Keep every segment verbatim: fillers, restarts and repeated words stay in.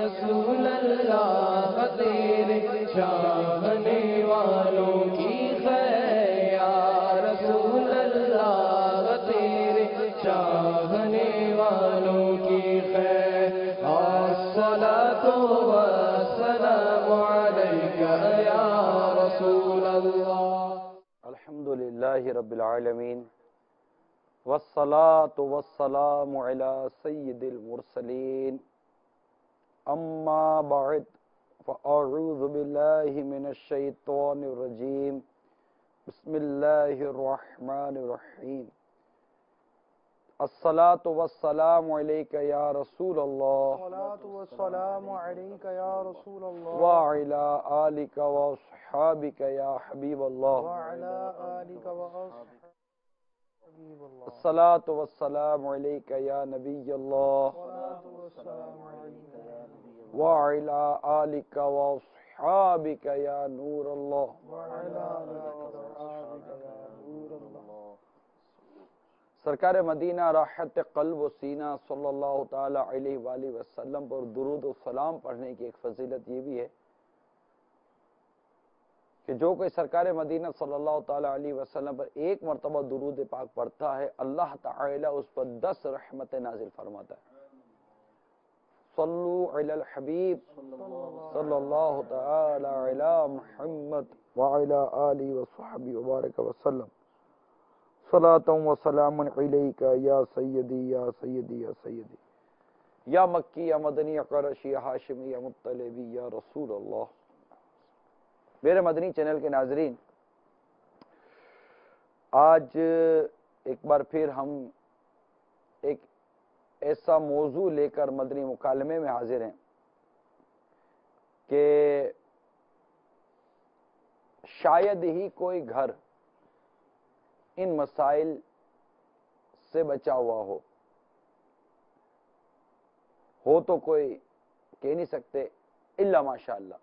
رسول اللہ تیرے چاہنے والوں کی خیر یا رسول اللہ تیرے چاہنے والوں کی خیر الصلاۃ والسلام علیک یا رسول اللہ الحمد للہ رب العالمین والصلاة والسلام علی سید المرسلین اما بعد فاعوذ باللہ من الشیطان الرجیم بسم اللہ الرحمن الرحیم الصلاة والسلام علیک یا رسول اللہ الصلاة والسلام علیک یا رسول اللہ وعلی آلک واصحابک یا حبیب اللہ وعلی آلک واصحابک حبیب اللہ الصلاة والسلام علیک یا نبی اللہ الصلاة والسلام علیک یا نبی اللہ وعلی آلک واصحابک یا نور اللہ وعلی آلک واصحابک یا نور اللہ سرکار مدینہ راحت قلب و سینہ صلی اللہ تعالی علیہ وآلہ وسلم پر درود و سلام پڑھنے کی ایک فضیلت یہ بھی ہے کہ جو کوئی سرکار مدینہ صلی اللہ تعالی علیہ وسلم پر ایک مرتبہ درود پاک پڑھتا ہے اللہ تعالی اس پر دس رحمت نازل فرماتا ہے صلو علی الحبیب صلی اللہ تعالی علی محمد وعلی آلہ وصحبہ وبارک وسلم صلاۃ و سلام علیک یا سیدی یا سیدی یا سیدی یا مکی یا مدنی یا قرشی یا ہاشمی یا مطلبی یا رسول اللہ۔ میرے مدنی چینل کے ناظرین، آج ایک بار پھر ہم ایک ایسا موضوع لے کر مدنی مکالمے میں حاضر ہیں کہ شاید ہی کوئی گھر ان مسائل سے بچا ہوا ہو ہو تو کوئی کہہ نہیں سکتے الا ماشاء اللہ،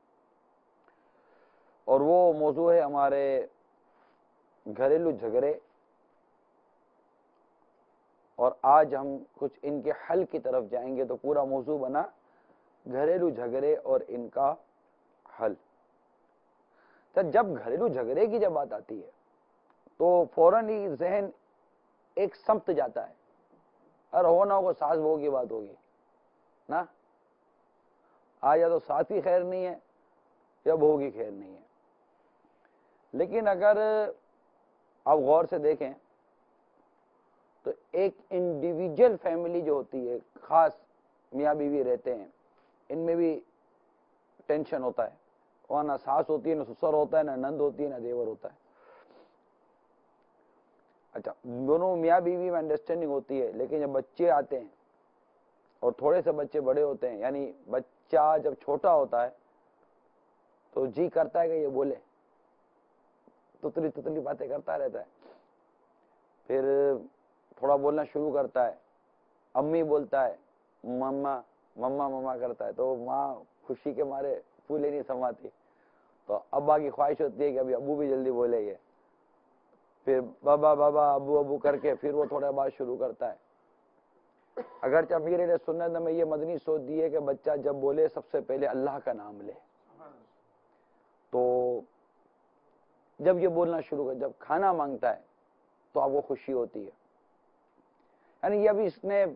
اور وہ موضوع ہے ہمارے گھریلو جھگڑے، اور آج ہم کچھ ان کے حل کی طرف جائیں گے۔ تو پورا موضوع بنا گھریلو جھگڑے اور ان کا حل۔ تو جب گھریلو جھگڑے کی جب بات آتی ہے تو فوراً ہی ذہن ایک سمت جاتا ہے، اور ہو نہ ہو ساس بہو کی بات ہوگی نا، آج یا تو ساس کی خیر نہیں ہے یا بہو کی خیر نہیں ہے۔ لیکن اگر آپ غور سے دیکھیں تو ایک انڈیویجول فیملی جو ہوتی ہے، خاص میاں بیوی رہتے ہیں، ان میں بھی ٹینشن ہوتا ہے، وہاں نہ ساس ہوتی ہے، نہ سسر ہوتا ہے، نہ نند ہوتی ہے، نہ دیور ہوتا ہے۔ اچھا، دونوں میاں بیوی میں انڈرسٹینڈنگ ہوتی ہے، لیکن جب بچے آتے ہیں اور تھوڑے سے بچے بڑے ہوتے ہیں، یعنی بچہ جب چھوٹا ہوتا ہے تو جی کرتا ہے کہ یہ بولے، تتلی تتلی باتیں کرتا رہتا ہے، پھر تھوڑا بولنا شروع کرتا ہے، امی بولتا ہے، مما مما مما کرتا ہے، تو ماں خوشی کے مارے پھولے نہیں سماتی، تو ابا کی خواہش ہوتی ہے کہ ابھی ابو بھی جلدی بولے گے، پھر بابا بابا ابو ابو کر کے پھر وہ تھوڑا بات شروع کرتا ہے۔ اگرچہ امیر اہل سنت میں یہ مدنی سوچ دی ہے کہ بچہ جب بولے سب سے پہلے اللہ کا نام لے، تو جب یہ بولنا شروع کر، جب کھانا مانگتا ہے تو آپ کو خوشی ہوتی ہے، یعنی یہ ابھی اس نے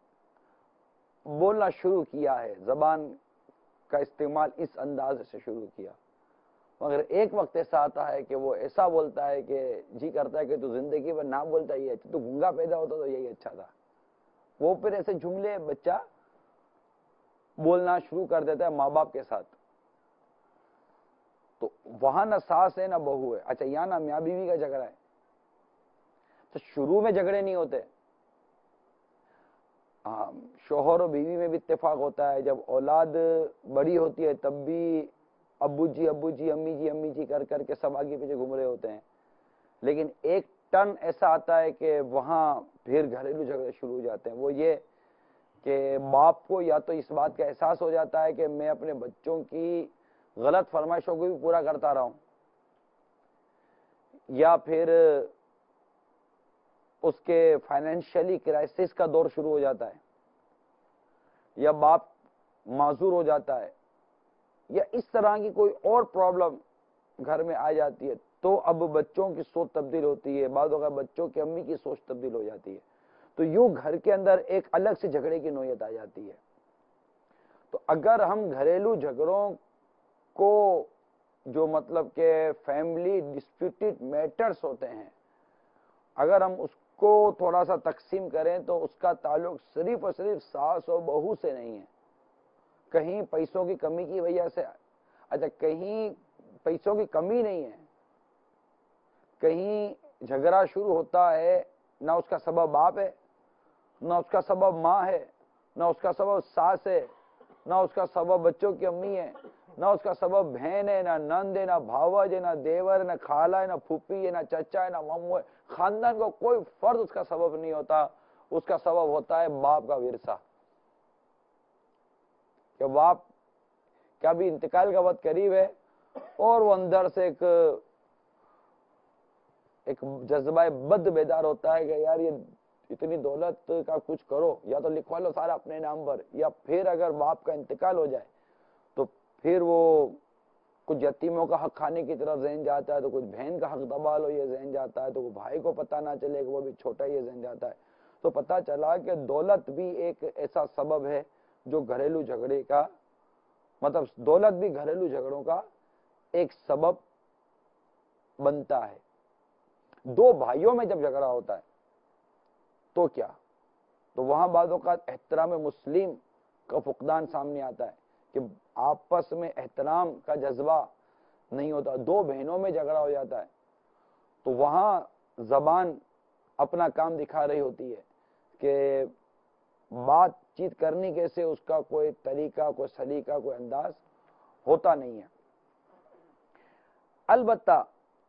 بولنا شروع کیا ہے، زبان کا استعمال اس انداز سے شروع کیا، مگر ایک وقت ایسا آتا ہے کہ وہ ایسا بولتا ہے کہ جی کرتا ہے کہ تو زندگی میں نہ بولتا یہ اچھا، تو گونگا پیدا ہوتا تو یہی اچھا تھا۔ وہ پھر ایسے جملے بچہ بولنا شروع کر دیتا ہے ماں باپ کے ساتھ، تو وہاں نہ ساس ہے نہ بہو ہے۔ اچھا، یہاں نہ میاں بیوی کا جھگڑا ہے، تو شروع میں جھگڑے نہیں ہوتے، ہاں شوہر و بیوی میں بھی اتفاق ہوتا ہے، جب اولاد بڑی ہوتی ہے تب بھی ابو جی ابو جی امی جی امی جی کر کر کے سب آگے پیچھے گھوم رہے ہوتے ہیں، لیکن ایک ٹرن ایسا آتا ہے کہ وہاں پھر گھریلو جھگڑے شروع ہو جاتے ہیں۔ وہ یہ کہ باپ کو یا تو اس بات کا احساس ہو جاتا ہے کہ میں اپنے بچوں کی غلط فرمائشوں کو بھی پورا کرتا رہا ہوں، یا پھر اس کے فائنینشلی کرائسس کا دور شروع ہو جاتا ہے، یا باپ معذور ہو جاتا ہے یا اس طرح کی کوئی اور پرابلم گھر میں آ جاتی ہے تو اب بچوں کی سوچ تبدیل ہوتی ہے، بعض اوقات بچوں کی امی کی سوچ تبدیل ہو جاتی ہے، تو یوں گھر کے اندر ایک الگ سے جھگڑے کی نوعیت آ جاتی ہے۔ تو اگر ہم گھریلو جھگڑوں کو جو مطلب کہ فیملی ڈسپیوٹڈ میٹرز ہوتے ہیں، اگر ہم اس کو تھوڑا سا تقسیم کریں تو اس کا تعلق صرف اور صرف ساس و بہو سے نہیں ہے، کہیں پیسوں کی کمی کی وجہ سے، اچھا کہیں پیسوں کی کمی نہیں ہے، کہیں جھگڑا شروع ہوتا ہے، نہ اس کا سبب باپ ہے، نہ اس کا سبب ماں ہے، نہ اس کا سبب ساس ہے، نہ اس کا سبب بچوں کی امی ہے، نہ اس کا سبب بہن ہے، نہ نند ہے، نہ بھاوج ہے، نہ دیور ہے، نہ خالہ ہے، نہ پھوپھی ہے، نہ چچا ہے، نہ ممو ہے، خاندان کو کوئی فرد اس کا سبب نہیں ہوتا، اس کا سبب ہوتا ہے باپ کا ورثہ، کہ باپ کا بھی انتقال کا وقت قریب ہے اور وہ اندر سے ایک ایک جذبہ بد بیدار ہوتا ہے کہ یار یہ اتنی دولت کا کچھ کرو، یا تو لکھوا لو سارا اپنے نام پر، یا پھر اگر باپ کا انتقال ہو جائے تو پھر وہ کچھ یتیموں کا حق کھانے کی طرف ذہن جاتا ہے، تو کچھ بہن کا حق دبا لو یہ ذہن جاتا ہے، تو وہ بھائی کو پتہ نہ چلے کہ وہ بھی چھوٹا یہ ذہن جاتا ہے۔ تو پتہ چلا کہ دولت بھی ایک ایسا سبب ہے جو گھریلو جھگڑے کا مطلب دولت بھی گھریلو جھگڑوں کا ایک سبب بنتا ہے۔ دو بھائیوں میں جب جھگڑا ہوتا ہے تو کیا، تو وہاں بعض اوقات احترام مسلم کا فقدان سامنے آتا ہے کہ آپس میں احترام کا جذبہ نہیں ہوتا، دو بہنوں میں جھگڑا ہو جاتا ہے تو وہاں زبان اپنا کام دکھا رہی ہوتی ہے کہ بات چیت کرنی کیسے، اس کا کوئی طریقہ، کوئی سلیقہ، کوئی انداز ہوتا نہیں ہے۔ البتہ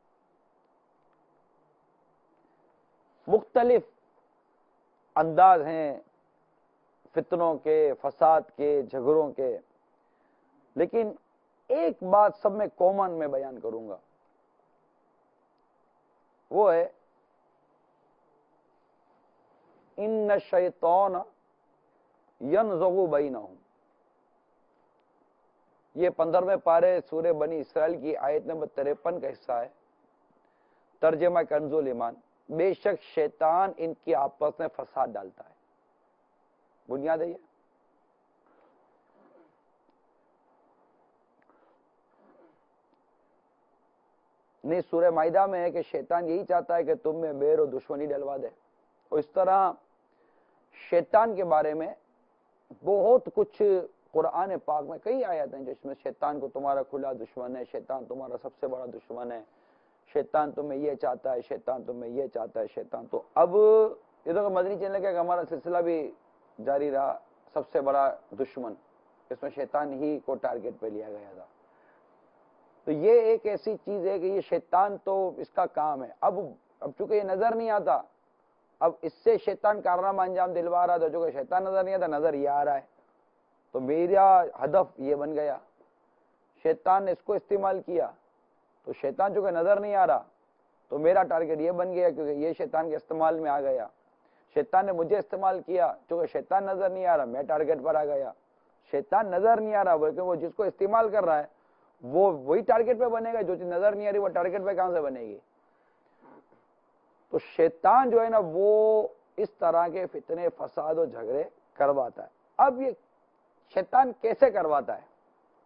مختلف انداز ہیں فتنوں کے، فساد کے، جھگڑوں کے، لیکن ایک بات سب میں کامن میں بیان کروں گا، وہ ہے ان الشیطان ینزغ بینہم۔ یہ پندرہویں پارے سورہ بنی اسرائیل کی آیت نمبر تریپن کا حصہ ہے، ترجمہ کنز الایمان۔ بے شک شیطان ان کی آپس میں فساد ڈالتا ہے، بنیاد ہے یہ۔ نہیں، سورہ مائدہ میں ہے کہ شیطان یہی چاہتا ہے کہ تم میں بیر و دشمنی ڈلوا دے، اور اس طرح شیطان کے بارے میں بہت کچھ قرآن پاک میں کئی آیات ہیں جس میں شیطان کو تمہارا کھلا دشمن ہے، شیطان تمہارا سب سے بڑا دشمن ہے، شیطان تمہیں یہ چاہتا ہے، شیطان تمہیں یہ چاہتا ہے، شیطان تو اب یہ تو مدنی چینل کا ہمارا سلسلہ بھی جاری رہا، سب سے بڑا دشمن، اس میں شیطان ہی کو ٹارگٹ پہ لیا گیا تھا۔ تو یہ ایک ایسی چیز ہے کہ یہ شیطان تو اس کا کام ہے، اب اب چونکہ یہ نظر نہیں آتا، اب اس سے شیطان کارنامہ انجام دلوا رہا تھا، چونکہ شیطان نظر نہیں آتا، نظر یہ آ رہا ہے، تو میرا ہدف یہ بن گیا، شیطان نے اس کو استعمال کیا، تو شیطان چونکہ نظر نہیں آ رہا تو میرا ٹارگٹ یہ بن گیا، کیونکہ یہ شیطان کے استعمال میں آ گیا۔ شیطان نے مجھے استعمال کیا، چونکہ شیطان نظر نہیں آ رہا میں ٹارگٹ پر آ گیا۔ شیطان نظر نہیں آ رہا بلکہ وہ جس کو استعمال کر رہا ہے وہ وہی ٹارگٹ پہ بنے گا، جو چیز نظر نہیں آ رہی وہ ٹارگٹ پہ کہاں سے بنے گی؟ تو شیطان جو ہے نا وہ اس طرح کے فتنے، فساد و جھگڑے کرواتا ہے۔ اب یہ شیطان کیسے کرواتا ہے،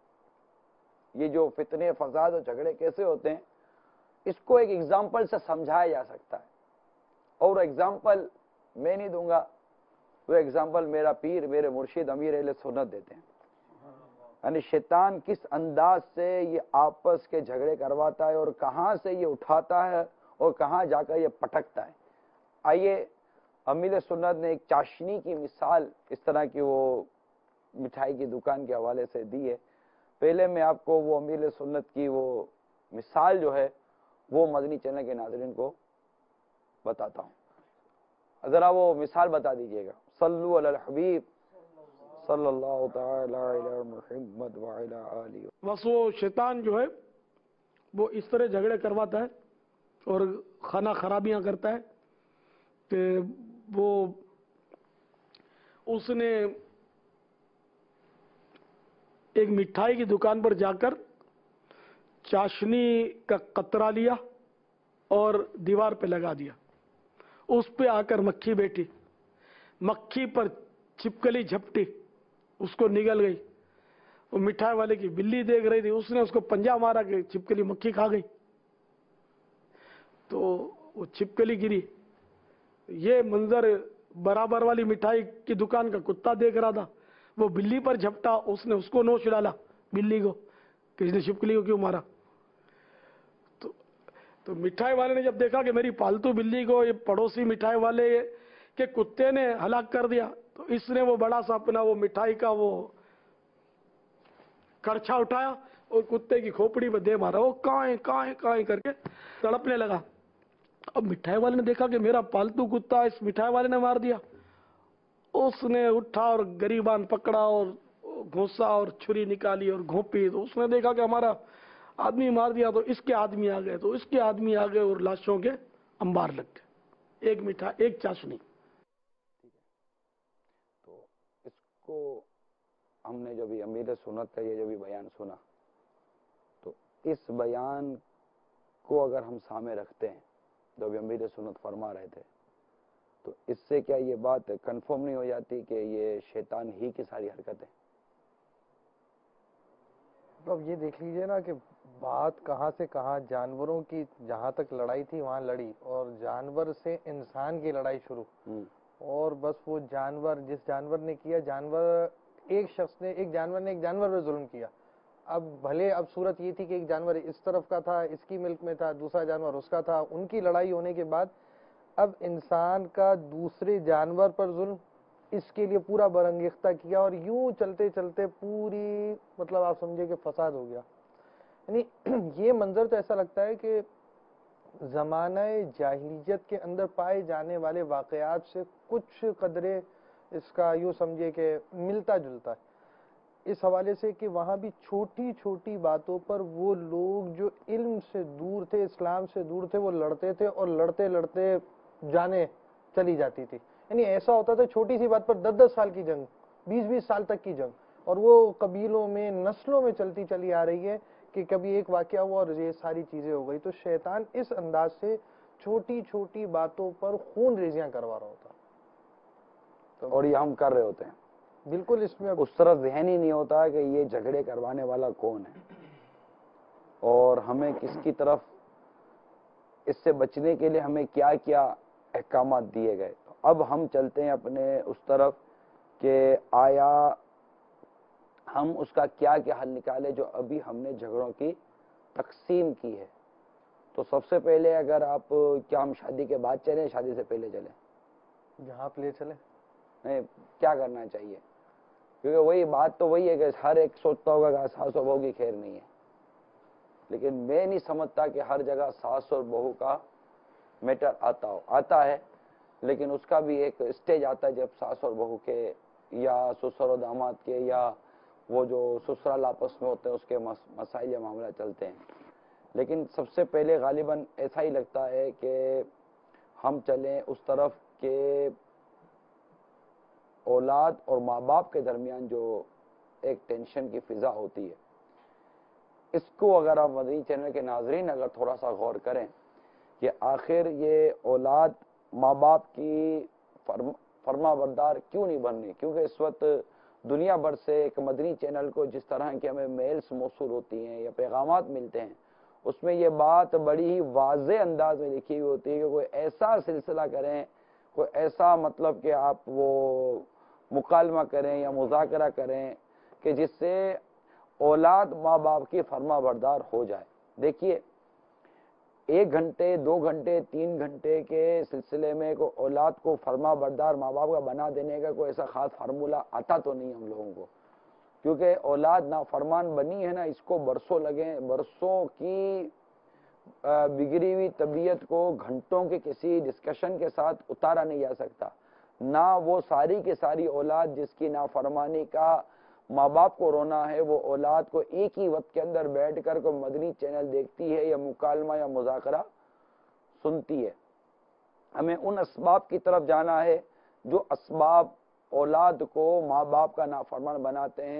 یہ جو فتنے، فساد و جھگڑے کیسے ہوتے ہیں، اس کو ایک ایگزامپل سے سمجھایا جا سکتا ہے، اور ایگزامپل میں نہیں دوں گا، وہ ایگزامپل میرا پیر، میرے مرشد امیر اہل سنت دیتے ہیں، یعنی شیطان کس انداز سے یہ آپس کے جھگڑے کرواتا ہے اور کہاں سے یہ اٹھاتا ہے اور کہاں جا کر یہ پٹکتا ہے۔ آئیے امیر سنت نے ایک چاشنی کی مثال اس طرح کی وہ مٹھائی کی دکان کے حوالے سے دی ہے، پہلے میں آپ کو وہ امیر سنت کی وہ مثال جو ہے وہ مدنی چینل کے ناظرین کو بتاتا ہوں، ذرا وہ مثال بتا دیجئے گا۔ صلو علی الحبیب صلی اللہ تعالی علی محمد وعلی آلہ۔ بس وہ شیطان جو ہے وہ اس طرح جھگڑے کرواتا ہے اور خانہ خرابیاں کرتا ہے کہ وہ اس نے ایک مٹھائی کی دکان پر جا کر چاشنی کا قطرہ لیا اور دیوار پہ لگا دیا. اس پہ آ کر مکھی بیٹھی, مکھی پر چھپکلی جھپٹی, اس کو نگل گئی. وہ مٹھائی والے کی بلی دیکھ رہی تھی, اس نے اس کو پنجہ مارا کہ چھپکلی مکھی کھا گئی, تو وہ چھپکلی گری. یہ منظر برابر والی مٹھائی کی دکان کا کتا دیکھ رہا تھا, وہ بلی پر جھپٹا, اس نے اس کو نوچ ڈالا بلی کو, کسی نے چھپکلی کو کیوں مارا. تو تو مٹھائی والے نے جب دیکھا کہ میری پالتو بلی کو یہ پڑوسی مٹھائی والے کے کتے نے ہلاک کر دیا, تو اس نے وہ بڑا سا اپنا وہ مٹھائی کا وہ کرچھا اٹھایا اور کتے کی کھوپڑی میں دے مارا. وہ کائیں کائیں کائیں کر کے تڑپنے لگا. اب مٹھائی والے نے دیکھا کہ میرا پالتو کتا اس مٹھائی والے نے مار دیا. اس نے اٹھا اور گریبان پکڑا اور گھوسا اور چھری نکالی اور گھونپی. تو اس نے دیکھا کہ ہمارا آدمی مار دیا, تو اس کے آدمی آ گئے, تو اس کے آدمی آ گئے اور لاشوں کے انبار لگ گئے. ایک میٹھا ایک چاشنی. تو اس کو ہم نے جو بھی امیر سنت کا یہ جو بھی بیان سنا, تو اس بیان کو اگر ہم سامنے رکھتے ہیں جو بھی امیر سنت فرما رہے تھے, تو اس سے کیا یہ بات کنفرم نہیں ہو جاتی کہ یہ شیطان ہی کی ساری حرکت ہے؟ اب یہ دیکھ لیجئے نا کہ بات کہاں سے کہاں, جانوروں کی جہاں تک لڑائی تھی وہاں لڑی, اور جانور سے انسان کی لڑائی شروع, اور بس وہ جانور جس جانور نے کیا, جانور ایک شخص نے ایک جانور نے ایک جانور پہ ظلم کیا. اب بھلے اب صورت یہ تھی کہ ایک جانور اس طرف کا تھا, اس کی ملک میں تھا, دوسرا جانور اس کا تھا, ان کی لڑائی ہونے کے بعد اب انسان کا دوسرے جانور پر ظلم, اس کے لیے پورا برانگیختہ کیا, اور یوں چلتے چلتے پوری مطلب آپ سمجھے کہ فساد ہو گیا. یعنی یہ منظر تو ایسا لگتا ہے کہ زمانہ جاہلیت کے اندر پائے جانے والے واقعات سے کچھ قدرے اس کا یوں سمجھے کہ ملتا جلتا ہے, اس حوالے سے کہ وہاں بھی چھوٹی چھوٹی باتوں پر وہ لوگ جو علم سے دور تھے, اسلام سے دور تھے, وہ لڑتے تھے, اور لڑتے لڑتے جانے چلی جاتی تھی. یعنی ایسا ہوتا تھا چھوٹی سی بات پر دس دس سال کی جنگ, بیس بیس سال تک کی جنگ, اور وہ قبیلوں میں نسلوں میں چلتی چلی آ رہی ہے کہ کبھی ایک واقعہ ہوا اور یہ ساری چیزیں ہو گئی. تو شیطان اس انداز سے چھوٹی چھوٹی باتوں پر خون ریزیاں کروا رہا ہوتا, اور یہ ہم کر رہے ہوتے ہیں. بالکل اس میں اس طرح ذہن ہی نہیں ہوتا کہ یہ جھگڑے کروانے والا کون ہے, اور ہمیں کس کی طرف اس سے بچنے کے لیے ہمیں کیا کیا احکامات دیے گئے. اب ہم چلتے ہیں اپنے اس طرف کہ آیا ہم اس کا کیا کیا حل نکالے جو ابھی ہم نے جھگڑوں کی تقسیم کی ہے. تو سب سے پہلے اگر آپ کیا ہم شادی کے بعد چلیں, شادی سے پہلے چلیں, جہاں لے چلیں, نہیں کیا کرنا چاہیے؟ کیونکہ وہی بات تو وہی ہے کہ ہر ایک سوچتا ہوگا کہ ساس اور بہو کی خیر نہیں ہے, لیکن میں نہیں سمجھتا کہ ہر جگہ ساس اور بہو کا میٹر آتا ہو. آتا ہے, لیکن اس کا بھی ایک اسٹیج آتا ہے جب ساس اور بہو کے یا سسر و داماد کے یا وہ جو سسرال آپس میں ہوتے ہیں اس کے مسائل یا معاملہ چلتے ہیں. لیکن سب سے پہلے غالباً ایسا ہی لگتا ہے کہ ہم چلیں اس طرف کہ اولاد اور ماں باپ کے درمیان جو ایک ٹینشن کی فضا ہوتی ہے, اس کو اگر آپ مدنی چینل کے ناظرین اگر تھوڑا سا غور کریں کہ آخر یہ اولاد ماں باپ کی فرما بردار کیوں نہیں بننی. کیونکہ اس وقت دنیا بھر سے ایک مدنی چینل کو جس طرح کی ہمیں میلز موصول ہوتی ہیں یا پیغامات ملتے ہیں, اس میں یہ بات بڑی ہی واضح انداز میں لکھی ہوئی ہوتی ہے کہ کوئی ایسا سلسلہ کریں, کوئی ایسا مطلب کہ آپ وہ مکالمہ کریں یا مذاکرہ کریں کہ جس سے اولاد ماں باپ کی فرما بردار ہو جائے. دیکھیے ایک گھنٹے دو گھنٹے تین گھنٹے کے سلسلے میں کوئی اولاد کو فرما بردار ماں باپ کا بنا دینے کا کوئی ایسا خاص فارمولہ آتا تو نہیں ہم لوگوں کو, کیونکہ اولاد نافرمان بنی ہے نا, اس کو برسوں لگے, برسوں کی بگڑی ہوئی طبیعت کو گھنٹوں کے کسی ڈسکشن کے ساتھ اتارا نہیں جا سکتا. نہ وہ ساری کی ساری اولاد جس کی نافرمانی کا ماں باپ کو رونا ہے, وہ اولاد کو ایک ہی وقت کے اندر بیٹھ کر کوئی مدنی چینل دیکھتی ہے یا مکالمہ یا مذاکرہ سنتی ہے. ہمیں ان اسباب کی طرف جانا ہے جو اسباب اولاد کو ماں باپ کا نافرمان بناتے ہیں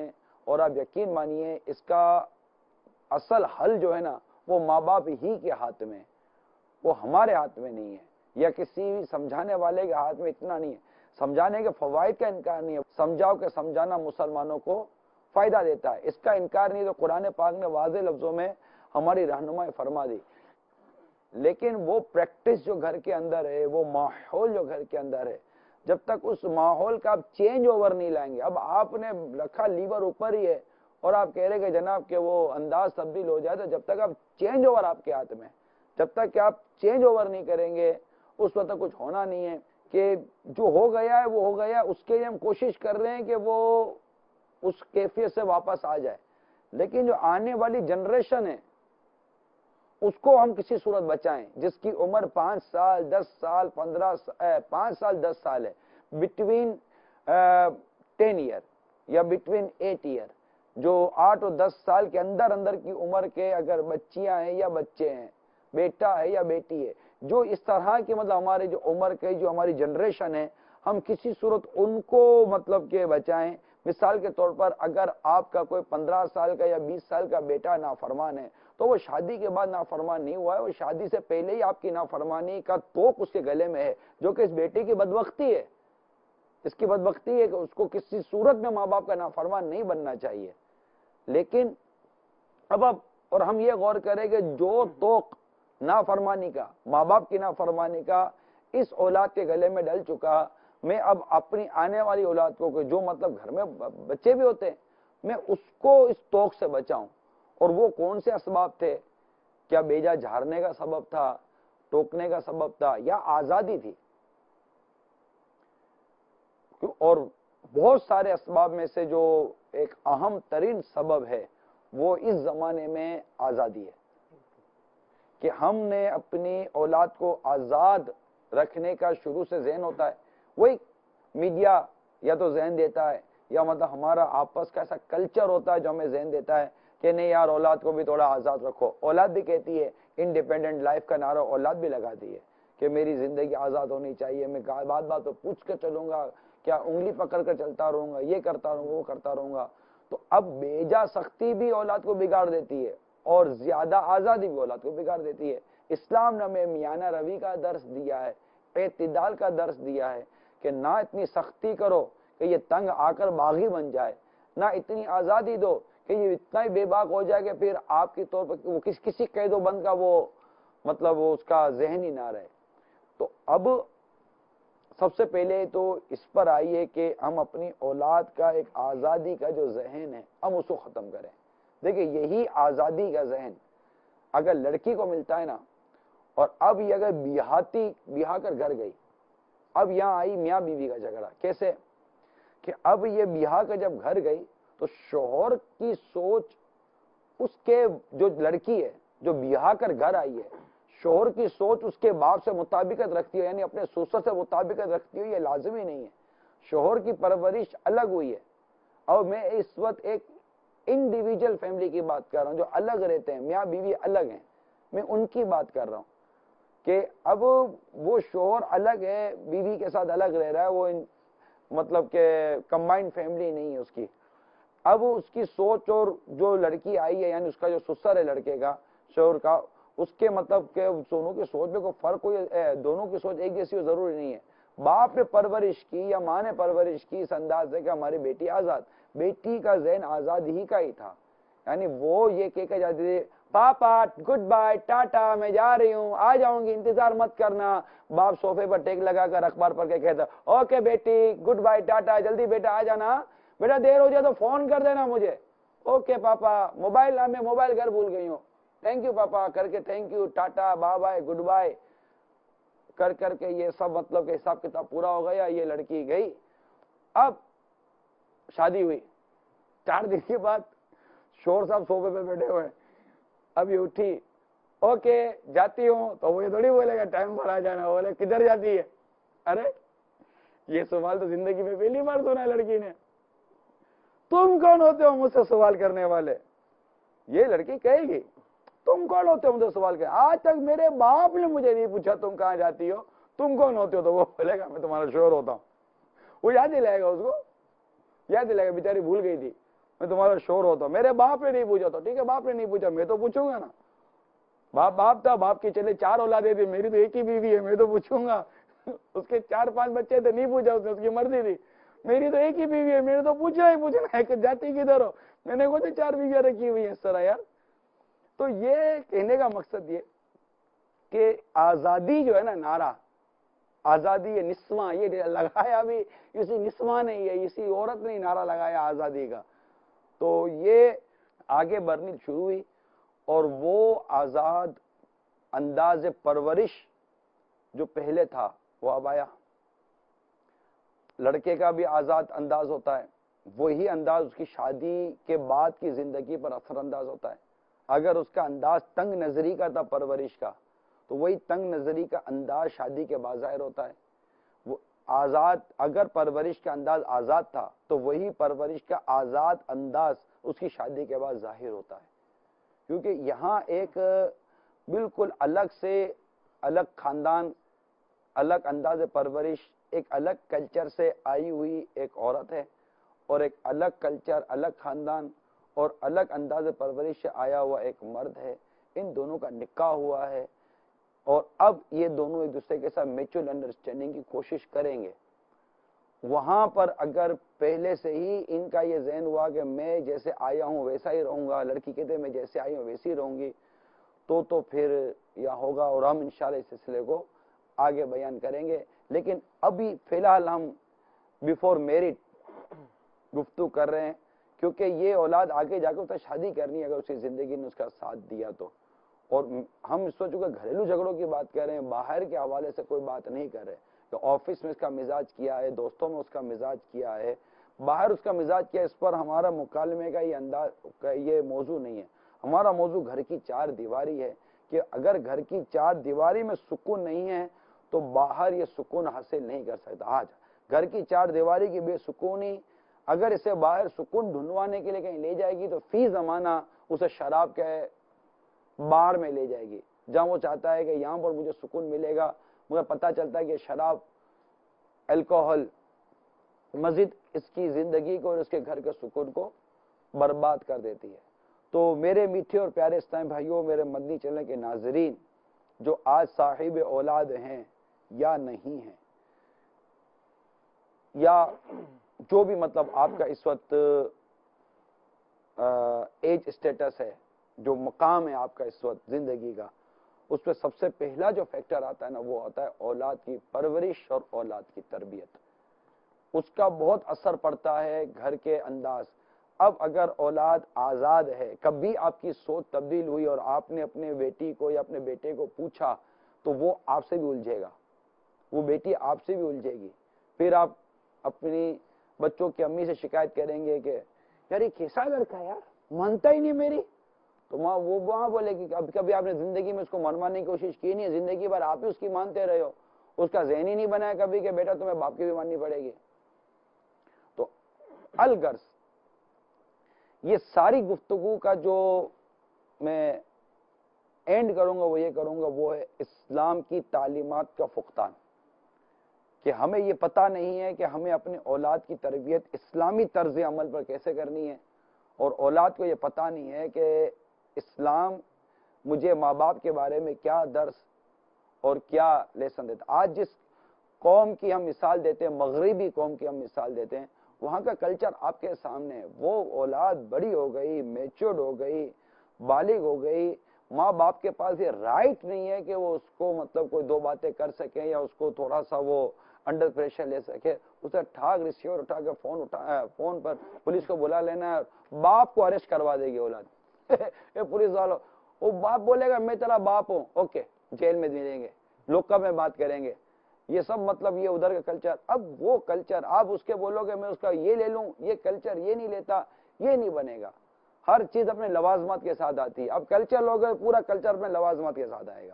اور آپ یقین مانیے اس کا اصل حل جو ہے نا وہ ماں باپ ہی کے ہاتھ میں، وہ ہمارے ہاتھ میں نہیں ہے، یا کسی سمجھانے والے کے ہاتھ میں اتنا نہیں ہے۔ سمجھانے کے فوائد کا انکار نہیں ہے، سمجھاؤ کہ سمجھانا مسلمانوں کو فائدہ دیتا ہے، اس کا انکار نہیں، تو قرآن پاک نے واضح لفظوں میں ہماری رہنمائی فرما دی۔ لیکن وہ پریکٹس جو گھر کے اندر ہے، وہ ماحول جو گھر کے اندر ہے، جب تک اس ماحول کا آپ چینج اوور نہیں لائیں گے، اب آپ نے رکھا لیور اوپر ہی ہے اور آپ کہہ رہے کہ جناب کہ وہ انداز تبدیل ہو جائے، تو جب تک آپ چینج اوور آپ کے ہاتھ میں، جب تک کہ آپ چینج اوور نہیں کریں گے اس وقت تک کچھ ہونا نہیں ہے۔ کہ جو ہو گیا ہے وہ ہو گیا، اس کے لیے ہم کوشش کر رہے ہیں کہ وہ اس کیفیت سے واپس آ جائے، لیکن جو آنے والی جنریشن ہے اس کو ہم کسی صورت بچائیں، جس کی عمر پانچ سال دس سال پندرہ پانچ سال دس سال ہے، بٹوین ٹین ایئر یا بٹوین ایٹ ایئر، جو آٹھ اور دس سال کے اندر اندر کی عمر کے اگر بچیاں ہیں یا بچے ہیں، بیٹا ہے یا بیٹی ہے، جو اس طرح کی مطلب ہمارے جو عمر کے جو ہماری جنریشن ہے، ہم کسی صورت ان کو مطلب کہ بچائیں۔ مثال کے طور پر اگر آپ کا کوئی پندرہ سال کا یا بیس سال کا بیٹا نافرمان ہے تو وہ شادی کے بعد نافرمان نہیں ہوا ہے، وہ شادی سے پہلے ہی آپ کی نافرمانی کا توق اس کے گلے میں ہے، جو کہ اس بیٹے کی بدبختی ہے، اس کی بدبختی ہے کہ اس کو کسی صورت میں ماں باپ کا نافرمان نہیں بننا چاہیے۔ لیکن اب اب اور ہم یہ غور کریں کہ جو توق نافرمانی کا، ماں باپ کی نافرمانی کا اس اولاد کے گلے میں ڈل چکا، میں اب اپنی آنے والی اولاد کو، جو مطلب گھر میں بچے بھی ہوتے ہیں، میں اس کو اس توق سے بچاؤں۔ اور وہ کون سے اسباب تھے؟ کیا بیجا جھاڑنے کا سبب تھا، ٹوکنے کا سبب تھا، یا آزادی تھی؟ اور بہت سارے اسباب میں سے جو ایک اہم ترین سبب ہے وہ اس زمانے میں آزادی ہے، کہ ہم نے اپنی اولاد کو آزاد رکھنے کا شروع سے ذہن ہوتا ہے، وہی میڈیا یا تو ذہن دیتا ہے، یا مطلب ہمارا آپس کا ایسا کلچر ہوتا ہے جو ہمیں ذہن دیتا ہے کہ نہیں یار اولاد کو بھی تھوڑا آزاد رکھو۔ اولاد بھی کہتی ہے، انڈیپینڈنٹ لائف کا نعرہ اولاد بھی لگاتی ہے کہ میری زندگی آزاد ہونی چاہیے، میں بات بات تو پوچھ کر چلوں گا، کیا انگلی پکڑ کر چلتا رہوں گا، یہ کرتا رہوں گا وہ کرتا رہوں گا۔ تو اب بیجا سختی بھی اولاد کو بگاڑ دیتی ہے اور زیادہ آزادی بھی اولاد کو بگاڑ دیتی ہے۔ اسلام نے ہمیں میانہ روی کا درس دیا ہے، اعتدال کا درس دیا ہے، کہ نہ اتنی سختی کرو کہ یہ تنگ آ کر باغی بن جائے، نہ اتنی آزادی دو کہ یہ اتنا ہی بے باک ہو جائے کہ پھر آپ کی طور پر وہ کس کسی قید و بند کا وہ مطلب وہ اس کا ذہن ہی نہ رہے۔ تو اب سب سے پہلے تو اس پر آئیے کہ ہم اپنی اولاد کا ایک آزادی کا جو ذہن ہے ہم اس کو ختم کریں۔ دیکھیں یہی آزادی کا ذہن اگر لڑکی کو ملتا ہے نا، اور اب یہ اگر بیاہتی بیاہ کر گھر گئی، اب یہاں آئی میاں بیوی کا جھگڑا، کیسے کہ اب یہ بیاہ کر جب گھر گئی تو شوہر کی سوچ اس کے جو لڑکی ہے جو بیاہ کر گھر آئی ہے، شوہر کی سوچ اس کے باپ سے مطابقت رکھتی ہے، یعنی اپنے سسر سے مطابقت رکھتی ہے، یہ لازمی نہیں ہے۔ شوہر کی پرورش الگ ہوئی ہے، اور میں اس وقت ایک انڈیویجل فیملی کی بات کر رہا ہوں جو الگ رہتے ہیں، میاں بیوی الگ ہیں، میں ان کی بات کر رہا ہوں کہ اب وہ شوہر الگ ہے، بیوی کے ساتھ الگ رہ رہا ہے، وہ مطلب کہ کمبائنڈ فیملی نہیں ہے اس کی۔ اب اس کی سوچ اور جو لڑکی آئی ہے یعنی اس کا جو سسر ہے لڑکے کا، شوہر کا، اس کے مطلب کہ دونوں کی سوچ میں کوئی فرق ہوئی، دونوں کی سوچ ایک جیسی ہو ضروری نہیں ہے۔ باپ نے پرورش کی یا ماں نے پرورش کی اس انداز سے کہ ہماری بیٹی آزاد، بیٹی کا ذہن آزاد ہی کا ہی تھا، یعنی وہ یہ کہہ کے جاتی تھی پاپا گڈ بائے ٹاٹا میں جا رہی ہوں، آ جاؤں گی انتظار مت کرنا۔ باپ صوفے پر ٹیک لگا کر اخبار پڑھ کے کہتا اوکے بیٹی گڈ بائے ٹاٹا، جلدی بیٹا آ جانا، بیٹا دیر ہو جائے تو فون کر دینا مجھے، اوکے پاپا موبائل میں موبائل گھر بھول گئی ہوں، تھینک یو پاپا کر کے thank you tata bye bye goodbye کر کر کے یہ سب مطلب کہ حساب کتاب پورا ہو گیا۔ یہ لڑکی گئی، اب شادی ہوئی، چار دن کے بعد شور صاحب صوفے پہ بیٹھے ہوئے، اب یہ اٹھی اوکے جاتی ہوں، تو وہ یہ تھوڑی بولے گا ٹائم پر آ جانا، بولے کدھر جاتی ہے؟ ارے یہ سوال تو زندگی میں پہلی بار سنا ہے لڑکی نے، تم کون ہوتے ہو مجھ سے سوال کرنے والے؟ یہ لڑکی کہے گی تم کون ہوتے ہو مجھے سوال کرنے، آج تک میرے باپ نے مجھے نہیں پوچھا تم کہاں جاتی ہو، تم کون ہوتے ہو؟ تو وہ بولے گا میں تمہارا شوہر ہوتا ہوں۔ وہ یاد دلائے گا، اس کو یاد دلائے گا، بیچاری بھول گئی تھی، میں تمہارا شور ہوتا ہوں. میرے باپ نے نہیں پوچھا. تو ٹھیک ہے باپ نے نہیں پوچھا, میں تو پوچھوں گا نا. باپ باپ تھا, باپ کی چلے چار اولادیں تھی, میری تو ایک ہی بیوی ہے, میں تو پوچھوں گا. اس کے چار پانچ بچے تھے, نہیں پوچھا اس نے, اس کی مرضی تھی. میری تو ایک ہی بیوی ہے, میں نے تو پوچھنا ہی پوچھنا ہے کہ جاتی کدھر ہو, میں نے خود چار بیویاں رکھی ہوئی ہیں اس طرح یار. تو یہ کہنے کا مقصد یہ کہ آزادی جو ہے نا, نعرہ آزادی ہے نسواں, یہ لگایا بھی اسی نسواں نے, یہ اسی عورت نے نعرہ لگایا آزادی کا. تو یہ آگے بڑھنی شروع ہوئی اور وہ آزاد انداز پرورش جو پہلے تھا وہ اب آیا. لڑکے کا بھی آزاد انداز ہوتا ہے, وہی انداز اس کی شادی کے بعد کی زندگی پر اثر انداز ہوتا ہے. اگر اس کا انداز تنگ نظری کا تھا پرورش کا, تو وہی تنگ نظری کا انداز شادی کے بعد ظاہر ہوتا ہے. وہ آزاد, اگر پرورش کا انداز آزاد تھا تو وہی پرورش کا آزاد انداز اس کی شادی کے بعد ظاہر ہوتا ہے. کیونکہ یہاں ایک بالکل الگ سے الگ خاندان, الگ انداز پرورش, ایک الگ کلچر سے آئی ہوئی ایک عورت ہے, اور ایک الگ کلچر, الگ خاندان اور الگ انداز پرورش سے آیا ہوا ایک مرد ہے. ان دونوں کا نکاح ہوا ہے اور اب یہ دونوں ایک دوسرے کے ساتھ میچول انڈرسٹینڈنگ کی کوشش کریں گے. وہاں پر اگر پہلے سے ہی ان کا یہ ذہن ہوا کہ میں جیسے آیا ہوں ویسا ہی رہوں گا, لڑکی کہتے میں جیسے آئی ہوں ویسی رہوں گی, تو تو پھر یہ ہوگا اور ہم انشاءاللہ اس سلسلے کو آگے بیان کریں گے. لیکن ابھی فی الحال ہم بیفور میرڈ گفتگو کر رہے ہیں, کیونکہ یہ اولاد آگے جا کے اس سے شادی کرنی ہے اگر اسی زندگی نے اس کا ساتھ دیا تو. اور ہم اس وقت چونکہ گھریلو جھگڑوں کی بات کر رہے ہیں, باہر کے حوالے سے کوئی بات نہیں کر رہے کہ آفس میں اس کا مزاج کیا ہے, دوستوں میں اس کا مزاج کیا ہے, باہر اس کا مزاج کیا ہے, اس پر ہمارا مکالمے کا یہ انداز یہ موضوع نہیں ہے. ہمارا موضوع گھر کی چار دیواری ہے کہ اگر گھر کی چار دیواری میں سکون نہیں ہے تو باہر یہ سکون حاصل نہیں کر سکتا. آج گھر کی چار دیواری کی بے سکونی اگر اسے باہر سکون ڈھونڈوانے کے لیے کہیں لے جائے گی تو فی زمانہ اسے شراب کے بار میں لے جائے گی, جہاں وہ چاہتا ہے کہ یہاں پر مجھے سکون ملے گا. مجھے پتہ چلتا ہے کہ شراب, الکوہل مزید اس کی زندگی کو اور اس کے گھر کے سکون کو برباد کر دیتی ہے. تو میرے میٹھے اور پیارے اسلام بھائیوں, میرے مدنی چینل کے ناظرین جو آج صاحب اولاد ہیں یا نہیں ہیں, یا جو بھی مطلب آپ کا اس وقت ایج اسٹیٹس ہے, جو مقام ہے آپ کا اس وقت زندگی کا, اس پہ سب سے پہلا جو فیکٹر آتا ہے نا وہ آتا ہے اولاد کی پرورش اور اولاد کی تربیت. اس کا بہت اثر پڑتا ہے گھر کے انداز. اب اگر اولاد آزاد ہے, کبھی آپ کی سوچ تبدیل ہوئی اور آپ نے اپنے بیٹی کو یا اپنے بیٹے کو پوچھا تو وہ آپ سے بھی الجھے گا, وہ بیٹی آپ سے بھی الجھے گی. پھر آپ اپنی بچوں کی امی سے شکایت کریں گے کہ یار یہ کیسا لڑکا ہے یار, مانتا ہی نہیں میری. تو ماں وہ وہاں بولے گی اب کبھی آپ نے زندگی میں اس کو منوانے کی کوشش کی نہیں ہے, زندگی بھر آپ ہی اس کی مانتے رہے ہو, اس کا ذہن ہی نہیں بنایا کبھی کہ بیٹا تمہیں باپ کی بھی ماننی پڑے گی. تو الغرض یہ ساری گفتگو کا جو میں اینڈ کروں گا وہ یہ کروں گا, وہ ہے اسلام کی تعلیمات کا فقدان. کہ ہمیں یہ پتہ نہیں ہے کہ ہمیں اپنے اولاد کی تربیت اسلامی طرز عمل پر کیسے کرنی ہے, اور اولاد کو یہ پتہ نہیں ہے کہ اسلام مجھے ماں باپ کے بارے میں کیا درس اور کیا لیسن دیتا. آج جس قوم کی ہم مثال دیتے ہیں, مغربی قوم کی ہم مثال دیتے ہیں, وہاں کا کلچر آپ کے سامنے ہے. وہ اولاد بڑی ہو گئی, میچورڈ ہو گئی, بالغ ہو گئی, ماں باپ کے پاس یہ رائٹ نہیں ہے کہ وہ اس کو مطلب کوئی دو باتیں کر سکیں یا اس کو تھوڑا سا وہ انڈر پریشر لے سکے. اسے ٹھاک ریسیور اٹھا کے فون اٹھا فون پر پولیس کو بلا لینا ہے, باپ کو اریسٹ کروا دے گی اولاد. اے پولیس والوں, وہ باپ بولے گا میں تیرا باپ ہوں, اوکے جیل میں ملیں گے, لوکا میں بات کریں گے. یہ سب مطلب یہ ادھر کا کلچر. اب وہ کلچر آپ اس کے بولو گے میں اس کا یہ لے لوں, یہ کلچر یہ نہیں لیتا, یہ نہیں بنے گا. ہر چیز اپنے لوازمات کے ساتھ آتی ہے. اب کلچر لوگ پورا کلچر اپنے لوازمات کے ساتھ آئے گا.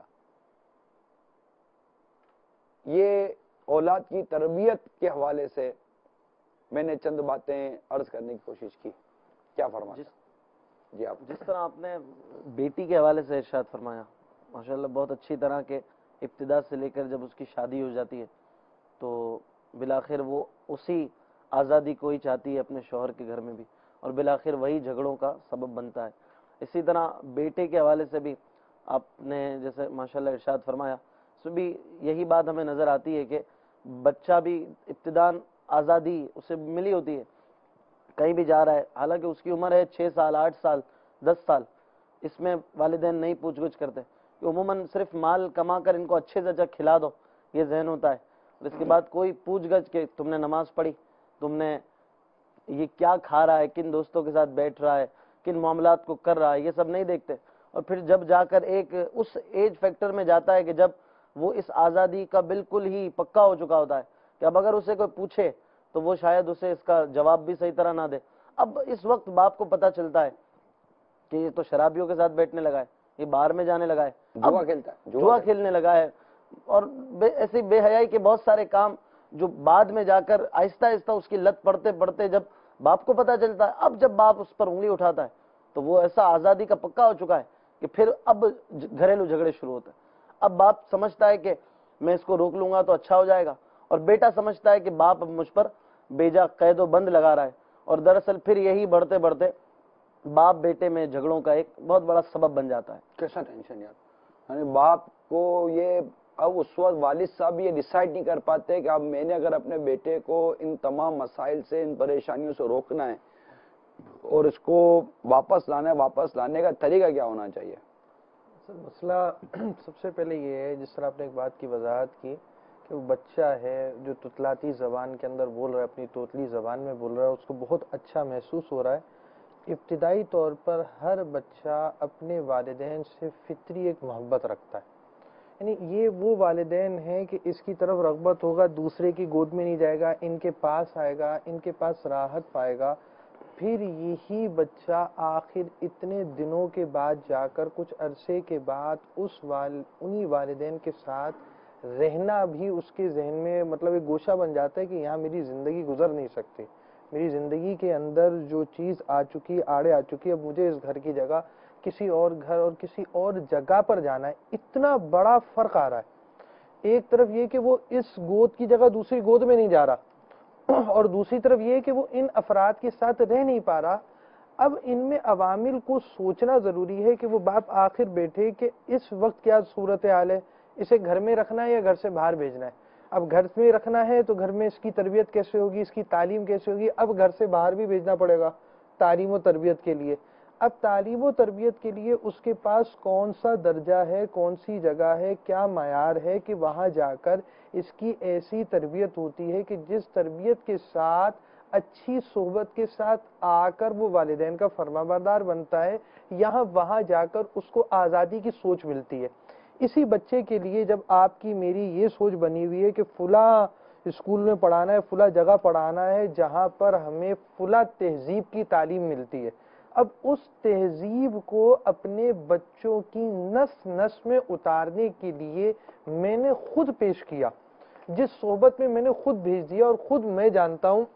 یہ اولاد کی تربیت کے حوالے سے میں نے چند باتیں عرض کرنے کی کوشش کی. کیا فرمایا جی آپ؟ جس طرح آپ نے بیٹی کے حوالے سے ارشاد فرمایا, ماشاءاللہ بہت اچھی طرح کے ابتدا سے لے کر جب اس کی شادی ہو جاتی ہے تو بالآخر وہ اسی آزادی کو ہی چاہتی ہے اپنے شوہر کے گھر میں بھی. اور بالآخر وہی جھگڑوں کا سبب بنتا ہے. اسی طرح بیٹے کے حوالے سے بھی آپ نے جیسے ماشاءاللہ ارشاد فرمایا، اس میں بھی یہی بات ہمیں نظر آتی ہے کہ بچہ بھی ابتداً آزادی اسے ملی ہوتی ہے، کہیں بھی جا رہا ہے، حالانکہ اس کی عمر ہے چھ سال آٹھ سال دس سال، اس میں والدین نہیں پوچھ گچھ کرتے کہ عموماً صرف مال کما کر ان کو اچھے سے اچھا کھلا دو، یہ ذہن ہوتا ہے. اور اس کے بعد کوئی پوچھ گچھ کہ تم نے نماز پڑھی، تم نے یہ کیا کھا رہا ہے، کن دوستوں کے ساتھ بیٹھ رہا ہے، کن معاملات کو کر رہا ہے، یہ سب نہیں دیکھتے. اور پھر جب جا کر ایک اس ایج فیکٹر میں جاتا ہے کہ جب وہ اس آزادی کا بالکل ہی پکا ہو چکا ہوتا ہے کہ اب اگر اسے کوئی پوچھے تو وہ شاید اسے اس کا جواب بھی صحیح طرح نہ دے. اب اس وقت باپ کو پتہ چلتا ہے کہ یہ تو شرابیوں کے ساتھ بیٹھنے لگا ہے، یہ باہر میں جانے لگا ہے، جوا کھیلتا ہے، جوا کھیلنے لگا ہے، اور ایسی بے حیائی کے بہت سارے کام جو بعد میں جا کر آہستہ آہستہ اس کی لت پڑتے پڑتے جب باپ کو پتہ چلتا ہے، اب جب باپ اس پر انگلی اٹھاتا ہے تو وہ ایسا آزادی کا پکا ہو چکا ہے کہ پھر اب گھریلو جھگڑے شروع ہوتے ہیں. اب باپ سمجھتا ہے کہ میں اس کو روک لوں گا تو اچھا ہو جائے گا، اور بیٹا سمجھتا ہے کہ باپ اب مجھ پر بیجا قید و بند لگا رہا ہے، اور دراصل پھر یہی بڑھتے بڑھتے باپ بیٹے میں جھگڑوں کا ایک بہت بڑا سبب بن جاتا ہے. کیسا ٹینشن یار، یعنی باپ کو یہ اب اس وقت والد صاحب یہ ڈیسائیڈ نہیں کر پاتے کہ اب میں نے اگر اپنے بیٹے کو ان تمام مسائل سے ان پریشانیوں سے روکنا ہے اور اس کو واپس لانا ہے، واپس لانے کا طریقہ کیا ہونا چاہیے؟ سر مسئلہ سب سے پہلے یہ ہے، جس طرح آپ نے ایک بات کی وضاحت کی کہ وہ بچہ ہے جو تتلاتی زبان کے اندر بول رہا ہے، اپنی توتلی زبان میں بول رہا ہے، اس کو بہت اچھا محسوس ہو رہا ہے. ابتدائی طور پر ہر بچہ اپنے والدین سے فطری ایک محبت رکھتا ہے، یعنی یہ وہ والدین ہیں کہ اس کی طرف رغبت ہوگا، دوسرے کی گود میں نہیں جائے گا، ان کے پاس آئے گا، ان کے پاس راحت پائے گا. پھر یہی بچہ آخر اتنے دنوں کے بعد جا کر کچھ عرصے کے بعد اس وال انہی والدین کے ساتھ رہنا بھی اس کے ذہن میں مطلب ایک گوشہ بن جاتا ہے کہ یہاں میری زندگی گزر نہیں سکتی، میری زندگی کے اندر جو چیز آ چکی آڑے آ چکی، اب مجھے اس گھر کی جگہ کسی اور گھر اور کسی اور جگہ پر جانا ہے. اتنا بڑا فرق آ رہا ہے، ایک طرف یہ کہ وہ اس گود کی جگہ دوسری گود میں نہیں جا رہا، اور دوسری طرف یہ کہ وہ ان افراد کے ساتھ رہ نہیں پا رہا. اب ان میں عوامل کو سوچنا ضروری ہے کہ وہ باپ آخر بیٹھے کہ اس وقت کیا صورتحال ہے، اسے گھر میں رکھنا ہے یا گھر سے باہر بھیجنا ہے. اب گھر میں رکھنا ہے تو گھر میں اس کی تربیت کیسے ہوگی، اس کی تعلیم کیسے ہوگی، اب گھر سے باہر بھی بھیجنا پڑے گا تعلیم و تربیت کے لیے. اب تعلیم و تربیت کے لیے اس کے پاس کون سا درجہ ہے، کون سی جگہ ہے، کیا معیار ہے کہ وہاں جا کر اس کی ایسی تربیت ہوتی ہے کہ جس تربیت کے ساتھ اچھی صحبت کے ساتھ آ کر وہ والدین کا فرمانبردار بنتا ہے، یہاں وہاں جا کر اس کو آزادی کی سوچ ملتی ہے. اسی بچے کے لیے جب آپ کی میری یہ سوچ بنی ہوئی ہے کہ فلاں اسکول میں پڑھانا ہے، فلاں جگہ پڑھانا ہے جہاں پر ہمیں فلاں تہذیب کی تعلیم ملتی ہے، اب اس تہذیب کو اپنے بچوں کی نس نس میں اتارنے کے لیے میں نے خود پیش کیا، جس صحبت میں میں نے خود بھیج دیا. اور خود میں جانتا ہوں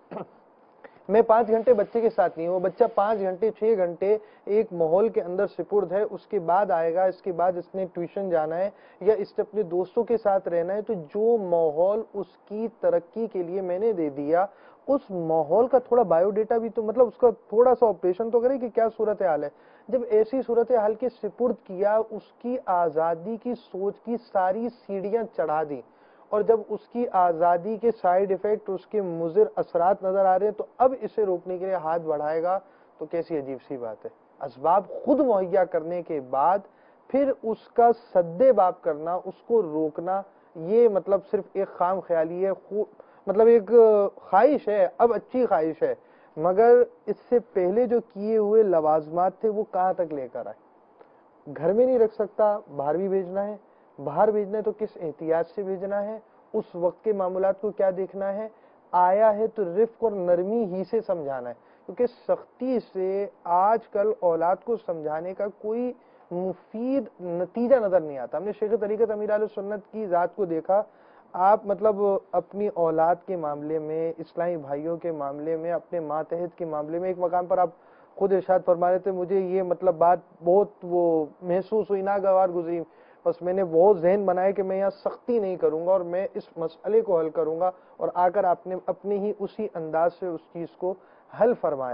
میں پانچ گھنٹے بچے کے ساتھ نہیں ہوں، بچہ پانچ گھنٹے چھ گھنٹے ایک ماحول کے اندر سپرد ہے، اس کے بعد آئے گا، اس کے بعد اس نے ٹیوشن جانا ہے یا اس نے اپنے دوستوں کے ساتھ رہنا ہے. تو جو ماحول اس کی ترقی کے لیے میں نے دے دیا، اس ماحول کا تھوڑا بایو ڈیٹا بھی تو مطلب اس کا تھوڑا سا آپریشن تو کرے کہ کیا صورتحال ہے. جب ایسی صورتحال کے سپرد کیا، اس کی آزادی کی سوچ کی ساری سیڑھیاں چڑھا دی، اور جب اس کی آزادی کے سائیڈ ایفیکٹ، اس کے مضر اثرات نظر آ رہے ہیں، تو اب اسے روکنے کے لیے ہاتھ بڑھائے گا تو کیسی عجیب سی بات ہے. اسباب خود مہیا کرنے کے بعد پھر اس کا سدے باب کرنا، اس کو روکنا، یہ مطلب صرف ایک خام خیالی ہے، مطلب ایک خواہش ہے، اب اچھی خواہش ہے، مگر اس سے پہلے جو کیے ہوئے لوازمات تھے وہ کہاں تک لے کر آئے. گھر میں نہیں رکھ سکتا، باہر بھی بھیجنا ہے، باہر بھیجنا ہے تو کس احتیاط سے بھیجنا ہے، اس وقت کے معاملات کو کیا دیکھنا ہے، آیا ہے تو رفق اور نرمی ہی سے سمجھانا ہے، کیونکہ سختی سے آج کل اولاد کو سمجھانے کا کوئی مفید نتیجہ نظر نہیں آتا. ہم نے شیخ طریقت امیر اہل سنت کی ذات کو دیکھا، آپ مطلب اپنی اولاد کے معاملے میں، اسلامی بھائیوں کے معاملے میں، اپنے ماتحت کے معاملے میں، ایک مقام پر آپ خود ارشاد فرما رہے تھے، مجھے یہ مطلب بات بہت وہ محسوس ہوئی، ناگوار گزری، بس میں نے بہت ذہن بنایا کہ میں یہاں سختی نہیں کروں گا اور میں اس مسئلے کو حل کروں گا، اور آ کر آپ نے اپنے ہی اسی انداز سے اس چیز کو حل فرمایا.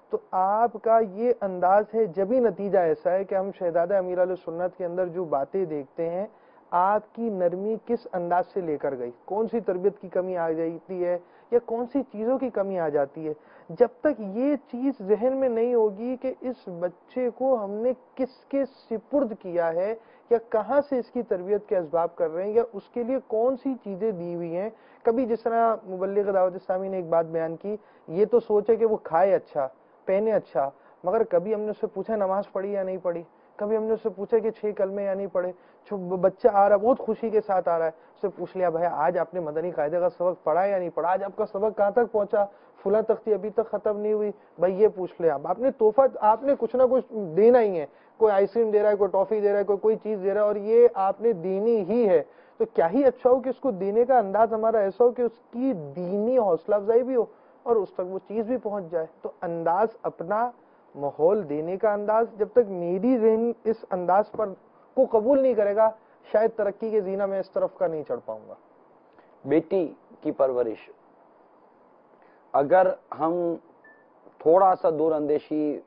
تو آپ کا یہ انداز ہے، جبھی نتیجہ ایسا ہے کہ ہم شہزادہ امیر علیہ سنت کے اندر جو باتیں دیکھتے ہیں، آپ کی نرمی کس انداز سے لے کر گئی، کون سی تربیت کی کمی آ جاتی ہے یا کون سی چیزوں کی کمی آ جاتی ہے، جب تک یہ چیز ذہن میں نہیں ہوگی کہ اس بچے کو ہم نے کس کے سپرد کیا ہے یا کہاں سے اس کی تربیت کے اسباب کر رہے ہیں یا اس کے لیے کون سی چیزیں دی ہوئی ہیں. کبھی جس طرح مبلغ دعوت اسلامی نے ایک بات بیان کی، یہ تو سوچے کہ وہ کھائے اچھا پہنے اچھا، مگر کبھی ہم نے اس سے پوچھا نماز پڑھی یا نہیں پڑھی، کبھی ہم نے اس سے پوچھا کہ چھ کلمے یا نہیں پڑھے. بچہ آ رہا ہے بہت خوشی کے ساتھ آ رہا ہے، اس سے پوچھ لیا بھائی آج آپ نے مدنی قاعدے کا سبق پڑھا یا نہیں پڑھا، آج آپ کا سبق کہاں تک پہنچا، فلاں تختی ابھی تک ختم نہیں ہوئی، بھائی یہ پوچھ لیا. آپ نے تحفہ آپ نے کچھ نہ کچھ دینا ہی ہے، کوئی آئس کریم دے رہا ہے، کوئی ٹافی دے رہا ہے، کوئی کوئی چیز دے رہا ہے، اور یہ آپ نے دینی ہی ہے. تو کیا ہی اچھا ہو کہ اس کو دینے کا انداز ہمارا ایسا ہو کہ اس کی دینی حوصلہ افزائی بھی ہو اور اس تک وہ چیز بھی پہنچ جائے. تو انداز اپنا، ماحول دینے کا انداز، جب تک میری ذہن اس انداز پر کو قبول نہیں کرے گا، شاید ترقی کے زینہ میں اس طرف کا نہیں چڑھ پاؤں گا. بیٹی کی پرورش، اگر ہم تھوڑا سا دور اندیشی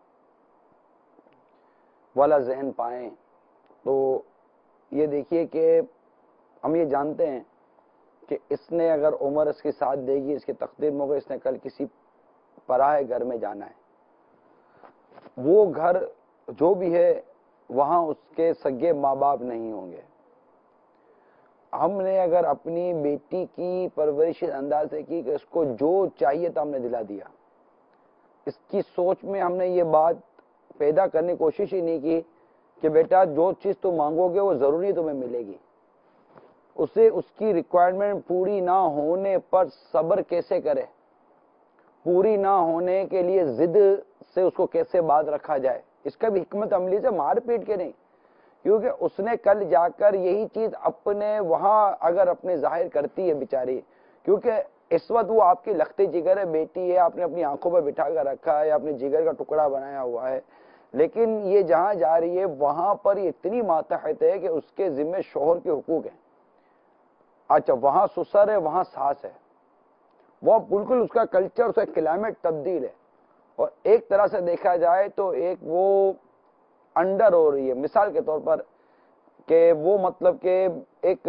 والا ذہن پائیں تو یہ دیکھیے کہ ہم یہ جانتے ہیں کہ اس نے اگر عمر اس کی ساتھ دے گی، اس کی تقدیر میں ہوگا، اس نے کل کسی پرائے گھر میں جانا ہے. وہ گھر جو بھی ہے وہاں اس کے سگے ماں باپ نہیں ہوں گے. ہم نے اگر اپنی بیٹی کی پرورش انداز سے کی کہ اس کو جو چاہیے تھا ہم نے دلا دیا، اس کی سوچ میں ہم نے یہ بات پیدا کرنے کی کوشش ہی نہیں کی کہ بیٹا جو چیز تم مانگو گے وہ ضروری تمہیں ملے گی. اسے اس کی ریکوائرمنٹ پوری نہ ہونے پر صبر کیسے کرے، پوری نہ ہونے کے لیے ضد سے اس کو کیسے باز رکھا جائے، اس کا بھی حکمت عملی سے، مار پیٹ کے نہیں. کیونکہ اس نے کل جا کر یہی چیز اپنے وہاں اگر اپنے ظاہر کرتی ہے بیچاری، کیونکہ اس وقت وہ آپ کی لخت جگر ہے، بیٹی ہے، آپ نے اپنی آنکھوں پہ بٹھا کر رکھا ہے، اپنے جگر کا ٹکڑا بنایا ہوا ہے، لیکن یہ جہاں جا رہی ہے وہاں پر یہ اتنی ماتحت ہے کہ اس کے ذمہ شوہر کے حقوق ہیں. اچھا وہاں سسر ہے، وہاں ساس ہے، وہ بالکل اس کا کلچر، اس کا کلائمیٹ تبدیل ہے. اور ایک طرح سے دیکھا جائے تو ایک وہ انڈر ہو رہی ہے، مثال کے طور پر کہ وہ مطلب کہ ایک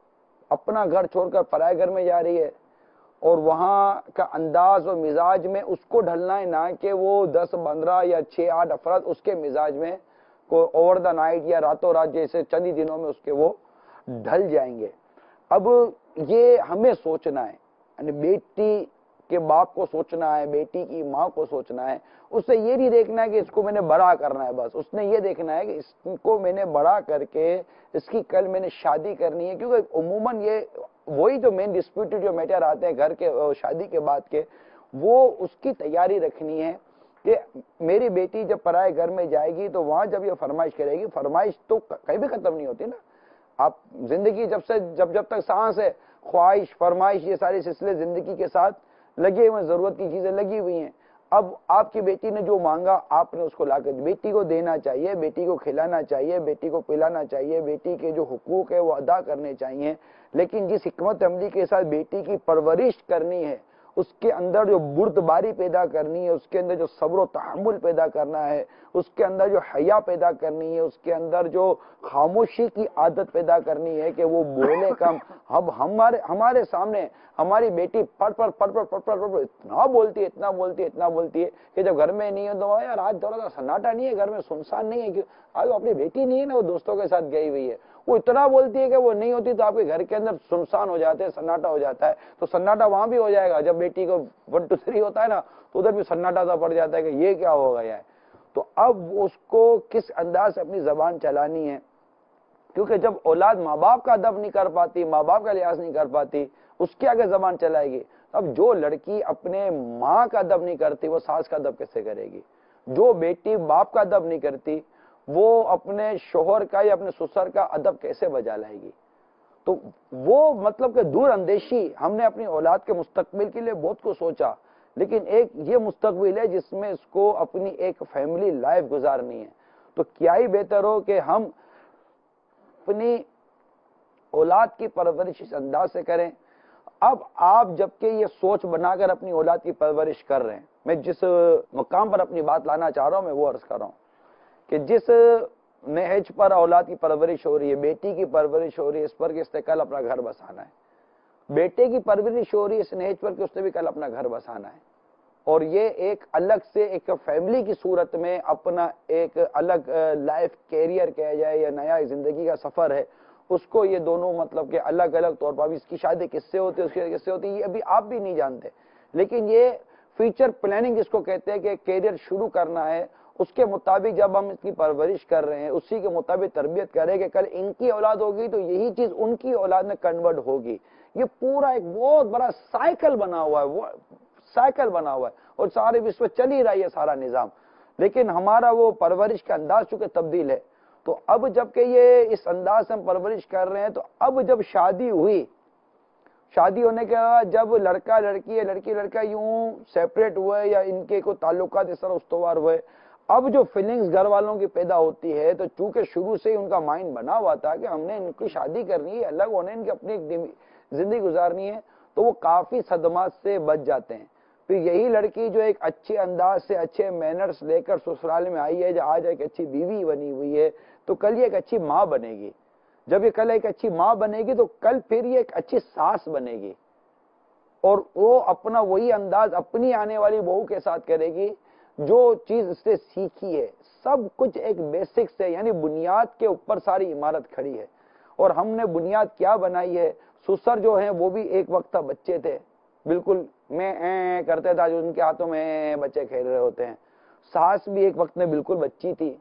اپنا گھر چھوڑ کر پرائے گھر میں جا رہی ہے اور وہاں کا انداز اور مزاج میں اس کو ڈھلنا ہے، نہ کہ وہ دس پندرہ یا چھ آٹھ افراد اس کے مزاج میں کوئی اوور دا نائٹ یا راتوں رات جیسے چند ہی دنوں میں اس کے وہ ڈھل جائیں گے. اب یہ ہمیں سوچنا ہے، یعنی بیٹی کے باپ کو سوچنا ہے، بیٹی کی ماں کو سوچنا ہے. اس سے یہ نہیں دیکھنا ہے کہ اس کو میں نے بڑا کرنا ہے، بس اس نے یہ دیکھنا ہے کہ اس کو میں نے بڑا کر کے اس کی کل میں نے شادی کرنی ہے. کیونکہ عموماً یہ وہی جو مین ڈسپیوٹڈ جو میٹر آتے ہیں گھر کے شادی کے بعد کے، وہ اس کی تیاری رکھنی ہے کہ میری بیٹی جب پرائے گھر میں جائے گی تو وہاں جب یہ فرمائش کرے گی، فرمائش تو کہیں بھی ختم نہیں ہوتی نا. آپ زندگی جب سے جب جب تک سانس ہے، خواہش، فرمائش، یہ سارے سلسلے زندگی کے ساتھ لگے ہوئے، ضرورت کی چیزیں لگی ہوئی ہیں. اب آپ کی بیٹی نے جو مانگا آپ نے اس کو لا کر بیٹی کو دینا چاہیے، بیٹی کو کھلانا چاہیے، بیٹی کو پلانا چاہیے، بیٹی کے جو حقوق ہے وہ ادا کرنے چاہیے. لیکن جس حکمت عملی کے ساتھ بیٹی کی پرورش کرنی ہے، اس کے اندر جو بردباری پیدا کرنی ہے، اس کے اندر جو صبر و تحمل پیدا کرنا ہے، اس کے اندر جو حیا پیدا کرنی ہے، اس کے اندر جو خاموشی کی عادت پیدا کرنی ہے کہ وہ بولے کم. اب ہمارے ہمارے سامنے ہماری بیٹی پڑ پڑ پڑ پڑ پڑ پڑ پڑ اتنا بولتی ہے اتنا بولتی ہے اتنا بولتی ہے کہ جب گھر میں نہیں ہے تو یار آج تھوڑا سا سناٹا نہیں ہے گھر میں، سنسان نہیں ہے، کہ آج وہ اپنی بیٹی نہیں ہے نا، وہ دوستوں کے ساتھ گئی ہوئی ہے. وہ اتنا بولتی ہے کہ وہ نہیں ہوتی تو آپ کے گھر کے اندر سنسان ہو جاتے ہیں، سناٹا ہو جاتا ہے. تو سناٹا وہاں بھی ہو جائے گا جب بیٹی کو ون ٹو تھری ہوتا ہے نا، تو ادھر بھی سناٹا سا پڑ جاتا ہے کہ یہ کیا ہو گیا ہے. تو اب اس کو کس انداز سے اپنی زبان چلانی ہے، کیونکہ جب اولاد ماں باپ کا ادب نہیں کر پاتی، ماں باپ کا لحاظ نہیں کر پاتی، اس کے آگے زبان چلائے گی. اب جو لڑکی اپنے ماں کا ادب نہیں کرتی وہ ساس کا ادب کیسے کرے گی؟ جو بیٹی باپ کا ادب نہیں کرتی وہ اپنے شوہر کا یا اپنے سسر کا ادب کیسے بجا لائے گی؟ تو وہ مطلب کہ دور اندیشی ہم نے اپنی اولاد کے مستقبل کے لیے بہت کو سوچا، لیکن ایک یہ مستقبل ہے جس میں اس کو اپنی ایک فیملی لائف گزارنی ہے. تو کیا ہی بہتر ہو کہ ہم اپنی اولاد کی پرورش اس انداز سے کریں. اب آپ جبکہ یہ سوچ بنا کر اپنی اولاد کی پرورش کر رہے ہیں، میں جس مقام پر اپنی بات لانا چاہ رہا ہوں میں وہ عرض کر رہا ہوں کہ جس نہج پر اولاد کی پرورش ہو رہی ہے، بیٹی کی پرورش ہو رہی ہے، اس پر کہ اس نے کل اپنا گھر بسانا ہے، بیٹے کی پرورش ہو رہی ہے اس نہج پر کہ اس نے بھی کل اپنا گھر بسانا ہے، اور یہ ایک الگ سے ایک فیملی کی صورت میں اپنا ایک الگ لائف کیریئر کہا جائے یا نیا زندگی کا سفر ہے، اس کو یہ دونوں مطلب کہ الگ الگ طور پر، ابھی اس کی شادی کس سے ہوتی ہے، اس کی کس سے ہوتی ہے، یہ ابھی آپ بھی نہیں جانتے، لیکن یہ فیوچر پلاننگ جس کو کہتے ہیں کہ کیریئر شروع کرنا ہے، اس کے مطابق جب ہم اس کی پرورش کر رہے ہیں، اسی کے مطابق تربیت کریں کہ کل ان کی اولاد ہوگی تو یہی چیز ان کی اولاد میں کنورٹ ہوگی. یہ پورا ایک بہت بڑا سائیکل بنا ہوا ہے، وہ سائیکل بنا ہوا ہے اور سارے اس پہ چل ہی رہا ہے سارا نظام. لیکن ہمارا وہ پرورش کا انداز چونکہ تبدیل ہے، تو اب جب کہ یہ اس انداز سے ہم پرورش کر رہے ہیں، تو اب جب شادی ہوئی، شادی ہونے کے بعد جب لڑکا لڑکی ہے، لڑکی لڑکا یوں سیپریٹ ہوئے یا ان کے کوئی تعلقات اس طرح استوار ہوئے، اب جو فیلنگز گھر والوں کی پیدا ہوتی ہے، تو چونکہ شروع سے ہی ان کا مائنڈ بنا ہوا تھا کہ ہم نے ان کی شادی کرنی ہے، الگ ہونے، ان کی اپنی زندگی گزارنی ہے، تو وہ کافی صدمات سے بچ جاتے ہیں. پھر یہی لڑکی جو ایک اچھے انداز سے اچھے مینرز لے کر سسرال میں آئی ہے، جو آج ایک اچھی بیوی بنی ہوئی ہے، تو کل یہ ایک اچھی ماں بنے گی. جب یہ کل ایک اچھی ماں بنے گی تو کل پھر یہ ایک اچھی ساس بنے گی، اور وہ اپنا وہی انداز اپنی آنے والی بہو کے ساتھ کرے گی جو چیز اس سے سیکھی ہے. سب کچھ ایک بیسک سے، یعنی بنیاد کے اوپر ساری عمارت کھڑی ہے. اور ہم نے بنیاد کیا بنائی ہے؟ سسر جو ہیں وہ بھی ایک وقت بچے تھے، بالکل میں اے کرتے تھا جو ان کے ہاتھوں میں بچے کھیل رہے ہوتے ہیں. ساس بھی ایک وقت میں بالکل بچی تھی،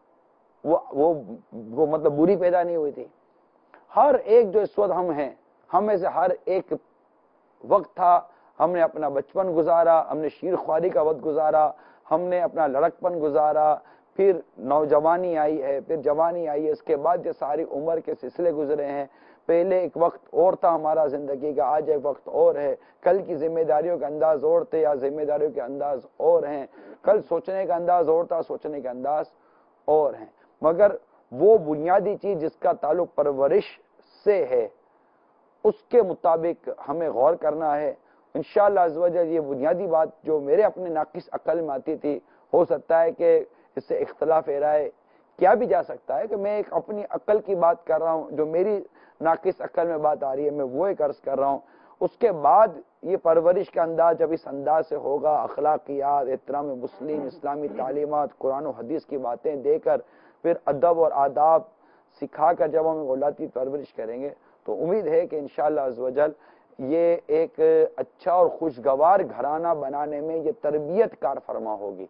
وہ وہ وہ مطلب بری پیدا نہیں ہوئی تھی. ہر ایک جو اس وقت ہم ہیں، ہم میں سے ہر ایک وقت تھا، ہم نے اپنا بچپن گزارا، ہم نے شیر خواری کا وقت گزارا، ہم نے اپنا لڑکپن گزارا، پھر نوجوانی آئی ہے، پھر جوانی آئی ہے، اس کے بعد یہ ساری عمر کے سلسلے گزرے ہیں. پہلے ایک وقت اور تھا ہمارا زندگی کا، آج ایک وقت اور ہے. کل کی ذمہ داریوں کا انداز اور تھے، یا ذمہ داریوں کے انداز اور ہیں. کل سوچنے کا انداز اور تھا، سوچنے کا انداز اور ہیں. مگر وہ بنیادی چیز جس کا تعلق پرورش سے ہے، اس کے مطابق ہمیں غور کرنا ہے. انشاءاللہ عز و جل یہ بنیادی بات جو میرے اپنے ناقص عقل میں آتی تھی، ہو سکتا ہے کہ اس سے اختلاف رائے کیا بھی جا سکتا ہے کہ میں ایک اپنی عقل کی بات کر رہا ہوں، جو میری ناقص عقل میں بات آ رہی ہے میں وہ ایک عرض کر رہا ہوں. اس کے بعد یہ پرورش کا انداز جب اس انداز سے ہوگا، اخلاقیات، احترام مسلم، اسلامی تعلیمات، قرآن و حدیث کی باتیں دے کر، پھر ادب اور آداب سکھا کر جب ہم اولاد کی پرورش کریں گے، تو امید ہے کہ انشاءاللہ عز و جل یہ ایک اچھا اور خوشگوار گھرانہ بنانے میں یہ تربیت کار فرما ہوگی.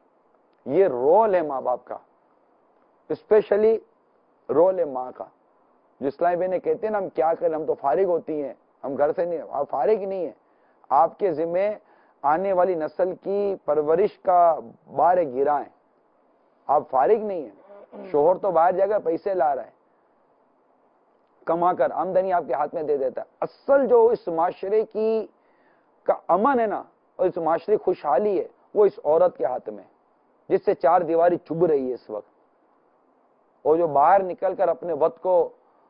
یہ رول ہے ماں باپ کا، اسپیشلی رول ہے ماں کا. جو اسلامی بہنیں کہتے ہیں نا ہم کیا کریں، ہم تو فارغ ہوتی ہیں، ہم گھر سے نہیں، آپ فارغ ہی نہیں ہیں. آپ کے ذمہ آنے والی نسل کی پرورش کا بار گرا ہے. آپ فارغ نہیں ہیں. شوہر تو باہر جا کر پیسے لا رہا ہے، کما کر آمدنی آپ کے ہاتھ میں دے دیتا ہے. اصل جو اس معاشرے کی کا امن ہے نا، اور اس معاشرے کی خوشحالی ہے، وہ اس عورت کے ہاتھ میں، جس سے چار دیواری چبھ رہی ہے اس وقت، اور جو باہر نکل کر اپنے وقت کو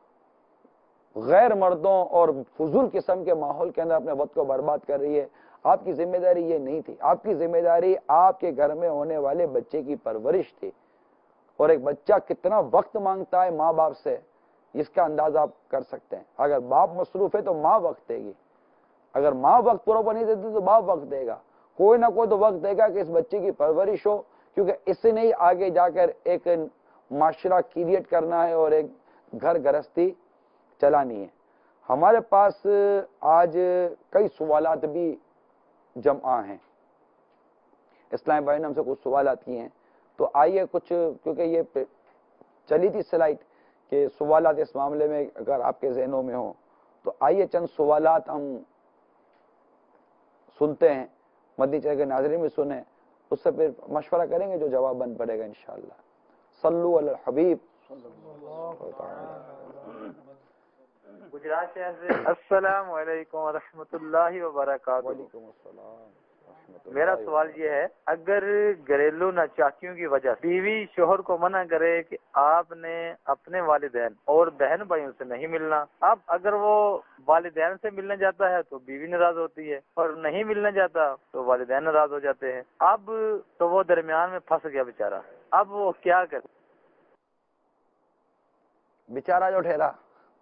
غیر مردوں اور فضول قسم کے ماحول کے اندر اپنے وقت کو برباد کر رہی ہے. آپ کی ذمہ داری یہ نہیں تھی. آپ کی ذمہ داری آپ کے گھر میں ہونے والے بچے کی پرورش تھی. اور ایک بچہ کتنا وقت مانگتا ہے ماں باپ سے، اس کا اندازہ آپ کر سکتے ہیں. اگر باپ مصروف ہے تو ماں وقت دے گی، اگر ماں وقت پراپر نہیں دیتی تو باپ وقت دے گا. کوئی نہ کوئی تو وقت دے گا کہ اس بچے کی پرورش ہو، کیونکہ اس نے ہی آگے جا کر ایک معاشرہ کریٹ کرنا ہے اور ایک گھر گرہستی چلانی ہے. ہمارے پاس آج کئی سوالات بھی جمع ہیں. اسلام بھائی نے ہم سے کچھ سوالات کیے ہیں، تو آئیے کچھ، کیونکہ یہ چلی تھی سلائٹ کہ سوالات اس معاملے میں اگر آپ کے ذہنوں میں ہوں، تو آئیے چند سوالات ہم سنتے ہیں، مدنی چینل کے ناظرین بھی سنیں، اس سے پھر مشورہ کریں گے جو جواب بن پڑے گا انشاءاللہ. صلو علی الحبیب. گجرات شہر سے السلام علیکم ورحمۃ اللہ وبرکاتہ. وعلیکم السلام. میں تو میرا سوال یہ ہے، اگر گھریلو ناچاکیوں کی وجہ سے بیوی شوہر کو منع کرے کہ آپ نے اپنے والدین اور بہن بھائیوں سے نہیں ملنا، اب اگر وہ والدین سے ملنے جاتا ہے تو بیوی ناراض ہوتی ہے، اور نہیں ملنے جاتا تو والدین ناراض ہو جاتے ہیں، اب تو وہ درمیان میں پھنس گیا بیچارہ، اب وہ کیا کرے؟ بیچارہ جو ٹھہرا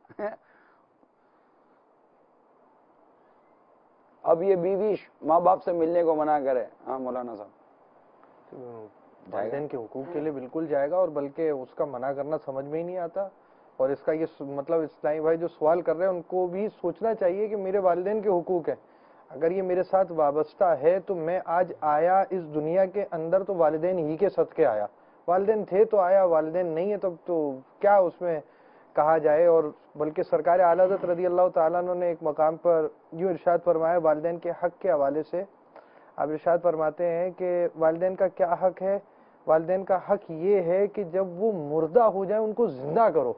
اب یہ بیوی ماں باپ سے ملنے کو منع کرے، ہاں مولانا صاحب، والدین کے حقوق کے لیے بالکل جائے گا، اور بلکہ اس کا منع کرنا سمجھ میں ہی نہیں آتا. اور اس کا یہ مطلب اسلامی بھائی جو سوال کر رہے ہیں ان کو بھی سوچنا چاہیے کہ میرے والدین کے حقوق ہیں، اگر یہ میرے ساتھ وابستہ ہے تو میں آج آیا اس دنیا کے اندر تو والدین ہی کے صدقے آیا، والدین تھے تو آیا، والدین نہیں ہے تب تو کیا اس میں کہا جائے. اور بلکہ سرکار اعلی حضرت رضی اللہ تعالیٰ عنہ نے ایک مقام پر یوں ارشاد فرمایا والدین کے حق کے حوالے سے، آپ ارشاد فرماتے ہیں کہ والدین کا کیا حق ہے؟ والدین کا حق یہ ہے کہ جب وہ مردہ ہو جائیں ان کو زندہ کرو،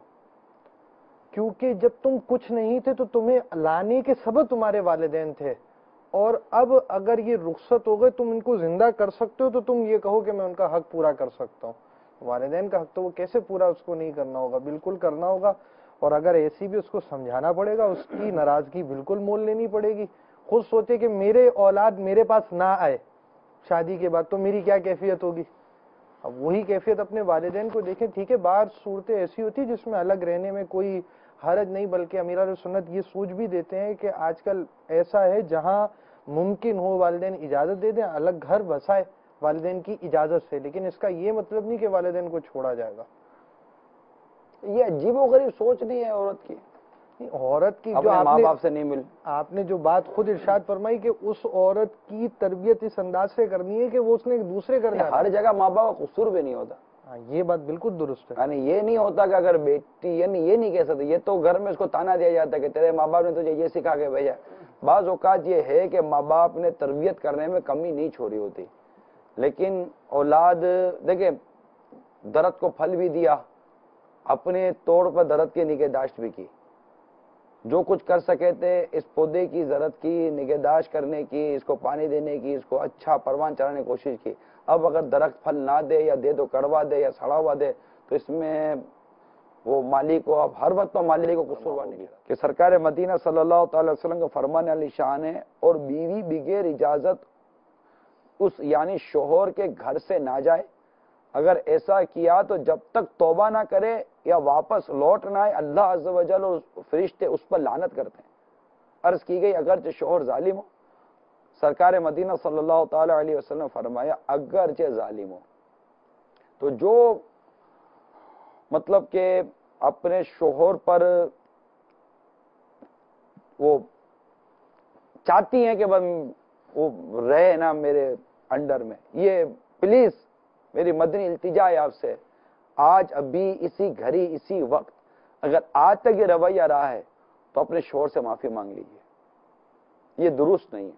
کیونکہ جب تم کچھ نہیں تھے تو تمہیں لانے کے سبب تمہارے والدین تھے، اور اب اگر یہ رخصت ہو گئے تم ان کو زندہ کر سکتے ہو تو تم یہ کہو کہ میں ان کا حق پورا کر سکتا ہوں. والدین کا حق تو وہ کیسے پورا اس کو نہیں کرنا ہوگا، بالکل کرنا ہوگا. اور اگر ایسی بھی اس کو سمجھانا پڑے گا، اس کی ناراضگی بالکل مول لینی پڑے گی. خود سوچے کہ میرے اولاد میرے پاس نہ آئے شادی کے بعد تو میری کیا کیفیت ہوگی. اب وہی کیفیت اپنے والدین کو دیکھیں. ٹھیک ہے بعض صورتیں ایسی ہوتی جس میں الگ رہنے میں کوئی حرج نہیں، بلکہ امیر سنت یہ سوچ بھی دیتے ہیں کہ آج کل ایسا ہے جہاں ممکن ہو والدین اجازت دے دیں، الگ گھر بسائے والدین کی اجازت سے، لیکن اس کا یہ مطلب نہیں کہ والدین کو چھوڑا جائے گا. یہ عجیب و غریب سوچ نہیں ہے عورت کی، عورت کی جو اپنے آپ ماں نے باپ سے نہیں مل، آپ نے جو بات خود ارشاد فرمائی کہ اس عورت کی تربیت اس انداز سے کرنی ہے کہ وہ اس نے ایک دوسرے گھر جانا ہر ہے. جگہ ماں باپ کا قصور بھی نہیں ہوتا. ہاں یہ بات بالکل درست ہے. یعنی یہ نہیں ہوتا کہ اگر بیٹی، یعنی یہ نہیں کہہ سکتے، یہ تو گھر میں اس کو تانا دیا جاتا ہے کہ تیرے ماں باپ نے تجھے یہ سکھا کے بھیجا. بعض اوقات یہ ہے کہ ماں باپ نے تربیت کرنے میں کمی نہیں چھوڑی ہوتی، لیکن اولاد دیکھیں درخت کو پھل بھی دیا، اپنے طور پر درخت کی نگہداشت بھی کی، جو کچھ کر سکے تھے اس پودے کی درخت کی نگہداشت کرنے کی، اس کو پانی دینے کی، اس کو اچھا پروان چڑھانے کی کوشش کی. اب اگر درخت پھل نہ دے یا دے تو کڑوا دے یا سڑا ہوا دے تو اس میں وہ مالک کو، اب ہر وقت تو مالک کو قصوروار نہیں کہ سرکار مدینہ صلی اللہ تعالی وسلم کا فرمان علی شان ہے، اور بیوی بغیر اجازت اس یعنی شوہر کے گھر سے نہ جائے. اگر ایسا کیا تو جب تک توبہ نہ کرے یا واپس لوٹ نہ آئے اللہ عز و جل اور فرشتے اس پر لعنت کرتے ہیں. عرض کی گئی اگرچہ شوہر ظالم ہو، سرکار مدینہ صلی اللہ تعالی علیہ وسلم فرمایا اگرچہ ظالم ہو تو جو مطلب کہ اپنے شوہر پر وہ چاہتی ہیں کہ وہ رہے نا میرے انڈر میں، یہ پلیز میری مدنی التجا ہے آپ سے، آج ابھی اسی گھڑی اسی وقت اگر آج تک یہ رویہ رہا ہے تو اپنے شوہر سے معافی مانگ لیجیے. یہ درست نہیں ہے،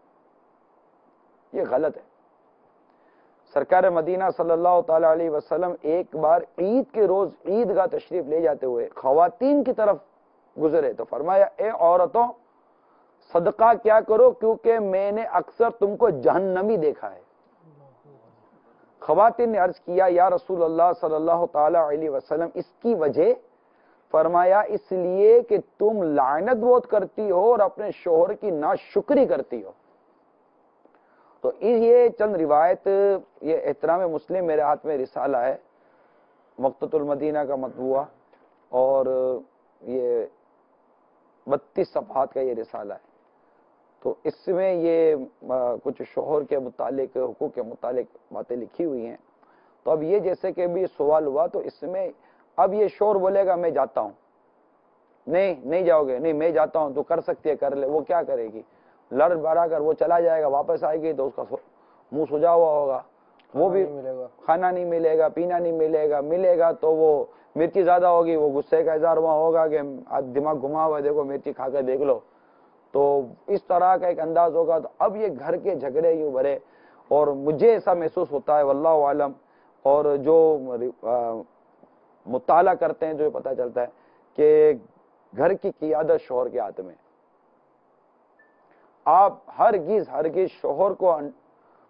یہ غلط ہے. سرکار مدینہ صلی اللہ تعالی علیہ وسلم ایک بار عید کے روز عید گاہ تشریف لے جاتے ہوئے خواتین کی طرف گزرے تو فرمایا اے عورتوں صدقہ کیا کرو کیونکہ میں نے اکثر تم کو جہنمی دیکھا ہے. خواتین نے عرض کیا یا رسول اللہ صلی اللہ تعالی علیہ وسلم اس کی وجہ؟ فرمایا اس لیے کہ تم لعنت بہت کرتی ہو اور اپنے شوہر کی ناشکری کرتی ہو. تو یہ چند روایت، یہ احترام مسلم میرے ہاتھ میں رسالہ ہے مقتۃ المدینہ کا مطبوعہ، اور یہ بتیس صفحات کا یہ رسالہ ہے. تو اس میں یہ کچھ شوہر کے متعلق، حقوق کے متعلق باتیں لکھی ہوئی ہیں. تو اب یہ جیسے کہ بھی سوال ہوا تو اس میں اب یہ شوہر بولے گا میں جاتا ہوں، نہیں نہیں جاؤ گے، نہیں میں جاتا ہوں، تو کر سکتی ہے کر لے. وہ کیا کرے گی؟ لڑ بڑا کر وہ چلا جائے گا، واپس آئے گی تو اس کا منہ سجا ہوا ہوگا، وہ بھی کھانا نہیں ملے گا، پینا نہیں ملے گا، ملے گا تو وہ مرچی زیادہ ہوگی، وہ غصے کا اظہار وہاں ہوگا کہ دماغ گھما ہوا ہے، دیکھو مرچی کھا کر دیکھ لو. تو اس طرح کا ایک انداز ہوگا. تو اب یہ گھر کے جھگڑے یوں بھرے، اور مجھے ایسا محسوس ہوتا ہے واللہ عالم، اور جو مطالعہ کرتے ہیں جو پتہ چلتا ہے کہ گھر کی قیادت شوہر کے ہاتھ میں. آپ ہرگز ہرگز شوہر کو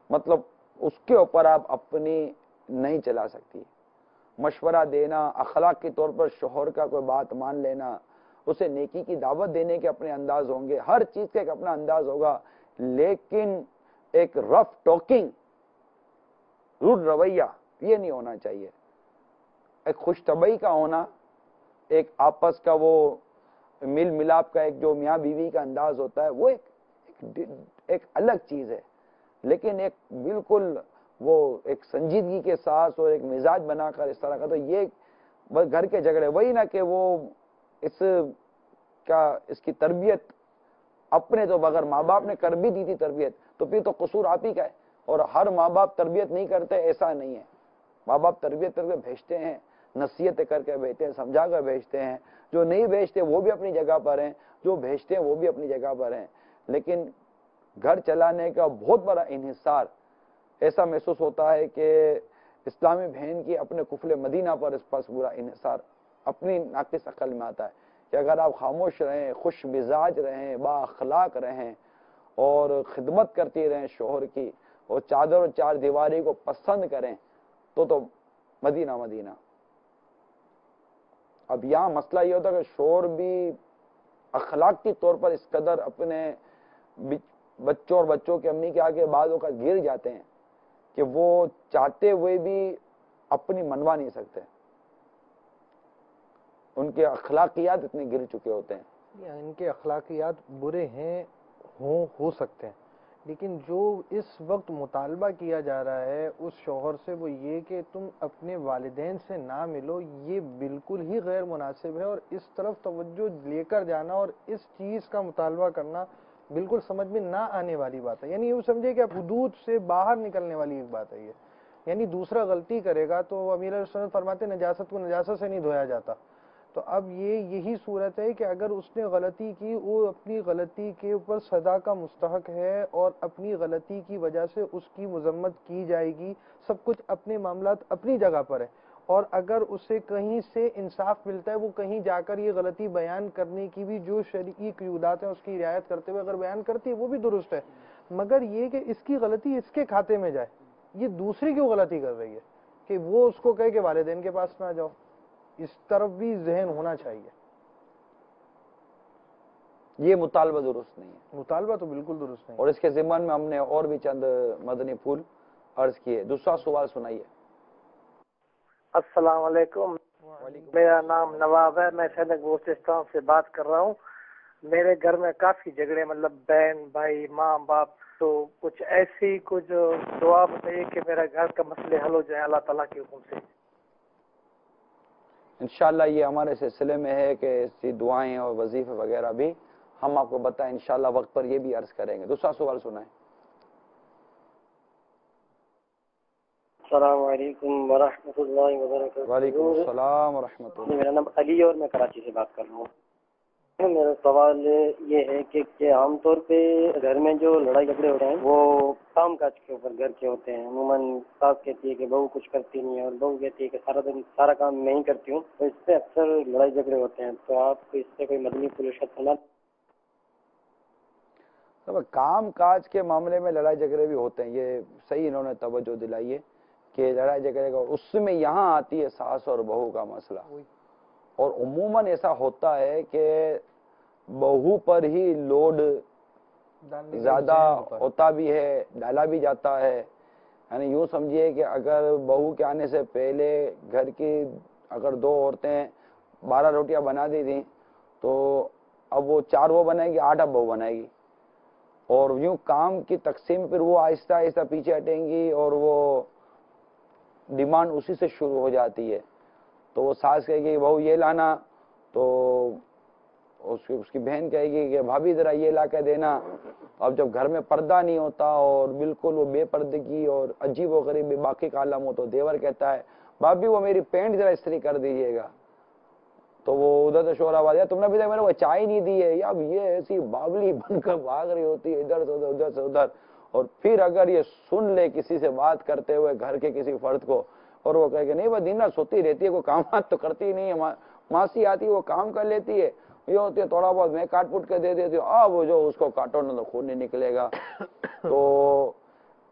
مطلب اس کے اوپر آپ اپنی نہیں چلا سکتی. مشورہ دینا، اخلاق کے طور پر شوہر کا کوئی بات مان لینا، اسے نیکی کی دعوت دینے کے اپنے انداز ہوں گے، ہر چیز کا ایک اپنا انداز ہوگا، لیکن ایک رف ٹاکنگ، روڈ رویہ یہ نہیں ہونا چاہیے. ایک خوش طبعی کا ہونا، ایک آپس کا وہ مل ملاپ کا ایک جو میاں بیوی کا انداز ہوتا ہے وہ ایک ایک الگ چیز ہے. لیکن ایک بالکل وہ ایک سنجیدگی کے ساتھ اور ایک مزاج بنا کر اس طرح کا، تو یہ بس گھر کے جھگڑے وہی نہ کہ وہ اس کا اس کی تربیت اپنے تو بغیر ماں باپ نے کر بھی دی تھی تربیت، تو پھر تو قصور آپ ہی کا ہے. اور ہر ماں باپ تربیت نہیں کرتے ایسا نہیں ہے. ماں باپ تربیت کر کے بھیجتے ہیں، نصیحتیں کر کے بھیجتے ہیں، سمجھا کر بھیجتے ہیں. جو نہیں بھیجتے وہ بھی اپنی جگہ پر ہیں، جو بھیجتے ہیں وہ بھی اپنی جگہ پر ہیں. لیکن گھر چلانے کا بہت بڑا انحصار ایسا محسوس ہوتا ہے کہ اسلامی بہن کی اپنے کفل مدینہ پر اس پاس برا انحصار اپنی ناقص عقل میں آتا ہے کہ اگر آپ خاموش رہیں، خوش مزاج رہیں، با اخلاق رہیں اور خدمت کرتی رہیں شوہر کی، اور چادر اور چار دیواری کو پسند کریں، تو تو مدینہ مدینہ. اب یہاں مسئلہ یہ ہوتا ہے کہ شوہر بھی اخلاقی طور پر اس قدر اپنے بچوں اور بچوں کے امی کے آگے بعض اوقات گر جاتے ہیں کہ وہ چاہتے ہوئے بھی اپنی منوا نہیں سکتے. ان کے اخلاقیات اتنے گر چکے ہوتے ہیں. ان کے اخلاقیات برے ہیں، ہوں ہو سکتے ہیں، لیکن جو اس وقت مطالبہ کیا جا رہا ہے اس شوہر سے وہ یہ کہ تم اپنے والدین سے نہ ملو، یہ بالکل ہی غیر مناسب ہے. اور اس طرف توجہ لے کر جانا اور اس چیز کا مطالبہ کرنا بالکل سمجھ میں نہ آنے والی بات ہے. یعنی یوں سمجھے کہ حدود سے باہر نکلنے والی ایک بات ہے یہ. یعنی دوسرا غلطی کرے گا تو امیر علیہ السلام فرماتے نجاست کو نجاست سے نہیں دھویا جاتا. تو اب یہ یہی صورت ہے کہ اگر اس نے غلطی کی، وہ اپنی غلطی کے اوپر سزا کا مستحق ہے اور اپنی غلطی کی وجہ سے اس کی مذمت کی جائے گی. سب کچھ اپنے معاملات اپنی جگہ پر ہے، اور اگر اسے کہیں سے انصاف ملتا ہے وہ کہیں جا کر یہ غلطی بیان کرنے کی بھی جو شرعی قیودات ہیں اس کی رعایت کرتے ہوئے اگر بیان کرتی ہے وہ بھی درست ہے. مگر یہ کہ اس کی غلطی اس کے کھاتے میں جائے، یہ دوسری کیوں غلطی کر رہی ہے کہ وہ اس کو کہے کہ والدین کے پاس نہ جاؤ. اس طرف بھی ذہن ہونا چاہیے. یہ مطالبہ درست نہیں ہے. مطالبہ تو بالکل درست نہیں. اور اس کے ضمن میں ہم نے اور بھی چند مدنی پھول عرض کیے. دوسرا سوال سنائیے. السلام علیکم، میرا نام نواب ہے، میں سینک بلوچستان سے بات کر رہا ہوں. میرے گھر میں کافی جھگڑے، مطلب بہن بھائی ماں باپ، تو کچھ ایسی کچھ دعا بتائیے کہ میرا گھر کا مسئلے حل ہو جائے اللہ تعالیٰ کے حکم سے. انشاءاللہ یہ ہمارے سلسلے میں ہے کہ ایسی دعائیں اور وظیفے وغیرہ بھی ہم آپ کو بتائیں انشاءاللہ، وقت پر یہ بھی عرض کریں گے. دوسرا سوال سنائیں. السلام علیکم ورحمۃ اللہ وبرکاتہ. وعلیکم السلام ورحمۃ اللہ. میرا نام علی اور میں کراچی سے بات کر رہا ہوں. میرا سوال یہ ہے کہ کہ عام طور پہ گھر میں جو لڑائی جھگڑے ہوتے ہیں وہ کام کاج کے اوپر گھر کے ہوتے ہیں. عموماً ساس کہتی ہے کہ بہو کچھ کرتی نہیں ہے اور بہو کہتی ہے کہ سارا دن سارا کام میں ہی کرتی ہوں، تو اس سے اکثر لڑائی جھگڑے ہوتے ہیں. تو آپ اس سے کوئی مدنی پولیس سنا؟ کام کاج کے معاملے میں لڑائی جھگڑے بھی ہوتے ہیں، یہ صحیح انہوں نے توجہ دلائی ہے کہ لڑائی جھگڑے کا اس میں یہاں آتی ہے ساس اور بہو کا مسئلہ. اور عموماً ایسا ہوتا ہے کہ بہو پر ہی لوڈ زیادہ ہوتا بھی ہے، ڈالا بھی جاتا ہے. یعنی یوں سمجھیے کہ اگر بہو کے آنے سے پہلے گھر کی اگر دو عورتیں بارہ روٹیاں بنا دی تھیں تو اب وہ چار وہ بنائے گی، آٹھ اب بہو بنائے گی. اور یوں کام کی تقسیم پھر وہ آہستہ آہستہ پیچھے ہٹیں گی اور وہ ڈیمانڈ اسی سے شروع ہو جاتی ہے. تو وہ ساس کہے گی بہو یہ لانا، تو اس کی اس کی بہن کہے گی کہ بھابھی ذرا یہ لا کے دینا. اب جب گھر میں پردہ نہیں ہوتا اور بالکل وہ بے پردگی اور عجیب و غریب باقی کا عالم ہو تو دیور کہتا ہے بھابھی وہ میری پینٹ ذرا استری کر دیجیے گا. تو وہ ادھر سے شور آواز ہے تم نے ابھی تک میرے کو چائے نہیں دی ہے. اب یہ ایسی بابلی بن کر بھاگ رہی ہوتی ہے ادھر سے ادھر ادھر سے ادھر. اور پھر اگر یہ سن لے کسی سے بات کرتے ہوئے گھر کے کسی فرد کو اور وہ کہے کہ نہیں وہ دن رات سوتی رہتی ہے، کوئی کام تو کرتی نہیں ہے، ماسی آتی ہے وہ کام کر لیتی ہے، یہ ہوتی ہے تھوڑا بہت میں کاٹ پوٹ کے دے دیتی ہوں، اب وہ جو اس کو کاٹو نہ تو خون نہیں نکلے گا. تو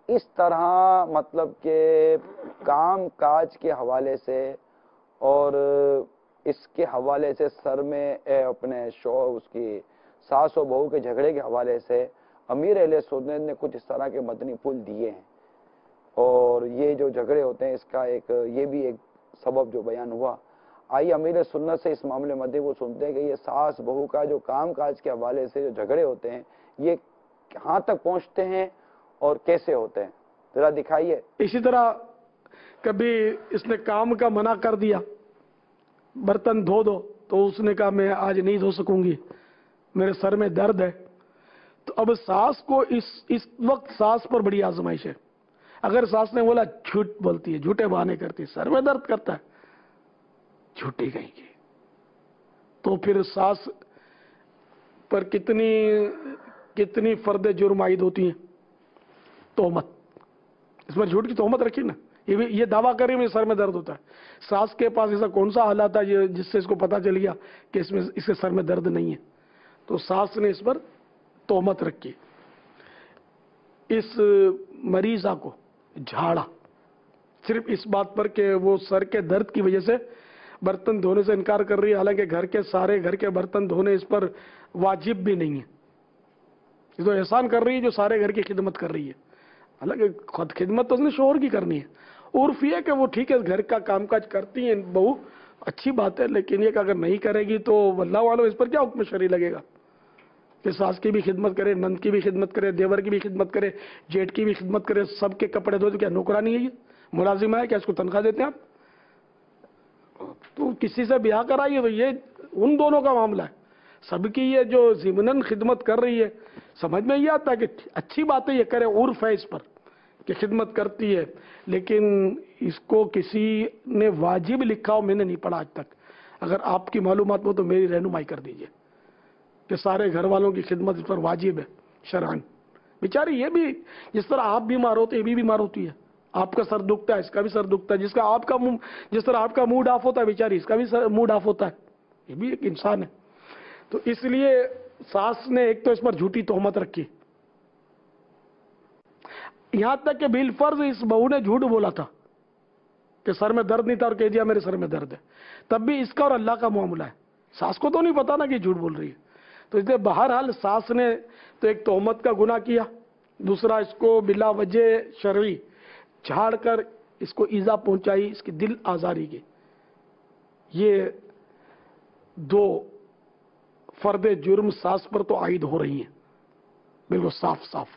اس طرح مطلب کہ کام کاج کے حوالے سے اور اس کے حوالے سے سر میں اپنے شو اس کی ساس و بہو کے جھگڑے کے حوالے سے امیر اہل سنت نے کچھ اس طرح کے مدنی پھول دیے ہیں، اور یہ جو جھگڑے ہوتے ہیں اس کا ایک یہ بھی ایک سبب جو بیان ہوا۔ آئیے امیر سنت سے اس معاملے مدنی وہ سنتے ہیں کہ یہ ساس بہو کا جو کام کاج کے حوالے سے جو جھگڑے ہوتے ہیں یہ کہاں تک پہنچتے ہیں اور کیسے ہوتے ہیں، ذرا دکھائیے۔ اسی طرح کبھی اس نے کام کا منع کر دیا، برتن دھو دو، تو اس نے کہا میں آج نہیں دھو سکوں گی، میرے سر میں درد ہے۔ تو اب ساس کو اس اس وقت ساس پر بڑی آزمائش ہے۔ اگر ساس نے بولا جھوٹ بولتی ہے، جھوٹے بہانے کرتی ہے، سر میں درد کرتا ہے، جھوٹی کہیں گی، تو پھر ساس پر کتنی کتنی فرد جرم عائد ہوتی ہیں؟ تہمت، اس پر جھوٹ کی تہمت رکھی نا، یہ بھی یہ دعویٰ کرے میرے سر میں درد ہوتا ہے۔ ساس کے پاس ایسا کون سا حالات ہے جس سے اس کو پتا چل گیا کہ اس میں اس کے سر میں درد نہیں ہے؟ تو ساس نے اس پر تہمت رکھی۔ اس مریضہ کو جھاڑا صرف اس بات پر کہ وہ سر کے درد کی وجہ سے برتن دھونے سے انکار کر رہی ہے، حالانکہ گھر کے سارے گھر کے برتن دھونے اس پر واجب بھی نہیں ہے۔ یہ تو احسان کر رہی ہے جو سارے گھر کی خدمت کر رہی ہے، حالانکہ خود خدمت تو اس نے شوہر کی کرنی ہے۔ عرف یہ کہ وہ ٹھیک ہے گھر کا کام کاج کرتی ہیں بہو، اچھی بات ہے، لیکن یہ کہ اگر نہیں کرے گی تو واللہ والو اس پر کیا حکم شرعی لگے گا کہ ساس کی بھی خدمت کرے، نند کی بھی خدمت کرے، دیور کی بھی خدمت کرے، جیٹ کی بھی خدمت کرے، سب کے کپڑے دھو۔ کیا نوکرانی ہے؟ یہ ملازمہ ہے کیا؟ اس کو تنخواہ دیتے ہیں آپ؟ تو کسی سے بیاہ کرائیے تو یہ ان دونوں کا معاملہ ہے، سب کی یہ جو ضمناً خدمت کر رہی ہے، سمجھ میں یہ آتا ہے کہ اچھی بات ہے، یہ کرے، عرف ہے اس پر کہ خدمت کرتی ہے، لیکن اس کو کسی نے واجب لکھا ہو میں نے نہیں پڑھا آج تک۔ اگر آپ کی معلومات ہو تو میری رہنمائی کر دیجئے کہ سارے گھر والوں کی خدمت اس پر واجب ہے شرعاً۔ بیچاری یہ بھی جس طرح آپ بیمار ہوتے یہ بھی بیمار ہوتی ہے، آپ کا سر دکھتا ہے اس کا بھی سر دکھتا ہے، جس کا آپ کا جس طرح آپ کا موڈ آف ہوتا ہے بیچاری اس کا بھی موڈ آف ہوتا ہے، یہ بھی ایک انسان ہے۔ تو اس لیے ساس نے ایک تو اس پر جھوٹی تہمت رکھی، یہاں تک کہ بالفرض اس بہو نے جھوٹ بولا تھا کہ سر میں درد نہیں تھا اور کہہ دیا میرے سر میں درد ہے، تب بھی اس کا اور اللہ کا معاملہ ہے، ساس کو تو نہیں پتا نا کہ جھوٹ بول رہی ہے۔ تو اس لیے بہرحال ساس نے تو ایک تہمت کا گناہ کیا، دوسرا اس کو بلا وجہ شرعی جھاڑ کر اس کو ایذا پہنچائی، اس کی دل آزاری کی۔ یہ دو فرد جرم ساس پر تو عائد ہو رہی ہیں، بالکل صاف صاف۔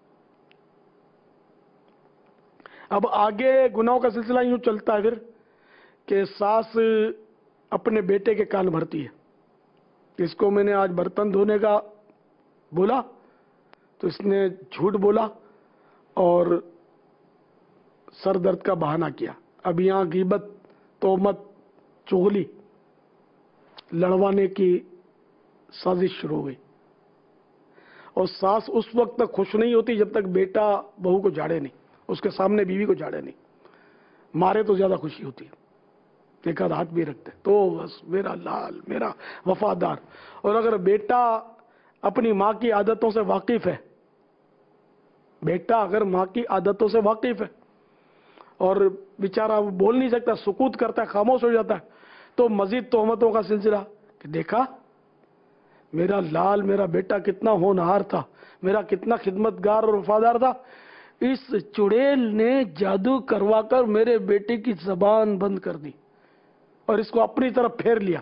اب آگے گناہوں کا سلسلہ یوں چلتا ہے پھر کہ ساس اپنے بیٹے کے کان بھرتی ہے، اس کو میں نے آج برتن دھونے کا بولا تو اس نے جھوٹ بولا اور سر درد کا بہانہ کیا۔ اب یہاں غیبت، تہمت، چغلی، لڑوانے کی سازش شروع ہو گئی، اور ساس اس وقت تک خوش نہیں ہوتی جب تک بیٹا بہو کو جھاڑے نہیں، اس کے سامنے بیوی کو جھاڑے نہیں، مارے تو زیادہ خوشی ہوتی ہے، ایک آدھ ہاتھ بھی رکھتے تو بس میرا لال، میرا وفادار۔ اور اگر بیٹا اپنی ماں کی عادتوں سے واقف ہے، بیٹا اگر ماں کی عادتوں سے واقف ہے اور بیچارہ وہ بول نہیں سکتا، سکوت کرتا ہے، خاموش ہو جاتا ہے، تو مزید تہمتوں کا سلسلہ کہ دیکھا میرا لال، میرا بیٹا کتنا ہونہار تھا، میرا کتنا خدمتگار اور وفادار تھا، اس چڑیل نے جادو کروا کر میرے بیٹے کی زبان بند کر دی اور اس کو اپنی طرف پھیر لیا،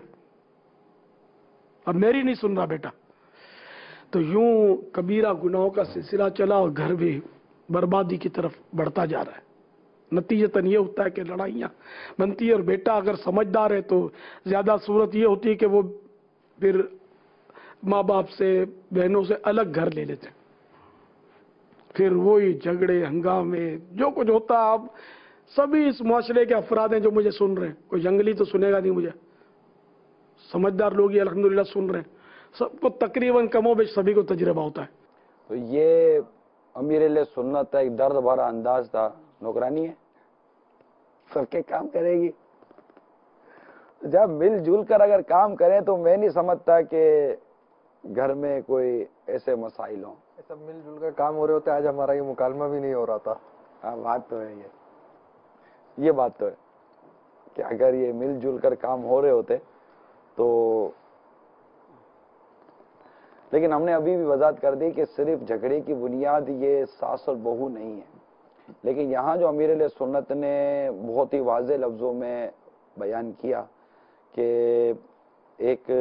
اب میری نہیں سن رہا بیٹا۔ تو یوں کبیرہ گناہوں کا سلسلہ چلا اور گھر بھی بربادی کی طرف بڑھتا جا رہا ہے۔ نتیجتاً یہ ہوتا ہے کہ لڑائیاں بنتی ہے، اور بیٹا اگر سمجھدار ہے تو زیادہ صورت یہ ہوتی ہے کہ وہ پھر ماں باپ سے، بہنوں سے الگ گھر لے لیتے ہیں، پھر وہی جھگڑے، ہنگامے، جو کچھ ہوتا ہے۔ اب سبھی اس معاشرے کے افراد ہیں جو مجھے سن رہے ہیں، کوئی جنگلی تو سنے گا نہیں مجھے، سمجھدار لوگ یہ الحمدللہ سن رہے ہیں، سب کو تقریباً کم و بیش سبھی کو تجربہ ہوتا ہے۔ تو یہ امیر اہل سنت ایک درد بھرا انداز تھا، نوکرانی ہے سب کے کام کرے گی، جب مل جل کر اگر کام کریں تو میں نہیں سمجھتا کہ گھر میں کوئی ایسے مسائل ہوں، سب مل جل کر کام ہو رہے ہوتے, آج ہمارا یہ مکالمہ بھی نہیں ہو رہا تھا. ہاں بات تو ہے, یہ یہ بات تو ہے کہ اگر یہ مل جل کر کام ہو رہے ہوتے تو, لیکن ہم نے ابھی بھی وضاحت کر دی کہ صرف جھگڑے کی بنیاد یہ ساس اور بہو نہیں ہے. لیکن یہاں جو امیر اہل سنت نے بہت ہی واضح لفظوں میں بیان کیا کہ ایک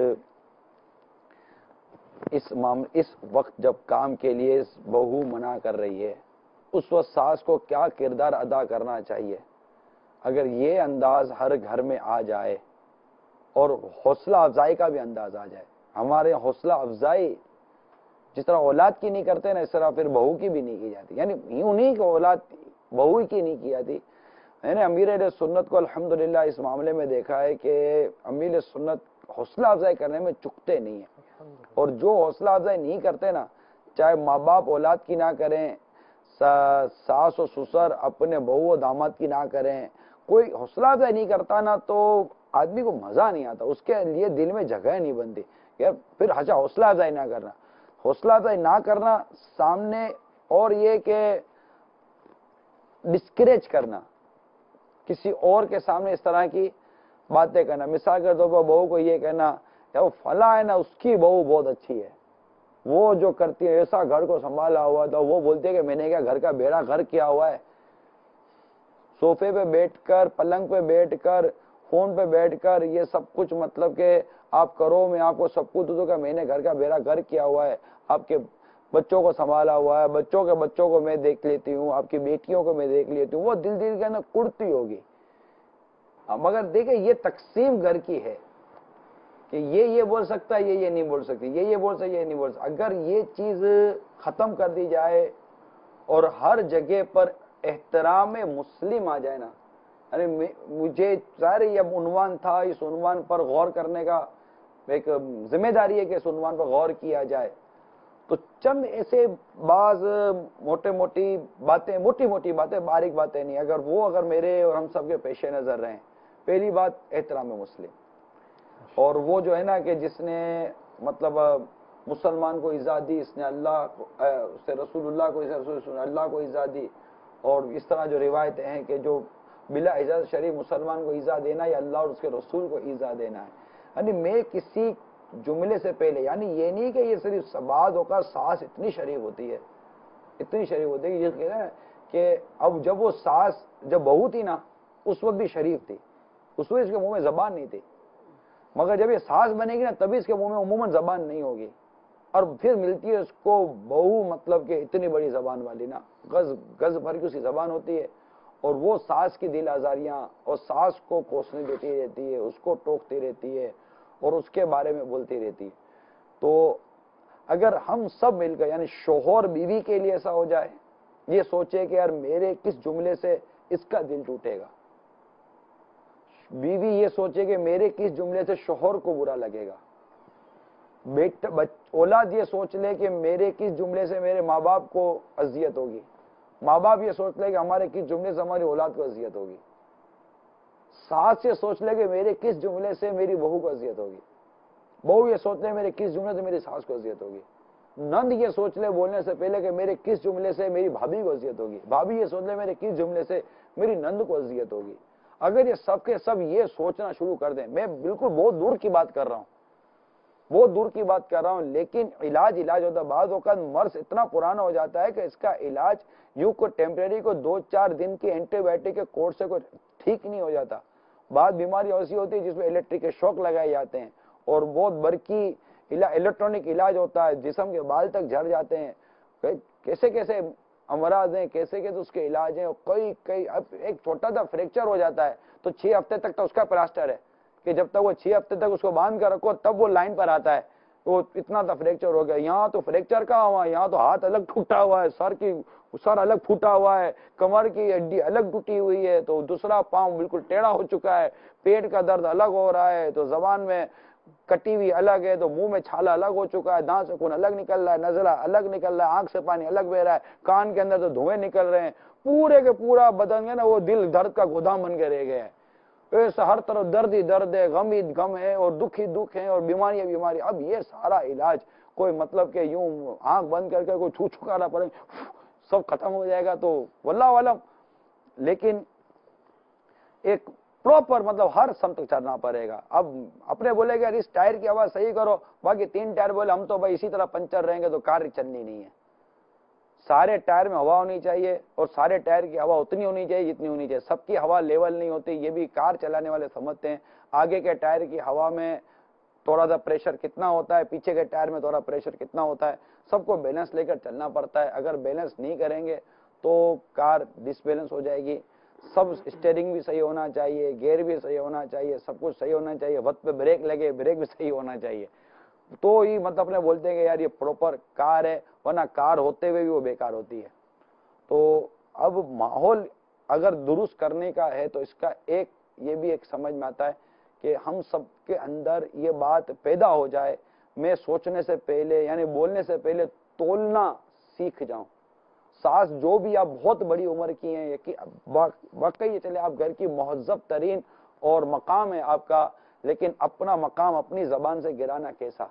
اس اس وقت جب کام کے لیے بہو منع کر رہی ہے, اس وقت ساس کو کیا کردار ادا کرنا چاہیے. اگر یہ انداز ہر گھر میں آ جائے اور حوصلہ افزائی کا بھی انداز آ جائے, ہمارے حوصلہ افزائی جس طرح اولاد کی نہیں کرتے نا, اس طرح پھر بہو کی بھی نہیں کی جاتی. یعنی انہیں کی اولاد بہو کی نہیں کی جاتی. میں نے امیر اہل سنت کو الحمدللہ اس معاملے میں دیکھا ہے کہ امیر سنت حوصلہ افزائی کرنے میں چکتے نہیں ہیں, اور جو حوصلہ افزائی نہیں کرتے نا, چاہے ماں باپ اولاد کی نہ کریں, ساس و سسر اپنے بہو و داماد کی نہ کریں, کوئی حوصلہ افزائی نہیں کرتا نا تو آدمی کو مزہ نہیں آتا, اس کے لیے دل میں جگہ نہیں بنتی. یار پھر اچھا حوصلہ افزائی نہ کرنا, حوصلہ افزائی نہ کرنا سامنے, اور یہ کہ ڈسکریج کرنا, کسی اور کے سامنے اس طرح کی باتیں کرنا. مثال کے طور پر بہو کو یہ کہنا یا وہ فلاں ہے نا, اس کی بہو بہت اچھی ہے, وہ جو کرتی ہے ایسا گھر کو سنبھالا ہوا تھا, وہ بولتے ہیں کہ میں نے کیا گھر کا بیڑا گھر کیا ہوا ہے. صوفے پہ بیٹھ کر, پلنگ پہ بیٹھ کر, فون پہ بیٹھ کر یہ سب کچھ مطلب کہ آپ کرو, میں آپ کو سب کچھ دوں کہ میں نے گھر کا بیڑا گھر کیا ہوا ہے, آپ کے بچوں کو سنبھالا ہوا ہے, بچوں کے بچوں کو میں دیکھ لیتی ہوں, آپ کی بیٹیوں کو میں دیکھ لیتی ہوں. وہ دل دل کے اندر کڑتی ہوگی. مگر دیکھیں یہ تقسیم گھر کی ہے کہ یہ یہ بول سکتا ہے, یہ یہ نہیں بول سکتی, یہ یہ بول سکتا, یہ نہیں بول سکتا. اگر یہ چیز ختم کر دی جائے اور ہر جگہ پر احترام مسلم آ جائے نا, یعنی مجھے ظاہر یہ عنوان تھا, اس عنوان پر غور کرنے کا ایک ذمہ داری ہے کہ اس عنوان پر غور کیا جائے. تو چند ایسے بعض موٹے موٹی باتیں, موٹی موٹی باتیں, باریک باتیں نہیں, اگر وہ اگر میرے اور ہم سب کے پیش نظر رہیں. پہلی بات احترام مسلم, اور وہ جو ہے نا کہ جس نے مطلب مسلمان کو ایزا دی, اس نے اللہ اس نے رسول اللہ کو, رسول اللہ کو ایزا دی. اور اس طرح جو روایتیں ہیں کہ جو بلا اجازت شریف مسلمان کو ایزا دینا یا اللہ اور اس کے رسول کو ایزا دینا ہے. یعنی میں کسی جملے سے پہلے, یعنی یہ نہیں کہ یہ صرف بعض اوقات ساس اتنی شریف ہوتی ہے, اتنی شریف ہوتی ہے یہ کہنا ہے کہ اب جب وہ ساس جب بہو تھی نا اس وقت بھی شریف تھی, اس وقت اس کے منہ میں زبان نہیں تھی. مگر جب یہ ساس بنے گی نا تبھی اس کے منہ میں عموماً زبان نہیں ہوگی, اور پھر ملتی ہے اس کو بہو مطلب کہ اتنی بڑی زبان والی نا, گز گز بھر کی اس کی زبان ہوتی ہے, اور وہ ساس کی دل آزاریاں اور ساس کو کوسنے دیتی رہتی ہے, اس کو ٹوکتی رہتی ہے اور اس کے بارے میں بولتی رہتی ہے. تو اگر ہم سب مل کر, یعنی شوہر بیوی کے لیے ایسا ہو جائے, یہ سوچے کہ یار میرے کس جملے سے اس کا دل ٹوٹے گا, بیوی یہ سوچے کہ میرے کس جملے سے شوہر کو برا لگے گا, بیٹا اولاد یہ سوچ لے کہ میرے کس جملے سے میرے ماں باپ کو اذیت ہوگی, ماں باپ یہ سوچ لے کہ ہمارے کس جملے سے ہماری اولاد کو اذیت ہوگی, ساس یہ سوچ لے کہ میرے کس جملے سے میری بہو کو اذیت ہوگی, بہو یہ سوچ لے میرے کس جملے سے میری ساس کو اذیت ہوگی, نند یہ سوچ لے بولنے سے پہلے کہ میرے کس جملے سے میری بھابھی کو اذیت ہوگی, بھابھی یہ سوچ لے میرے کس جملے سے میری نند کو اذیت ہوگی. اگر یہ سب کے سب یہ سوچنا شروع کر دیں, میں بالکل بہت دور کی بات کر رہا ہوں, بہت دور کی بات کر رہا ہوں, لیکن علاج علاج ہوتا ہے. بعض اوقات مرض اتنا پرانا ہو جاتا ہے کہ اس کا علاج یوں کو ٹیمپریری کو دو چار دن کی اینٹی بایوٹک کے کورس سے کوئی ٹھیک نہیں ہو جاتا. بعض بیماری ایسی ہوتی ہے جس میں الیکٹرک کے شوق لگائے جاتے ہیں, اور بہت برقی الیکٹرانک علاج ہوتا ہے, جسم کے بال تک جھڑ جاتے ہیں, کیسے کیسے امراض ہیں, کیسے کیسے اس کے علاج ہیں. کئی کئی اب ایک چھوٹا سا فریکچر ہو جاتا ہے تو چھ ہفتے تک تو اس کا پلاسٹر ہے کہ جب تک وہ چھ ہفتے تک اس کو باندھ کر رکھو تب وہ لائن پر آتا ہے. وہ اتنا سا فریکچر ہو گیا, یہاں تو فریکچر کہاں ہوا, یہاں تو ہاتھ الگ ٹوٹا ہوا ہے, سر کی سر الگ پھوٹا ہوا ہے, کمر کی ہڈی الگ ٹوٹی ہوئی ہے, تو دوسرا پاؤں بالکل ٹیڑھا ہو چکا ہے, پیٹ کا درد الگ ہو رہا ہے, تو زبان میں کٹی ہوئی الگ ہے, تو منہ میں چھالا الگ ہو چکا ہے, دانت سے خون الگ نکل رہا ہے, نزلہ الگ نکل رہا ہے, آنکھ سے پانی الگ بہ رہا ہے, کان کے اندر تو دھوئیں نکل رہے ہیں, پورے کے پورا بدن ہے نا وہ دل درد کا گودام بن کے رہ گیا ہے. ایسا ہر طرف درد ہی درد ہے, غم ہی غم ہے, اور دکھ ہی دکھ ہے, اور بیماری ہے بیماری. اب یہ سارا علاج کوئی مطلب کہ یوں آنکھ بند کر کے کوئی چھو چھکانا پڑے سب ختم ہو جائے گا تو واللہ عالم. لیکن ایک پراپر مطلب ہر سمت چلنا پڑے گا. اب اپنے بولے گا اس ٹائر کی آواز صحیح کرو, باقی تین ٹائر بولے ہم تو بھائی اسی طرح پنچر رہیں گے تو کار چلنی نہیں ہے. سارے ٹائر میں ہوا ہونی چاہیے اور سارے ٹائر کی ہوا اتنی ہونی چاہیے جتنی ہونی چاہیے. سب کی ہوا لیول نہیں ہوتی, یہ بھی کار چلانے والے سمجھتے ہیں. آگے کے ٹائر کی ہوا میں تھوڑا سا پریشر کتنا ہوتا ہے, پیچھے کے ٹائر میں تھوڑا پریشر کتنا ہوتا ہے, سب کو بیلنس لے کر چلنا پڑتا ہے. اگر بیلنس نہیں کریں گے تو کار ڈس بیلنس ہو جائے گی. سب اسٹیئرنگ بھی صحیح ہونا چاہیے, گیئر بھی صحیح ہونا چاہیے, سب کچھ صحیح ہونا چاہیے. وقت پہ بریک لگے, بریک بھی صحیح ہونا چاہیے. تو ہی مطلب اپنے بولتے ہیں کہ یار یہ پراپر کار ہے, ورنہ کار ہوتے ہوئے بھی وہ بیکار ہوتی ہے. تو اب ماحول اگر درست کرنے کا ہے تو اس کا ایک یہ بھی ایک سمجھ میں آتا ہے کہ ہم سب کے اندر یہ بات پیدا ہو جائے, میں سوچنے سے پہلے یعنی بولنے سے پہلے تولنا سیکھ جاؤں. سانس جو بھی آپ بہت بڑی عمر کی ہیں, واقعی چلے آپ گھر کی مہذب ترین اور مقام ہے آپ کا, لیکن اپنا مقام اپنی زبان سے گرانا کیسا.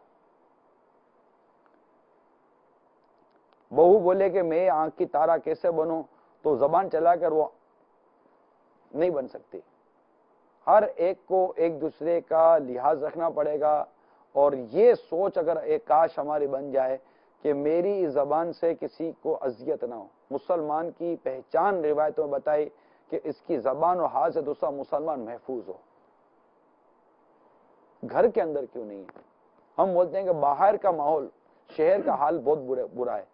بہو بولے کہ میں آنکھ کی تارا کیسے بنوں, تو زبان چلا کر وہ نہیں بن سکتی. ہر ایک کو ایک دوسرے کا لحاظ رکھنا پڑے گا. اور یہ سوچ اگر ایک کاش ہماری بن جائے کہ میری زبان سے کسی کو اذیت نہ ہو. مسلمان کی پہچان روایتوں میں بتائی کہ اس کی زبان اور ہاتھ سے دوسرا مسلمان محفوظ ہو. گھر کے اندر کیوں نہیں ہے؟ ہم بولتے ہیں کہ باہر کا ماحول, شہر کا حال بہت برا ہے.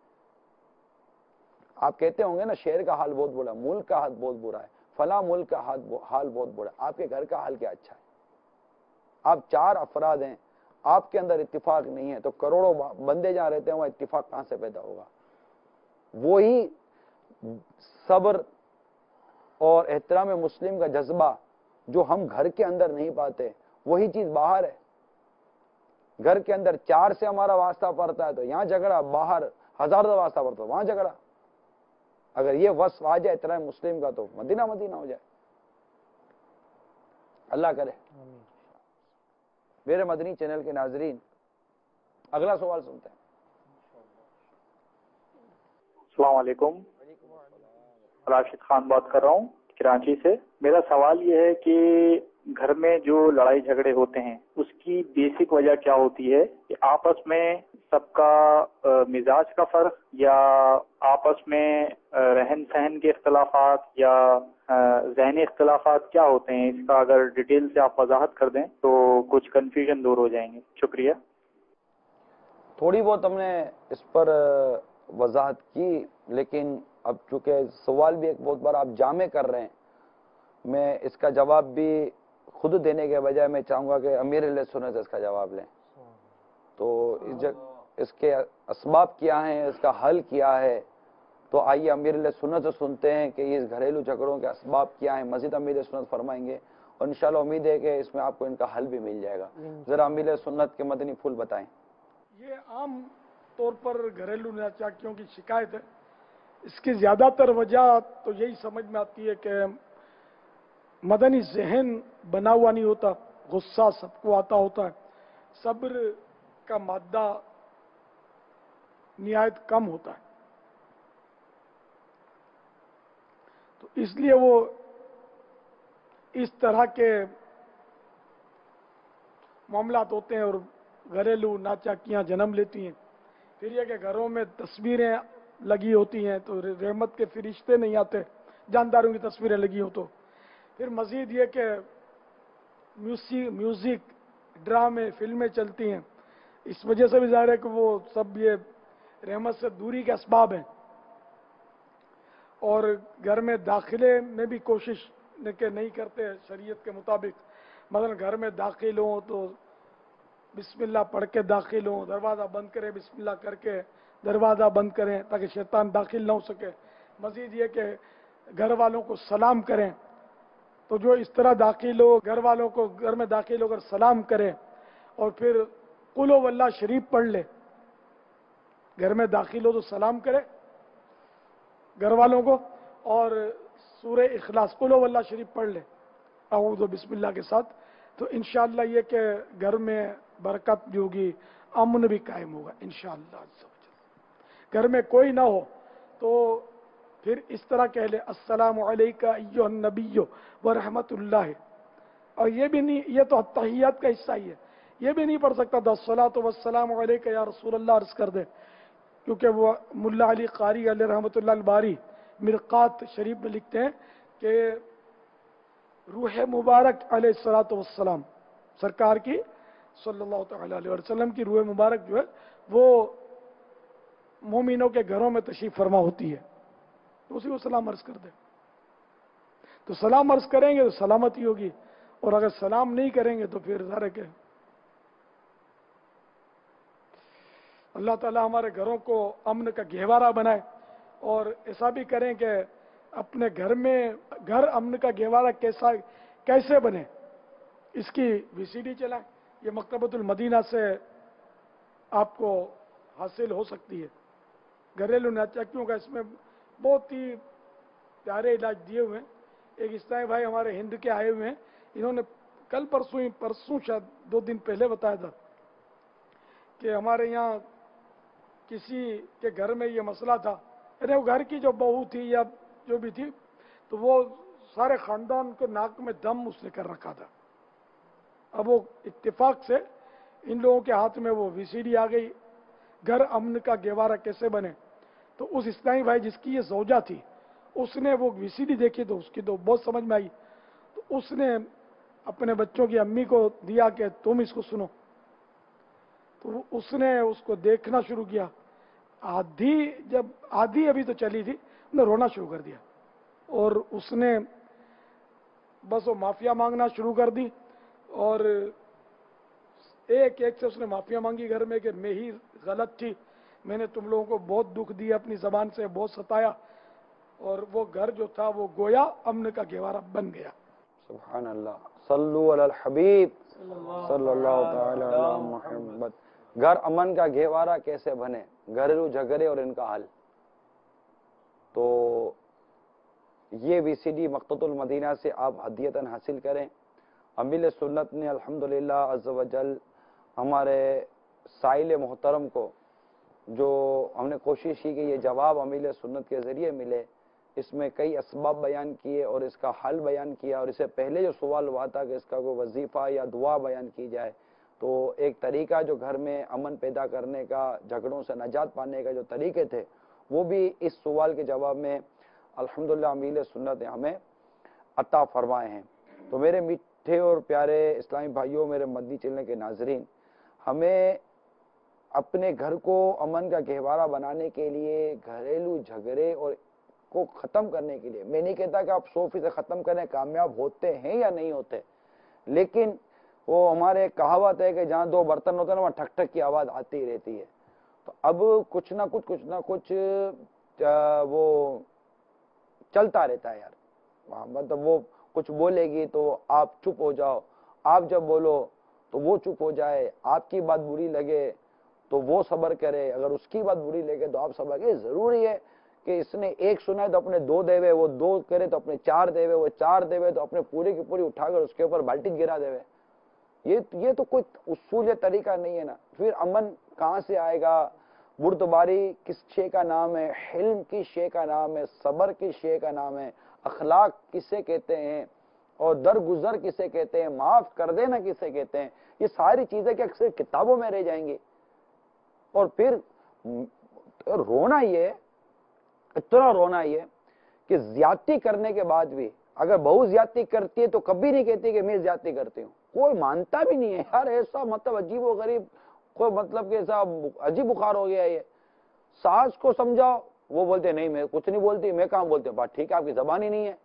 آپ کہتے ہوں گے نا شہر کا حال بہت برا ہے, ملک کا حال بہت برا ہے, فلاں ملک کا حال بہت برا ہے. آپ کے گھر کا حال کیا اچھا ہے؟ آپ چار افراد ہیں, آپ کے اندر اتفاق نہیں ہے تو کروڑوں بندے جہاں رہتے ہیں وہاں اتفاق کہاں سے پیدا ہوگا؟ وہی صبر اور احترام مسلم کا جذبہ جو ہم گھر کے اندر نہیں پاتے, وہی چیز باہر ہے. گھر کے اندر چار سے ہمارا واسطہ پڑتا ہے تو یہاں جھگڑا, باہر ہزار کا واسطہ پڑتا ہے وہاں جھگڑا. اگر یہ وصف آ جائے احترام مسلم کا تو مدینہ مدینہ ہو جائے. اللہ کرے. میرے مدنی چینل کے ناظرین, اگلا سوال سنتے ہیں. السلام علیکم, راشد خان بات کر رہا ہوں کراچی سے. میرا سوال یہ ہے کہ گھر میں جو لڑائی جھگڑے ہوتے ہیں اس کی بیسک وجہ کیا ہوتی ہے؟ کہ آپس میں سب کا مزاج کا فرق, یا آپس میں رہن سہن کے اختلافات, یا ذہنی اختلافات کیا ہوتے ہیں؟ اس کا اگر ڈیٹیل سے آپ وضاحت کر دیں تو کچھ کنفیوژن دور ہو جائیں گے. شکریہ. تھوڑی بہت ہم نے اس پر وضاحت کی, لیکن اب چونکہ سوال بھی ایک بہت بار آپ جامع کر رہے ہیں, میں اس کا جواب بھی خود دینے کے بجائے میں چاہوں گا کہ امیر علیہ سنت سے اس کا جواب لیں. تو اس جگہ اس کے اسباب کیا ہیں, اس کا حل کیا ہے, تو آئیے امیر علیہ سنت سے سنتے ہیں کہ اس گھریلو جھگڑوں کے اسباب کیا ہیں. مزید امیر سنت فرمائیں گے اور انشاءاللہ امید ہے کہ اس میں آپ کو ان کا حل بھی مل جائے گا. ذرا امیر سنت کے مدنی پھول بتائیں. یہ عام طور پر گھریلو ناچاکیوں کی شکایت ہے. اس کی زیادہ تر وجہ تو یہی سمجھ میں آتی ہے کہ مدنی ذہن بنا ہوا نہیں ہوتا, غصہ سب کو آتا ہوتا ہے, صبر کا مادہ نہایت کم ہوتا ہے. تو اس لیے وہ اس طرح کے معاملات ہوتے ہیں اور گھریلو ناچاکیاں جنم لیتی ہیں. پھر یہ کہ گھروں میں تصویریں لگی ہوتی ہیں تو رحمت کے فرشتے نہیں آتے, جانداروں کی تصویریں لگی ہوں تو. پھر مزید یہ کہ میوزک, ڈرامے, فلمیں چلتی ہیں, اس وجہ سے بھی ظاہر ہے کہ وہ سب یہ رحمت سے دوری کے اسباب ہیں. اور گھر میں داخلے میں بھی کوشش کہ نہیں کرتے شریعت کے مطابق. مثلا گھر میں داخل ہوں تو بسم اللہ پڑھ کے داخل ہوں, دروازہ بند کریں بسم اللہ کر کے دروازہ بند کریں تاکہ شیطان داخل نہ ہو سکے. مزید یہ کہ گھر والوں کو سلام کریں, تو جو اس طرح داخل ہو گھر والوں کو گھر میں داخل ہو کر سلام کریں اور پھر قل ہو واللہ شریف پڑھ لے. گھر میں داخل ہو تو سلام کرے گھر والوں کو اور سورہ اخلاص قل ہو واللہ شریف پڑھ لے اعوذ بسم اللہ کے ساتھ. تو انشاءاللہ یہ کہ گھر میں برکت بھی ہوگی, अमन भी कायम होगा इंशाअल्लाह अज़्ज़ा वजल। घर में कोई ना हो तो फिर इस तरह कह ले अस्सलामु अलैका अय्युहन नबिय्यु व रहमतुल्लाह, और ये भी नहीं, ये तो तहियात का हिस्सा ही है, ये भी नहीं पढ़ सकता दस्सलातु वस्सलामु अलैका या रसूलल्लाह अर्ज कर दे, क्योंकि वो मुल्ला अली कारी अलैहि रहमतुल्लाह बारी मिरकात शरीफ में लिखते हैं कि रूह मुबारक अलैहिस्सलातु वस्सलाम, सरकार की सल्लल्लाहु तआला अलैहि वसल्लम की रूह मुबारक जो है वो मोमिनों के घरों में तशरीफ फरमा होती है, तो उसी को सलाम अर्ज कर दे। तो सलाम अर्ज करेंगे तो सलामती होगी, और अगर सलाम नहीं करेंगे तो फिर ज़ाहिर है कि अल्लाह ताला हमारे घरों को अमन का गहवारा बनाए, और ऐसा भी करें कि अपने घर में घर अमन का गहवारा कैसा कैसे बने इसकी वीसीडी चलाएं। ये मकतबतुल मदीना से आपको हासिल हो सकती है। घरेलू नाचक्यों का इसमें बहुत ही प्यारे इलाज दिए हुए हैं। एक इस्लामी भाई हमारे हिंद के आए हुए हैं, इन्होंने कल परसों ही परसों शायद दो दिन पहले बताया था कि हमारे यहाँ किसी के घर में ये मसला था, अरे वो घर की जो बहू थी या जो भी थी, तो वो सारे खानदान को नाक में दम उसने कर रखा था। अब वो इत्तेफाक से इन लोगों के हाथ में वो वीसीडी आ गई, घर अमन का गहवारा कैसे बने। तो उस इस्लामी भाई जिसकी ये सौजा थी, उसने वो वीसीडी देखी तो उसकी तो बहुत समझ में आई, तो उसने अपने बच्चों की अम्मी को दिया कि तुम इसको सुनो। तो उसने उसको देखना शुरू किया, आधी जब आधी अभी तो चली थी, उसने रोना शुरू कर दिया, और उसने बस वो माफिया मांगना शुरू कर दी, और एक एक से उसने माफिया मांगी घर में कि मैं ही गलत थी, मैंने तुम लोगों को बहुत दुख दिया, अपनी जबान से बहुत सताया, और वो घर जो था वो गोया अमन का गहवारा बन गया। सुभान अल्लाह, सल्लु अलल हबीब सल्लल्लाहु तआला अला मुहम्मद। घर अमन का गहवारा कैसे बने, घरेलू झगड़े और इनका हल। तो ये वीसीडी मकतबतुल मदीना से आप हदियतन हासिल करें। अमील सुन्नत ने अल्हम्दुलिल्लाह अज़्ज़ वजल हमारे साइल मोहतरम को जो हमने कोशिश की कि ये जवाब अमील सुन्नत के ज़रिए मिले, इसमें कई असबाब बयान किए और इसका हल बयान किया। और इससे पहले जो सवाल हुआ था कि इसका कोई वजीफ़ा या दुआ बयान की जाए, तो एक तरीका जो घर में अमन पैदा करने का, झगड़ों से नजात पाने का जो तरीके थे, वो भी इस सवाल के जवाब में अल्हम्दुलिल्लाह अमील सुन्नत ने हमें अता फरमाए हैं। तो मेरे मीठे और प्यारे इस्लामी भाइयों, मेरे मदनी चलने के नाजरीन, हमें अपने घर को अमन का गहवारा बनाने के लिए, घरेलू झगड़े और को ख़त्म करने के लिए, मैं नहीं कहता कि आप सौ फीसद ख़त्म करने कामयाब होते हैं या नहीं होते, लेकिन वो हमारे कहावत है कि जहाँ दो बर्तन होते हैं ना वहाँ ठक ठक की आवाज़ आती ही रहती है। तो अब कुछ ना कुछ कुछ ना कुछ वो चलता रहता है यार। मतलब वो कुछ बोलेगी तो आप चुप हो जाओ, आप जब बोलो तो वो चुप हो जाए, आपकी बात बुरी लगे तो वो सब्र करे, अगर उसकी बात बुरी लगे तो आप सब्र करें। जरूरी है कि इसने एक सुना तो अपने दो देवे, वो दो करे तो अपने चार देवे, वो चार देवे तो अपने पूरी की पूरी उठाकर उसके ऊपर बाल्टी गिरा देवे। ये ये तो कोई उसूल या तरीका नहीं है ना। फिर अमन कहाँ से आएगा? बुर्दबारी किस शे का नाम है? हिल्म किस शे का नाम है? सब्र किस शे का नाम है? अखलाक किसे कहते हैं? और दरगुजर किसे कहते हैं? माफ कर देना किसे कहते हैं? ये सारी चीजें क्या अक्सर किताबों में रह जाएंगी। और फिर रोना ये, इतना रोना ये कि ज्यादती करने के बाद भी अगर बहू ज्यादती करती है तो कभी नहीं कहती कि मैं ज्यादती करती हूँ। कोई मानता भी नहीं है यार। ऐसा मतलब अजीब व गरीब, कोई मतलब कि ऐसा अजीब बुखार हो गया ये। सास को समझाओ, वो बोलते नहीं मैं कुछ नहीं बोलती, मैं कहाँ बोलती हूँ। बात ठीक है, आपकी जबान ही नहीं है।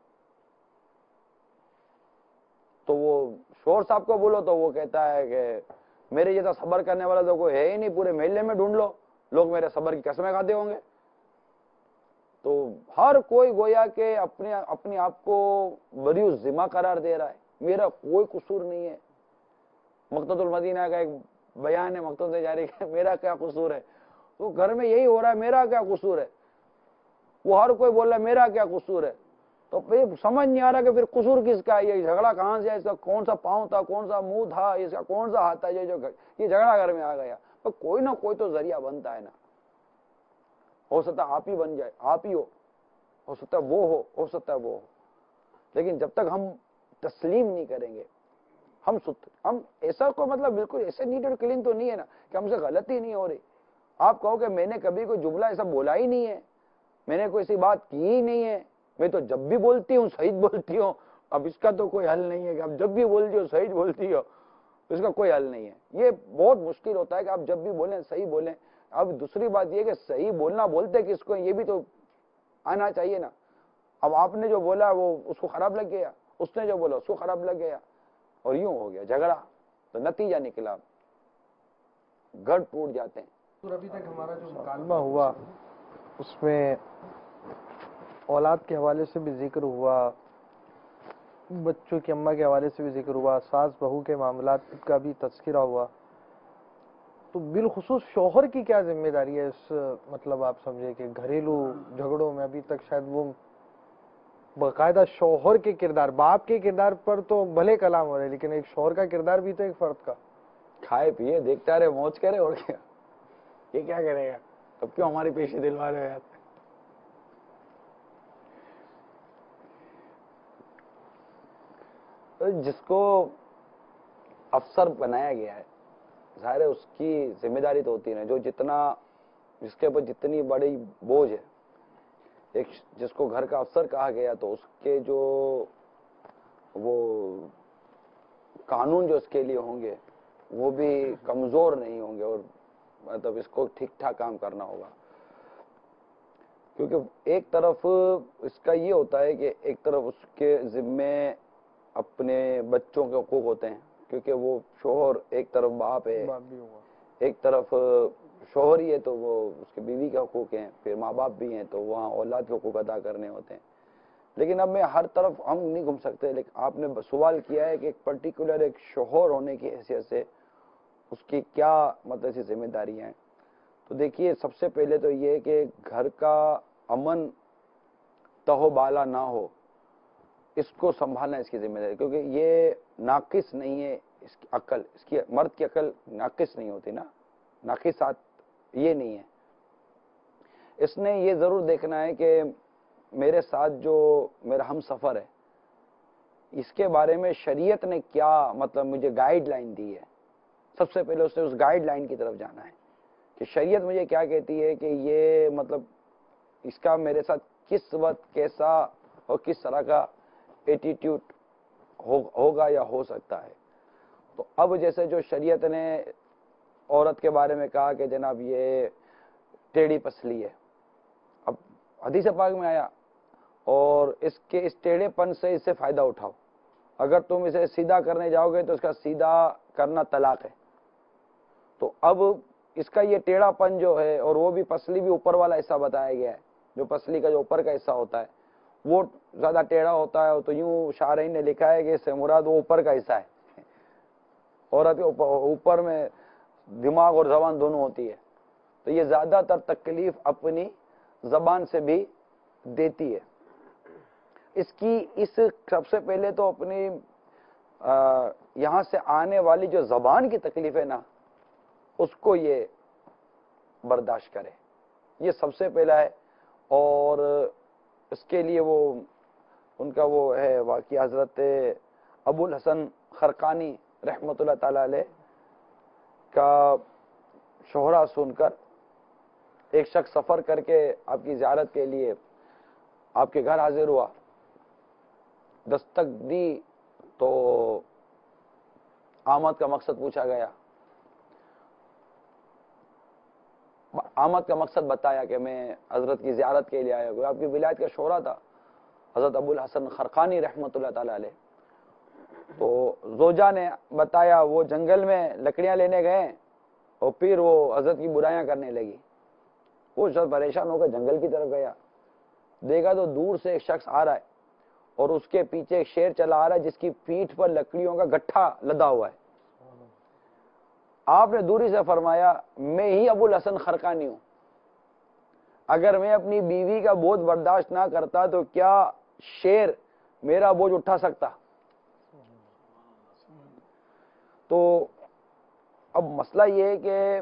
तो वो शोर साहब को बोलो तो वो कहता है कि मेरे जैसा सब्र करने वाला तो कोई है ही नहीं, पूरे मोहल्ले में ढूंढ लो, लोग मेरे सब्र की कसमें खाते होंगे। तो हर कोई गोया के अपने अपने आप को बरी जिम्मा करार दे रहा है, मेरा कोई कसूर नहीं है। मकतबतुल मदीना का एक बयान है मकतूब से जारी है, मेरा क्या कसूर है। तो घर में यही हो रहा है, मेरा क्या कसूर है। वो हर कोई बोल रहा है मेरा क्या कसूर है। तो फिर समझ नहीं आ रहा कि फिर कसूर किसका है, ये झगड़ा कहाँ से है, इसका कौन सा पाँव था, कौन सा मुंह था, इसका कौन सा हाथ था, ये जो ये झगड़ा घर में आ गया। اور کوئی نہ کوئی تو ذریعہ بنتا ہے نا. ہو سکتا ہے آپ ہی بن جائے, آپ ہی ہو ہو سکتا ہے وہ ہو ہو سکتا ہے وہ ہو, لیکن جب تک ہم تسلیم نہیں کریں گے, ہم ہم ایسا کوئی مطلب بالکل ایسے نیٹ اور کلین تو نہیں ہے نا کہ ہم سے غلطی نہیں ہو رہی. آپ کہو کہ میں نے کبھی کوئی جملہ ایسا بولا ہی نہیں ہے, میں نے کوئی ایسی بات کی ہی نہیں ہے, میں تو جب بھی بولتی ہوں صحیح بولتی ہوں. اب اس کا تو کوئی حل نہیں ہے کہ آپ جب بھی بولتی ہو صحیح بولتی ہو, اس کا کوئی حل نہیں ہے. یہ بہت مشکل ہوتا ہے کہ آپ جب بھی بولیں صحیح بولیں. اب دوسری بات یہ کہ صحیح بولنا بولتے کس کو, یہ بھی تو آنا چاہیے نا. اب آپ نے جو بولا وہ اس کو خراب لگ گیا, اس نے جو بولا اس کو خراب لگ گیا, اور یوں ہو گیا جھگڑا, تو نتیجہ نکلا گھر ٹوٹ جاتے ہیں. اور ابھی تک ہمارا جو مکالمہ ہوا اس میں اولاد کے حوالے سے بھی ذکر ہوا, بچوں کی اماں کے حوالے سے بھی ذکر ہوا, ساس بہو کے معاملات کا بھی تذکرہ ہوا. تو بالخصوص شوہر کی کیا ذمہ داری ہے اس, مطلب آپ سمجھے کہ گھریلو جھگڑوں میں ابھی تک شاید وہ باقاعدہ شوہر کے کردار, باپ کے کردار پر تو بھلے کلام ہو رہے, لیکن ایک شوہر کا کردار بھی تو ایک فرد کا. کھائے پیے دیکھتا رہے موج کرے, اور کیا یہ کیا کرے گا, تب کیوں ہماری پیشے دلوا رہے ہیں. جس کو افسر بنایا گیا ہے ظاہر ہے اس کی ذمہ داری تو ہوتی ہے, جو جتنا جس کے اوپر جتنی بڑی بوجھ ہے, ایک جس کو گھر کا افسر کہا گیا تو اس کے جو وہ قانون جو اس کے لیے ہوں گے وہ بھی کمزور نہیں ہوں گے, اور مطلب اس کو ٹھیک ٹھاک کام کرنا ہوگا. کیونکہ ایک طرف اس کا یہ ہوتا ہے کہ ایک طرف اس کے ذمے اپنے بچوں کے حقوق ہوتے ہیں, کیونکہ وہ شوہر ایک طرف باپ ہے, ایک طرف شوہر ہی ہے تو وہ اس کے بیوی کے حقوق ہیں, پھر ماں باپ بھی ہیں تو وہاں اولاد کے حقوق ادا کرنے ہوتے ہیں. لیکن اب میں ہر طرف ہم نہیں گھوم سکتے, لیکن آپ نے سوال کیا ہے کہ ایک پرٹیکولر ایک شوہر ہونے کی حیثیت سے اس کی کیا مطلب ایسی ذمہ داریاں ہیں. تو دیکھیے سب سے پہلے تو یہ کہ گھر کا امن تہو بالا نہ ہو, اس کو سنبھالنا اس کی ذمہ داری, کیونکہ یہ ناقص نہیں ہے اس کی عقل, اس کی مرد کی عقل ناقص نہیں ہوتی نا, ناقصات یہ نہیں ہے. اس نے یہ ضرور دیکھنا ہے کہ میرے ساتھ جو میرا ہم سفر ہے اس کے بارے میں شریعت نے کیا مطلب مجھے گائیڈ لائن دی ہے. سب سے پہلے اس نے اس گائیڈ لائن کی طرف جانا ہے کہ شریعت مجھے کیا کہتی ہے کہ یہ مطلب اس کا میرے ساتھ کس وقت کیسا اور کس طرح کا ایٹیٹیوڈ ہوگا یا ہو سکتا ہے. تو اب جیسے جو شریعت نے عورت کے بارے میں کہا کہ جناب یہ ٹیڑھی پسلی ہے, اب حدیث پاک میں آیا اور اس کے اس ٹیڑھے پن سے اس سے فائدہ اٹھاؤ, اگر تم اسے سیدھا کرنے جاؤ گے تو اس کا سیدھا کرنا طلاق ہے. تو اب اس کا یہ ٹیڑھا پن جو ہے, اور وہ بھی پسلی بھی اوپر والا حصہ بتایا گیا ہے, جو پسلی کا جو اوپر کا حصہ ہوتا ہے وہ زیادہ ٹیڑھا ہوتا ہے, تو یوں شارحین نے لکھا ہے کہ اس سے مراد وہ اوپر کا حصہ ہے. عورت کے اوپر میں دماغ اور زبان دونوں ہوتی ہے, تو یہ زیادہ تر تکلیف اپنی زبان سے بھی دیتی ہے. اس کی اس سب سے پہلے تو اپنی یہاں سے آنے والی جو زبان کی تکلیف ہے نا اس کو یہ برداشت کرے, یہ سب سے پہلا ہے. اور اس کے لیے وہ ان کا وہ ہے واقعہ حضرت ابو الحسن خرقانی رحمۃ اللہ تعالی علیہ کا شہرہ سن کر ایک شخص سفر کر کے آپ کی زیارت کے لیے آپ کے گھر حاضر ہوا, دستک دی تو آمد کا مقصد پوچھا گیا, آمد کا مقصد بتایا کہ میں حضرت کی زیارت کے لیے آیا ہوں. آپ کی ولایت کا شعرا تھا حضرت ابو الحسن خرقانی رحمۃ اللہ تعالی علیہ. تو زوجہ نے بتایا وہ جنگل میں لکڑیاں لینے گئے اور پھر وہ حضرت کی برائیاں کرنے لگی. وہ شخص پریشان ہو کر جنگل کی طرف گیا, دیکھا تو دور سے ایک شخص آ رہا ہے اور اس کے پیچھے ایک شیر چلا آ رہا ہے جس کی پیٹھ پر لکڑیوں کا گٹھا لدا ہوا ہے. آپ نے دوری سے فرمایا میں ہی ابو الحسن خرقانی ہوں, اگر میں اپنی بیوی کا بوجھ برداشت نہ کرتا تو کیا شیر میرا بوجھ اٹھا سکتا؟ تو اب مسئلہ یہ ہے کہ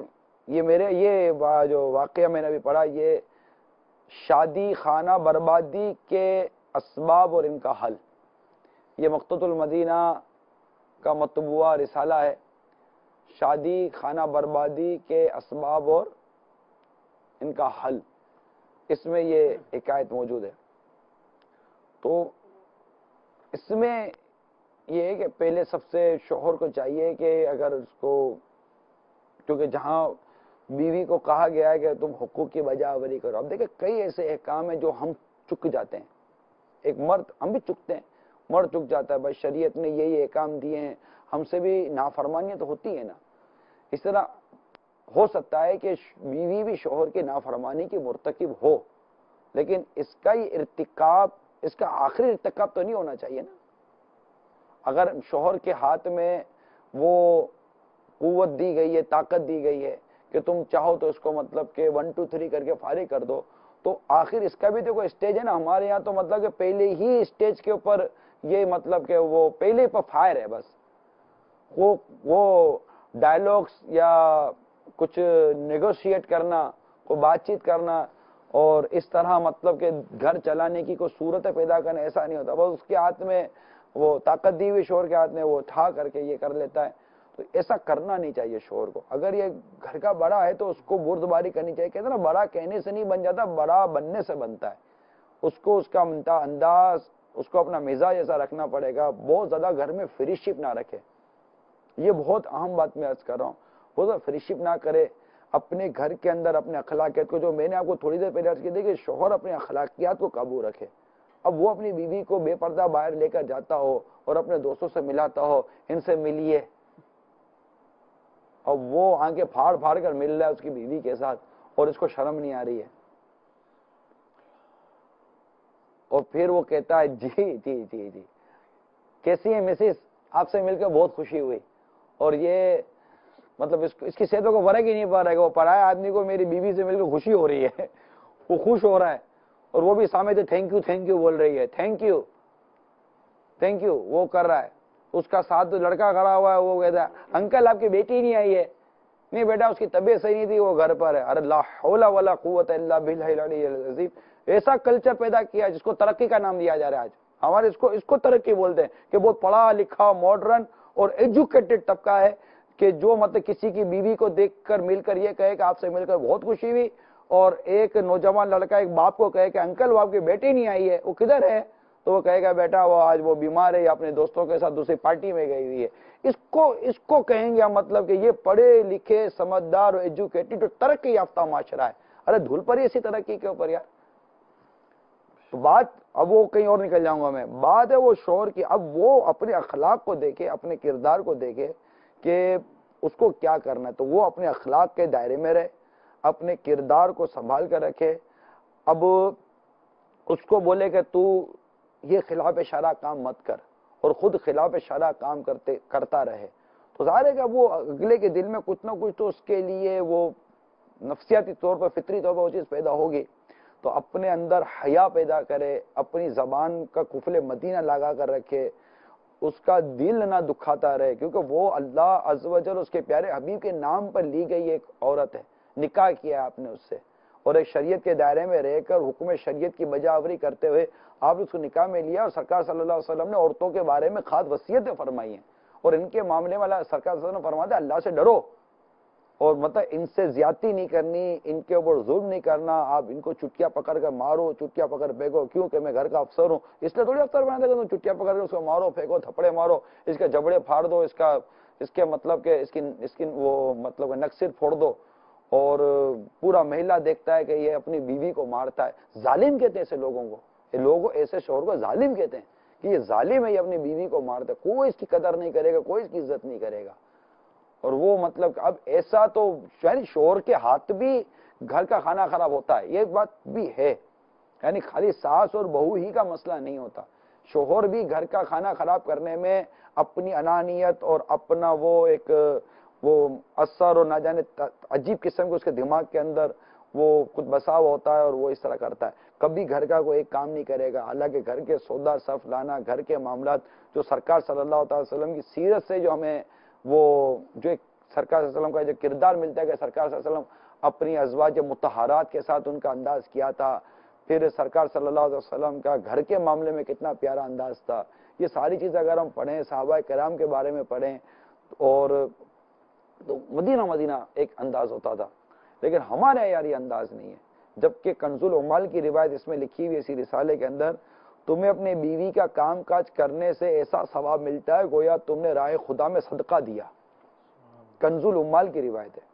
یہ میرے یہ جو واقعہ میں نے ابھی پڑھا، یہ شادی خانہ بربادی کے اسباب اور ان کا حل، یہ مقتۃ المدینہ کا مطبوعہ رسالہ ہے، شادی خانہ بربادی کے اسباب اور ان کا حل، اس میں یہ حکایت موجود ہے۔ تو اس میں یہ ہے کہ پہلے سب سے شوہر کو چاہیے کہ اگر اس کو، کیونکہ جہاں بیوی کو کہا گیا ہے کہ تم حقوق کی بجا آوری کرو، اب دیکھیں کئی ایسے احکام ہیں جو ہم چک جاتے ہیں، ایک مرد ہم بھی چکتے ہیں، مرد چک جاتا ہے، بھائی شریعت نے یہ یہ احکام دیے ہیں، ہم سے بھی نافرمانیاں تو ہوتی ہے نا۔ اس طرح ہو سکتا ہے کہ بیوی بھی شوہر کی نافرمانی کی مرتکب ہو، لیکن اس کا یہ ارتکاب، اس کا آخری ارتکاب تو نہیں ہونا چاہیے نا۔ اگر شوہر کے ہاتھ میں وہ قوت دی گئی ہے، طاقت دی گئی ہے کہ تم چاہو تو اس کو مطلب کہ ون ٹو تھری کر کے فارغ کر دو، تو آخر اس کا بھی دیکھو اسٹیج ہے نا، ہمارے یہاں تو مطلب کہ پہلے ہی اسٹیج کے اوپر یہ مطلب کہ وہ پہلے پر فائر ہے، بس وہ وہ ڈائلاگس یا کچھ نیگوشیٹ کرنا، کوئی بات چیت کرنا اور اس طرح مطلب کہ گھر چلانے کی کوئی صورت پیدا کرنا، ایسا نہیں ہوتا، بس اس کے ہاتھ میں وہ طاقت دی ہوئی شوہر کے ہاتھ میں وہ اٹھا کر کے یہ کر لیتا ہے۔ تو ایسا کرنا نہیں چاہیے شوہر کو۔ اگر یہ گھر کا بڑا ہے تو اس کو بردباری کرنی چاہیے، کہتے ہیں نا بڑا کہنے سے نہیں بن جاتا، بڑا بننے سے بنتا ہے۔ اس کو اس کا انداز، اس کو اپنا مزاج ایسا رکھنا پڑے گا، بہت زیادہ گھر میں فری شپ نہ رکھے، یہ بہت اہم بات میں عرض کر رہا ہوں، بہت زیادہ فری شپ نہ کرے، اپنے گھر کے اندر اپنے اخلاقیات کو، جو میں نے آپ کو تھوڑی دیر پہلے عرض کی تھی کہ شوہر اپنے اخلاقیات کو قابو رکھے۔ اب وہ اپنی بیوی کو بے پردہ باہر لے کر جاتا ہو اور اپنے دوستوں سے ملاتا ہو، ان سے ملیے، اور وہ آنکھیں پھاڑ پھاڑ کر مل رہا ہے اس کی بیوی کے ساتھ اور اس کو شرم نہیں آ رہی ہے، اور پھر وہ کہتا ہے جی جی جی جی کیسی ہیں مسز، آپ سے مل کر بہت خوشی ہوئی، اور یہ مطلب اس, اس کی صحتوں کو فرق ہی نہیں پا رہا ہے کہ وہ پڑھائے آدمی کو میری بیوی سے مل کر خوشی ہو رہی ہے، وہ خوش ہو رہا ہے، اور وہ بھی سامنے سے تھینک یو تھینک یو بول رہی ہے، تھینک یو تھینک یو وہ کر رہا ہے۔ اس کا ساتھ لڑکا کھڑا ہوا ہے، وہ کہتا ہے انکل آپ کی بیٹی نہیں آئی ہے؟ نہیں بیٹا اس کی طبیعت صحیح نہیں تھی، وہ گھر پر ہے۔ ارے لا حول ولا قوت الا باللہ العلی العظیم، ایسا کلچر پیدا کیا جس کو ترقی کا نام دیا جا رہا ہے آج ہمارے، اس کو اس کو ترقی بولتے ہیں کہ بہت پڑھا لکھا ماڈرن اور ایجوکیٹڈ طبقہ ہے کہ جو مطلب کسی کی بیوی کو دیکھ کر مل کر یہ کہے کہ آپ سے مل کر بہت خوشی ہوئی، اور ایک نوجوان لڑکا ایک باپ کو کہے کہ انکل وہ آپ کی بیٹی نہیں آئی ہے، وہ کدھر ہے؟ تو وہ کہے گا بیٹا وہ آج وہ بیمار ہے یا اپنے دوستوں کے ساتھ دوسری پارٹی میں گئی ہوئی ہے۔ اس کو اس کو کہیں گے مطلب کہ یہ پڑھے لکھے سمجھدار اور ایجوکیٹڈ اور ترقی یافتہ معاشرہ ہے۔ ارے دھول پر ہی اسی ترقی کے اوپر یار۔ تو بات اب وہ کہیں اور نکل جاؤں گا میں، بات ہے وہ شوہر کی، اب وہ اپنے اخلاق کو دیکھے، اپنے کردار کو دیکھے کہ اس کو کیا کرنا ہے، تو وہ اپنے اخلاق کے دائرے میں رہے، اپنے کردار کو سنبھال کر رکھے۔ اب اس کو بولے کہ تو یہ خلاف شرع کام مت کر، اور خود خلاف شرع کام کرتے کرتا رہے، تو ظاہر ہے کہ وہ اگلے کے دل میں کچھ نہ کچھ تو اس کے لیے وہ نفسیاتی طور پر فطری طور پر وہ چیز پیدا ہوگی۔ تو اپنے اندر حیا پیدا کرے، اپنی زبان کا قفل مدینہ لگا کر رکھے، اس کا دل نہ دکھاتا رہے، کیونکہ وہ اللہ عز و جل اس کے پیارے حبیب کے نام پر لی گئی ایک عورت ہے، نکاح کیا ہے آپ نے اس سے، اور ایک شریعت کے دائرے میں رہ کر حکم شریعت کی بجاوری کرتے ہوئے آپ نے اس کو نکاح میں لیا، اور سرکار صلی اللہ علیہ وسلم نے عورتوں کے بارے میں خاص وصیتیں فرمائی ہیں، اور ان کے معاملے میں سرکار صلی اللہ علیہ وسلم نے فرمایا اللہ سے ڈرو، اور مطلب ان سے زیادتی نہیں کرنی، ان کے اوپر ظلم نہیں کرنا، آپ ان کو چٹکیاں پکڑ کر مارو، چٹکیاں پکڑ پھینکو، کیوں کہ میں گھر کا افسر ہوں، اس لیے تھوڑی افسر بنا دے گا، چٹکیاں پکڑ کے اس کو مارو پھینکو، تھپڑے مارو، اس کے جبڑے پھاڑ دو، اس کا اس کے مطلب کہ اس کی اس کی وہ مطلب نقصر پھوڑ دو، اور پورا محلہ دیکھتا ہے کہ یہ اپنی بیوی کو مارتا ہے۔ ظالم کہتے ہیں ایسے لوگوں کو، یہ لوگ ایسے شوہر کو ظالم کہتے ہیں کہ یہ ظالم ہے، یہ اپنی بیوی کو مارتا ہے، کوئی اس کی قدر نہیں کرے گا، کوئی اس کی عزت نہیں کرے گا۔ اور وہ مطلب اب ایسا تو یعنی شوہر کے ہاتھ بھی گھر کا کھانا خراب ہوتا ہے، یہ بات بھی ہے، یعنی خالی ساس اور بہو ہی کا مسئلہ نہیں ہوتا، شوہر بھی گھر کا کھانا خراب کرنے میں اپنی انانیت اور اپنا وہ ایک وہ اثر اور نہ جانے عجیب قسم کے اس کے دماغ کے اندر وہ کچھ بسا ہوا ہوتا ہے، اور وہ اس طرح کرتا ہے، کبھی گھر کا کوئی ایک کام نہیں کرے گا، حالانکہ گھر کے سودا صف لانا، گھر کے معاملات جو سرکار صلی اللہ تعالی وسلم کی سیرت سے جو ہمیں وہ جو ایک سرکار صلی اللہ علیہ وسلم کا جو کردار ملتا ہے کہ سرکار صلی اللہ علیہ وسلم اپنی ازواج مطہرات کے ساتھ ان کا انداز کیا تھا، پھر سرکار صلی اللہ علیہ وسلم کا گھر کے معاملے میں کتنا پیارا انداز تھا. یہ ساری چیزیں اگر ہم پڑھیں، صحابہ کرام کے بارے میں پڑھیں، اور تو مدینہ مدینہ ایک انداز ہوتا تھا. لیکن ہمارے یار یہ انداز نہیں ہے. جبکہ کنز العمال کی روایت اس میں لکھی ہوئی اسی رسالے کے اندر، تمہیں اپنے بیوی کا کام کاج کرنے سے ایسا ثواب ملتا ہے گویا تم نے راہ خدا میں صدقہ دیا. کنز العمال کی روایت ہے.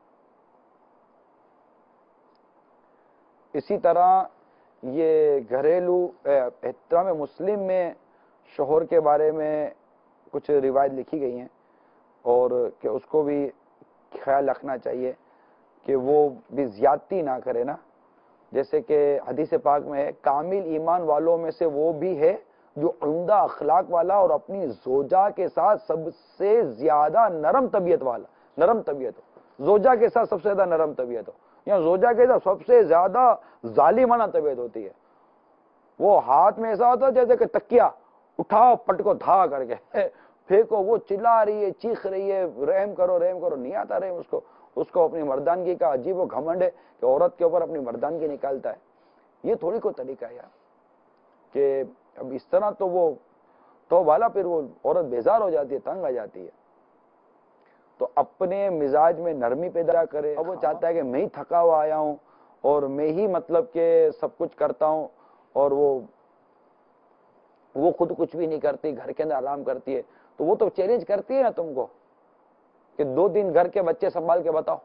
اسی طرح یہ گھریلو احترام مسلم میں شوہر کے بارے میں کچھ روایت لکھی گئی ہیں، اور کہ اس کو بھی خیال رکھنا چاہیے کہ وہ بھی زیادتی نہ کرے نا. جیسے کہ حدیث پاک میں ہے، کامل ایمان والوں میں سے وہ بھی ہے جو عمدہ اخلاق والا اور اپنی زوجہ کے ساتھ سب سے زیادہ نرم طبیعت والا، نرم طبیعت ہو، زوجہ کے ساتھ سب سے زیادہ نرم طبیعت ہو، یا زوجہ کے ساتھ سب سے زیادہ ظالمانہ طبیعت ہوتی ہے. وہ ہاتھ میں ایسا ہوتا ہے جیسے کہ تکیہ اٹھاؤ پٹکو دھا کر کے پھینکو، وہ چلا رہی ہے، چیخ رہی ہے، رحم کرو رحم کرو، نہیں آتا رحم اس کو. اس کو اپنی مردانگی کا عجیب و گھمنڈ ہے کہ عورت کے اوپر اپنی مردانگی نکالتا ہے. یہ تھوڑی کوئی طریقہ ہے یار کہ اب اس طرح تو وہ تو والا پھر وہ عورت بیزار ہو جاتی ہے، تنگ آ جاتی ہے. تو اپنے مزاج میں نرمی پیدا کرے. اب وہ چاہتا ہے کہ میں ہی تھکا ہوا آیا ہوں اور میں ہی مطلب کہ سب کچھ کرتا ہوں، اور وہ وہ خود کچھ بھی نہیں کرتی، گھر کے اندر آرام کرتی ہے. تو وہ تو چیلنج کرتی ہے نا تم کو کہ دو دن گھر کے بچے سنبھال کے بتاؤ.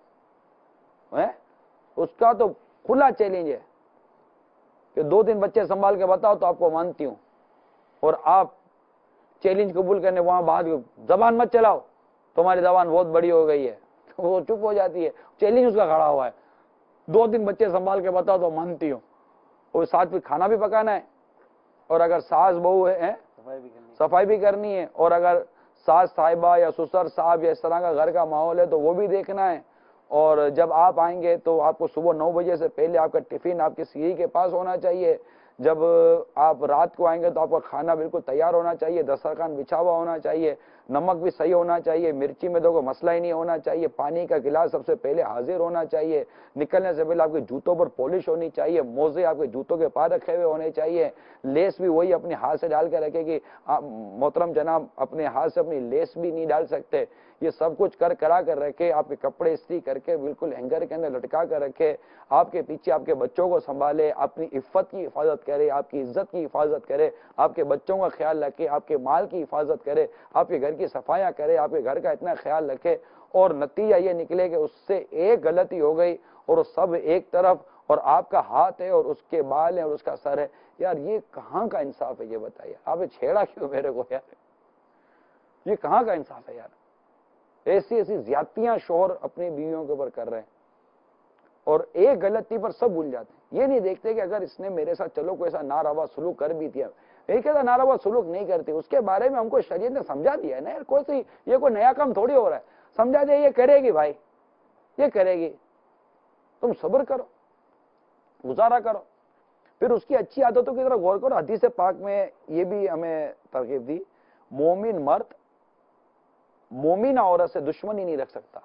اس کا تو کھلا چیلنج ہے کہ دو دن بچے سنبھال کے بتاؤ تو آپ کو مانتی ہوں. اور آپ چیلنج قبول کرنے وہاں بعد زبان مت چلاؤ، تمہاری زبان بہت بڑی ہو گئی ہے، وہ چپ ہو جاتی ہے. چیلنج اس کا کھڑا ہوا ہے، دو دن بچے سنبھال کے بتاؤ تو مانتی ہوں. اور ساتھ میں کھانا بھی پکانا ہے، اور اگر ساس بہو ہے صفائی بھی کرنی ہے، اور اگر ساس صاحبہ یا سسر صاحب یا اس طرح کا گھر کا ماحول ہے تو وہ بھی دیکھنا ہے. اور جب آپ آئیں گے تو آپ کو صبح نو بجے سے پہلے آپ کا ٹفن آپ کی سیڑھی کے پاس ہونا چاہیے. جب آپ رات کو آئیں گے تو آپ کا کھانا بالکل تیار ہونا چاہیے، دسترخوان بچھا ہوا ہونا چاہیے، نمک بھی صحیح ہونا چاہیے، مرچی میں تو کوئی مسئلہ ہی نہیں ہونا چاہیے، پانی کا گلاس سب سے پہلے حاضر ہونا چاہیے، نکلنے سے پہلے آپ کے جوتوں پر پالش ہونی چاہیے، موزے آپ کے جوتوں کے پاس رکھے ہوئے ہونے چاہیے، لیس بھی وہی اپنے ہاتھ سے ڈال کے رکھے کہ محترم جناب اپنے ہاتھ سے اپنی لیس بھی نہیں ڈال سکتے. یہ سب کچھ کر کرا کر رکھے، آپ کے کپڑے استری کر کے بالکل ہینگر کے اندر لٹکا کر رکھے، آپ کے پیچھے آپ کے بچوں کو سنبھالے، اپنی عفت کی حفاظت کرے، آپ کی عزت کی حفاظت کرے، آپ کے بچوں کا خیال رکھے، آپ کے مال کی حفاظت کرے، آپ کے گھر کی صفائیاں کرے، آپ کے گھر کا اتنا خیال رکھے. اور نتیجہ یہ نکلے کہ اس سے ایک غلطی ہو گئی اور سب ایک طرف، اور آپ کا ہاتھ ہے اور اس کے بال ہیں اور اس کا سر ہے. یار یہ کہاں کا انصاف ہے؟ یہ بتائیے. آپ نے چھیڑا کیوں میرے کو یار؟ یہ کہاں کا انصاف ہے یار؟ ایسی ایسی زیادتیاں شوہر اپنی بیویوں کے اوپر کر رہے ہیں، اور ایک غلطی پر سب بھول جاتے ہیں. یہ نہیں دیکھتے کہ اگر اس نے میرے ساتھ چلو کوئی ایسا ناروا سلوک کر بھی دیا، ایک ایسا ناروا سلوک نہیں کرتی، اس کے بارے میں ہم کو شریعت نے سمجھا دیا ہے نا یار. کوئی سی یہ کوئی نیا کام تھوڑی ہو رہا ہے، سمجھا دیا یہ کرے گی بھائی، یہ کرے گی، تم صبر کرو، گزارا کرو. پھر اس کی اچھی عادتوں کی طرف غور کرو. حدیث پاک میں یہ بھی ہمیں ترغیب دی، مومن مرد مومنہ عورت سے دشمنی نہیں رکھ سکتا.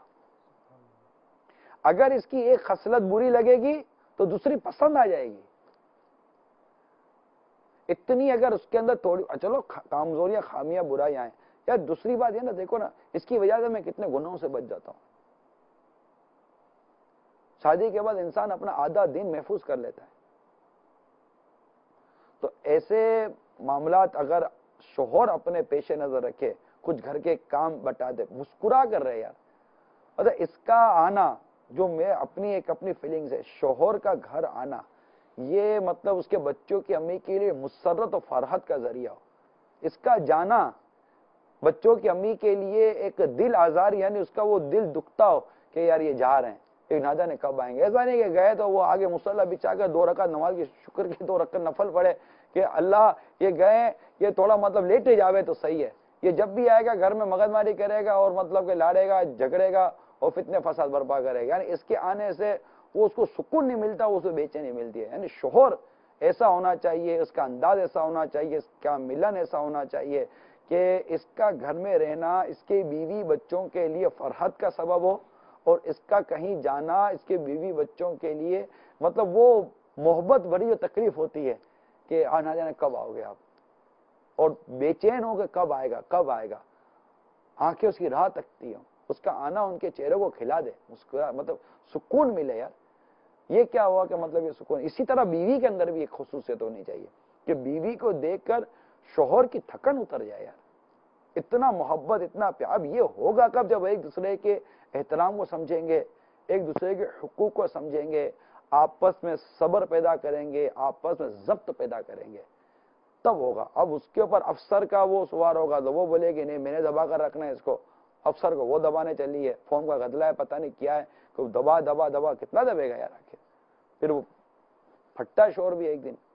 اگر اس کی ایک خصلت بری لگے گی تو دوسری پسند آ جائے گی. اتنی اگر اس کے اندر تھوڑی چلو کمزوریاں خامیاں برائیاں ہیں یار، دوسری بات یہ نا دیکھو نا، اس کی وجہ سے میں کتنے گناہوں سے بچ جاتا ہوں. شادی کے بعد انسان اپنا آدھا دن محفوظ کر لیتا ہے. تو ایسے معاملات اگر شوہر اپنے پیش نظر رکھے، کچھ گھر کے کام بتا دے، مسکرا کر رہے یار. اچھا اس کا آنا جو میں اپنی ایک اپنی فیلنگز ہے، شوہر کا گھر آنا یہ مطلب اس کے بچوں کی امی کے لیے مسرت و فرحت کا ذریعہ ہو. اس کا جانا بچوں کی امی کے لیے ایک دل آزار، یعنی اس کا وہ دل دکھتا ہو کہ یار یہ جا رہے ہیں، ایک نہ جانے کب آئیں گے. ایسا نہیں کہ گئے تو وہ آگے مصلی بچھا کر دو رکعت نماز کی شکر کی دو رکعت نفل پڑے کہ اللہ یہ گئے، یہ تھوڑا مطلب لیٹے جاوے تو صحیح ہے. یہ جب بھی آئے گا گھر میں مغز ماری کرے گا اور مطلب کہ لاڑے گا، جھگڑے گا اور فتنے فساد برپا کرے گا. یعنی اس کے آنے سے وہ اس کو سکون نہیں ملتا، وہ اسے بے چینی ملتی ہے. یعنی شوہر ایسا ہونا چاہیے، اس کا انداز ایسا ہونا چاہیے، اس کا ملن ایسا ہونا چاہیے کہ کہ اس کا گھر میں رہنا اس کے بیوی بچوں کے لیے فرحت کا سبب ہو، اور اس کا کہیں جانا اس کے بیوی بچوں کے لیے مطلب وہ محبت بڑی جو تکلیف ہوتی ہے کہ آنا جانا کب آؤ گے آپ، اور بے چین ہو کہ کب آئے گا کب آئے گا، آنکھیں اس کی راہ تکتی ہوں، اس کا آنا ان کے چہرے کو کھلا دے، مسکرا مطلب سکون ملے یار. یہ کیا ہوا کہ مطلب یہ سکون. اسی طرح بیوی کے اندر بھی ایک خصوصیت ہونی چاہیے کہ بیوی کو دیکھ کر شوہر کی تھکن اتر جائے یار. اتنا محبت اتنا پیار. اب یہ ہوگا کب؟ جب ایک دوسرے کے احترام کو سمجھیں گے، ایک دوسرے کے حقوق کو سمجھیں گے، آپس میں صبر پیدا کریں گے، آپس میں ضبط پیدا کریں گے، تب ہوگا. اب اس کے اوپر افسر کا وہ سوار ہوگا تو وہ بولے گی نہیں میں نے دبا کر رکھنا ہے اس کو، افسر کو وہ دبانے چلی ہے، فون کا غدلہ ہے پتہ نہیں کیا ہے، کہ دبا دبا دبا کتنا دبے گا یار آخر، پھر وہ پھٹا شور بھی ایک دن.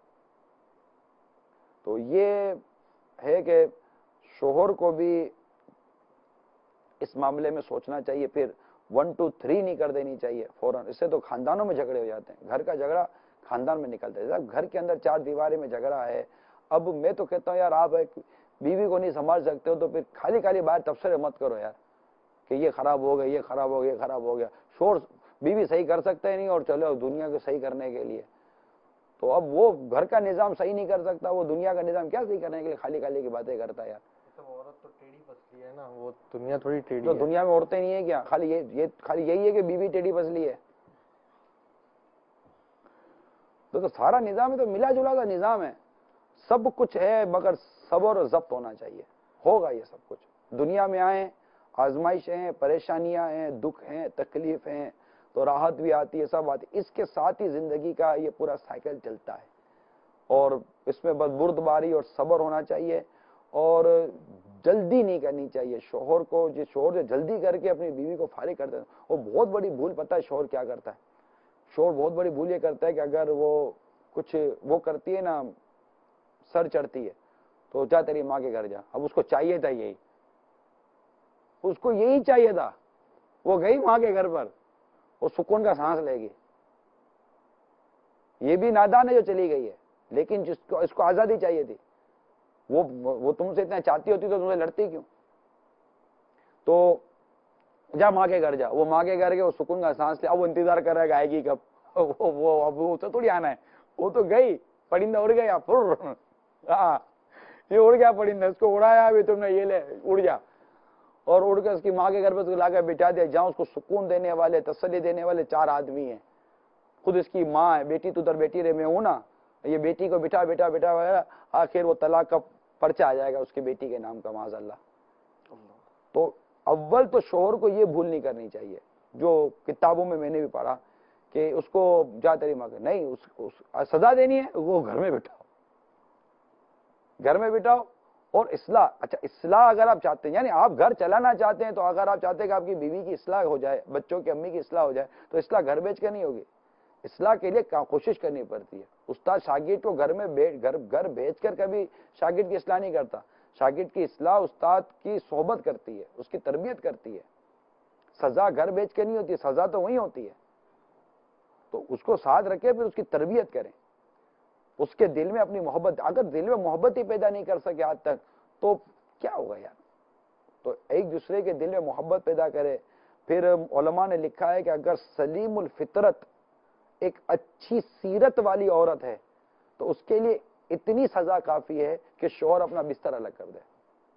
تو یہ ہے کہ شوہر کو بھی اس معاملے میں سوچنا چاہیے، پھر ون ٹو تھری نہیں کر دینی چاہیے فوراً. اس سے تو خاندانوں میں جھگڑے ہو جاتے ہیں، گھر کا جھگڑا خاندان میں نکلتا ہے. گھر کے اندر چار دیواری میں جھگڑا ہے. اب میں تو کہتا ہوں یار آپ ایک بیوی کو نہیں سنبھال سکتے ہو تو پھر خالی خالی باہر تبصرے مت کرو یار کہ یہ خراب ہو گیا یہ خراب ہو گیا یہ خراب ہو گیا. شور بیوی صحیح کر سکتے نہیں اور چلو دنیا کو صحیح کرنے کے لیے. تو اب وہ گھر کا نظام صحیح نہیں کر سکتا، وہ دنیا کا نظام کیا صحیح کرنے کے لیے خالی خالی کی باتیں کرتا ہے یار. عورت تو ٹیڑھی پسلی ہے نا، وہ دنیا تھوڑی ٹیڑھی تو ہے. دنیا میں عورتیں نہیں ہیں کیا؟ خالی یہ یہ خالی یہی ہے کہ بیوی ٹیڑھی پسلی ہے؟ تو تو سارا نظام ہے تو ملا جلا کا نظام ہے، سب کچھ ہے مگر صبر اور ضبط ہونا چاہیے. ہوگا یہ سب کچھ. دنیا میں آئیں آزمائشیں ہیں، پریشانیاں ہیں، دکھ ہیں، تکلیف ہیں، تو راحت بھی آتی ہے، سب آتی. اس کے ساتھ ہی زندگی کا یہ پورا سائیکل چلتا ہے، اور اس میں بس بردباری اور صبر ہونا چاہیے، اور جلدی نہیں کرنی چاہیے. شوہر کو جو شوہر جو جلدی کر کے اپنی بیوی کو فارغ کر دیتا ہے وہ بہت بڑی بھول. پتہ ہے شوہر کیا کرتا ہے؟ شوہر بہت بڑی بھول یہ کرتا ہے کہ اگر وہ کچھ وہ کرتی ہے نا، سر چڑھتی ہے تو جا تیری ماں کے گھر جا. اب اس کو چاہیے تھا یہی، اس کو یہی چاہیے تھا، وہ گئی ماں کے گھر پر، وہ سکون کا سانس لے گی. یہ بھی نادان ہے جو چلی گئی ہے، لیکن جس کو اس کو آزادی چاہیے تھی. وہ وہ تم سے اتنا چاہتی ہوتی تو تم سے لڑتی کیوں؟ تو جا ماں کے گھر جا. وہ ماں کے گھر گئے، وہ سکون کا سانس لے. اب وہ انتظار کر رہا ہے کہ آئے گی کب. وہ اب اسے تھوڑی آنا ہے، وہ تو گئی، پرندہ اڑ گیا. ہاں یہ اڑ گیا پرندہ، اس کو اڑایا ابھی تم نے، یہ لے اڑ جا. اور اڑ کے اس کی ماں کے گھر پہ اس کو لا کے بٹھا دیا، جہاں اس کو سکون دینے والے تسلی دینے والے چار آدمی ہیں. خود اس کی ماں ہے، بیٹی تو ادھر بیٹی رہے، میں ہوں نا. یہ بیٹی کو بٹھا بٹھا بٹھا آخر وہ طلاق کا پرچہ آ جائے گا اس کی بیٹی کے نام کا، معاذ اللہ. تو اول تو شوہر کو یہ بھول نہیں کرنی چاہیے، جو کتابوں میں میں نے بھی پڑھا کہ اس کو جا تیری ماں کے نہیں، اس سزا دینی ہے وہ گھر میں بٹھاؤ، گھر میں بٹھاؤ. اور اصلاح، اچھا اصلاح اگر آپ چاہتے ہیں، یعنی آپ گھر چلانا چاہتے ہیں، تو اگر آپ چاہتے ہیں کہ آپ کی بیوی کی اصلاح ہو جائے، بچوں کی امی کی اصلاح ہو جائے، تو اصلاح گھر بیچ کے نہیں ہوگی. اصلاح کے لیے کوشش کرنی پڑتی ہے. استاد شاگرد کو گھر میں گھر گھر بھیج کر کبھی شاگرد کی اصلاح نہیں کرتا. شاگرد کی اصلاح استاد کی صحبت کرتی ہے، اس کی تربیت کرتی ہے. سزا گھر بیچ کے نہیں ہوتی، سزا تو وہی ہوتی ہے. تو اس کو ساتھ رکھے، پھر اس کی تربیت کریں، اس کے دل میں اپنی محبت. اگر دل میں محبت ہی پیدا نہیں کر سکے آج تک تو کیا ہوگا یار. تو ایک دوسرے کے دل میں محبت پیدا کرے. پھر علماء نے لکھا ہے کہ اگر سلیم الفطرت ایک اچھی سیرت والی عورت ہے تو اس کے لیے اتنی سزا کافی ہے کہ شوہر اپنا بستر الگ کر دے.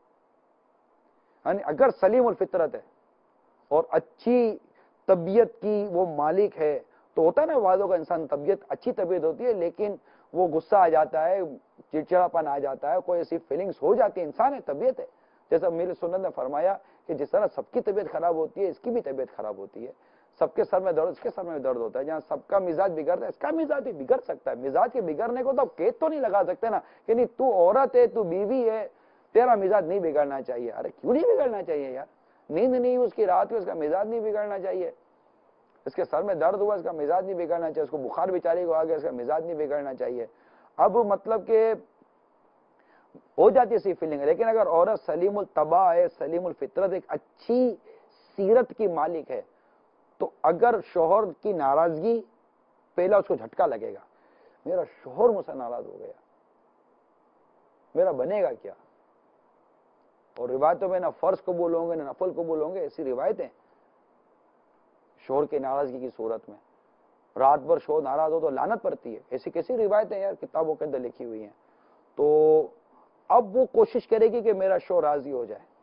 یعنی اگر سلیم الفطرت ہے اور اچھی طبیعت کی وہ مالک ہے، تو ہوتا ہے نا بعضوں کا انسان طبیعت اچھی طبیعت ہوتی ہے لیکن وہ غصہ آ جاتا ہے، چڑچڑاپن آ جاتا ہے، کوئی ایسی فیلنگز ہو جاتی ہے. انسان ہے، طبیعت ہے. جیسا میرے سنت نے فرمایا کہ جس طرح سب کی طبیعت خراب ہوتی ہے، اس کی بھی طبیعت خراب ہوتی ہے. سب کے سر میں درد، اس کے سر میں درد ہوتا ہے. جہاں سب کا مزاج بگڑتا ہے، اس کا مزاج بھی بگڑ سکتا ہے. مزاج کے بگڑنے کو تو قید تو نہیں لگا سکتے نا کہ نہیں تو عورت ہے، تو بیوی ہے، تیرا مزاج نہیں بگڑنا چاہیے. ارے کیوں نہیں بگڑنا چاہیے یار؟ نیند نہیں اس کی رات میں، اس کا مزاج نہیں بگڑنا چاہیے. اس کے سر میں درد ہوا، اس کا مزاج نہیں بگڑنا چاہیے. اس کو بخار بیچارے کو آ گیا، اس کا مزاج نہیں بگڑنا چاہیے. اب مطلب کہ ہو جاتی ہے سی فیلنگ. لیکن اگر عورت سلیم الطبع ہے، سلیم الفطرت، ایک اچھی سیرت کی مالک ہے، تو اگر شوہر کی ناراضگی، پہلا اس کو جھٹکا لگے گا، میرا شوہر مجھ سے ناراض ہو گیا، میرا بنے گا کیا. اور روایتوں میں نہ فرض قبول ہوں گے نہ نفل قبول ہوں گے، ایسی روایتیں شوہر کی ناراضگی کی صورت میں رات بھر شوہر ناراض ہو تو لعنت پڑتی ہے، ایسی کیسی روایتیں یار کتابوں کے اندر لکھی ہوئی ہیں. تو اب وہ کوشش کرے گی کہ میرا شوہر راضی ہو جائے.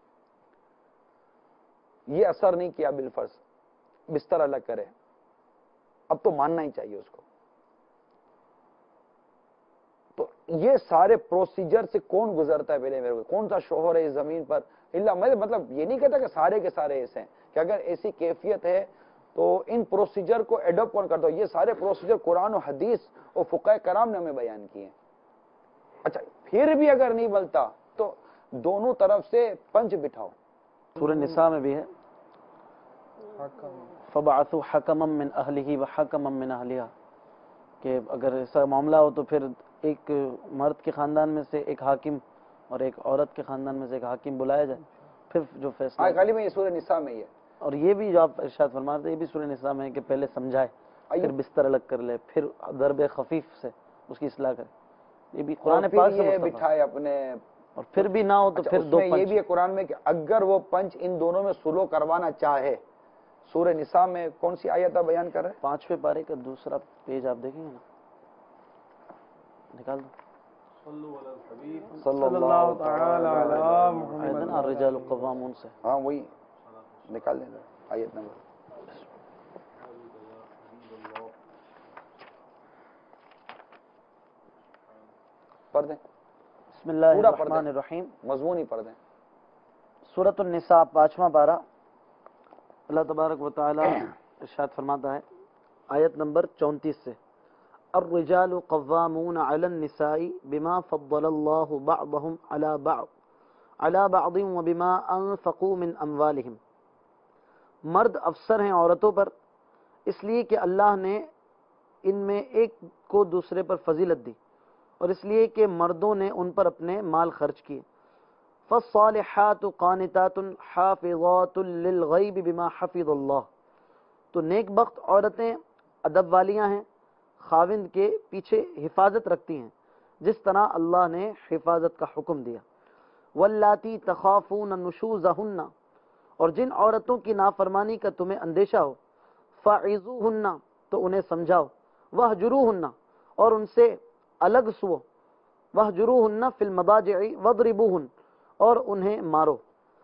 یہ اثر نہیں کیا بالفرض، بستر الگ کرے، اب تو ماننا ہی چاہیے اس کو. تو یہ سارے پروسیجر سے کون گزرتا ہے پہلے میرے کو، کون سا شوہر ہے اس زمین پر اللہ. میں مطلب یہ نہیں کہتا کہ سارے کے سارے ایسے ہیں، کہ اگر ایسی کیفیت ہے تو ان پروسیجر کو ایڈاپٹ کون کرتا ہو. یہ سارے پروسیجر قرآن و حدیث اور فقہ کرام نے ہمیں بیان کیے ہیں. اچھا پھر بھی اگر نہیں بلتا تو دونوں طرف سے پنچ بٹھاؤ. سورہ نساء میں بھی ہے فَبَعَثُوا حَكَمًا مِّنْ أَهْلِهِ وَحَكَمًا مِّنْ أَهْلِهَا، کہ اگر ایسا معاملہ ہو تو پھر ایک مرد کے خاندان میں سے ایک حاکم اور ایک عورت کے خاندان میں سے ایک حاکم بلایا جائے، پھر جو فیصلہ. خالی میں یہ سورہ نساء میں ہی ہے. اور یہ بھی جو آپ ارشاد فرما رہے ہیں یہ بھی سورہ نساء میں ہے کہ پہلے سمجھائے، پھر بستر الگ کر لے، پھر ضرب خفیف سے اس کی اصلاح کرے. یہ بھی قرآن پاک سے یہ بٹھائے اپنے. اور پھر بھی نہ ہو تو پھر دو پنچ. یہ بھی ہے قرآن میں کہ اگر وہ پنچ ان دونوں میں سلو کروانا چاہے. سورہ نساء میں کون سی آیت بیان کر رہے ہیں؟ پانچویں پارے کا دوسرا پیج آپ دیکھیں گے نا، نکال دو. صلی اللہ تعالی علی محمد. الرجال قوامون سے، ہاں وہی نکال دیں آیت نمبر. پڑھ دیں. بسم اللہ الرحمن الرحیم. مضمون ہی پڑھ دیں. سورۃ النساء پانچواں پارہ. اللہ تبارک و تعالی ارشاد فرماتا ہے آیت نمبر چونتیس سے، الرجال قوامون علی النساء بما فضل اللہ بعضهم علی بعض علی بعض وبما انفقوا من اموالہم. مرد افسر ہیں عورتوں پر اس لیے کہ اللہ نے ان میں ایک کو دوسرے پر فضیلت دی، اور اس لیے کہ مردوں نے ان پر اپنے مال خرچ کیے. فالصالحات قانتات حافظات للغیب بما حفظ اللہ، تو نیک بخت عورتیں ادب والیاں ہیں، خاوند کے پیچھے حفاظت رکھتی ہیں جس طرح اللہ نے حفاظت کا حکم دیا. واللاتی تخافون نشوزہن، اور جن عورتوں کی نافرمانی کا تمہیں اندیشہ ہو، فعظوہن، تو انہیں سمجھاؤ، وہجروہن، اور ان سے الگ سو، وہجروہن فی المضاجع واضربوہن، اور انہیں مارو.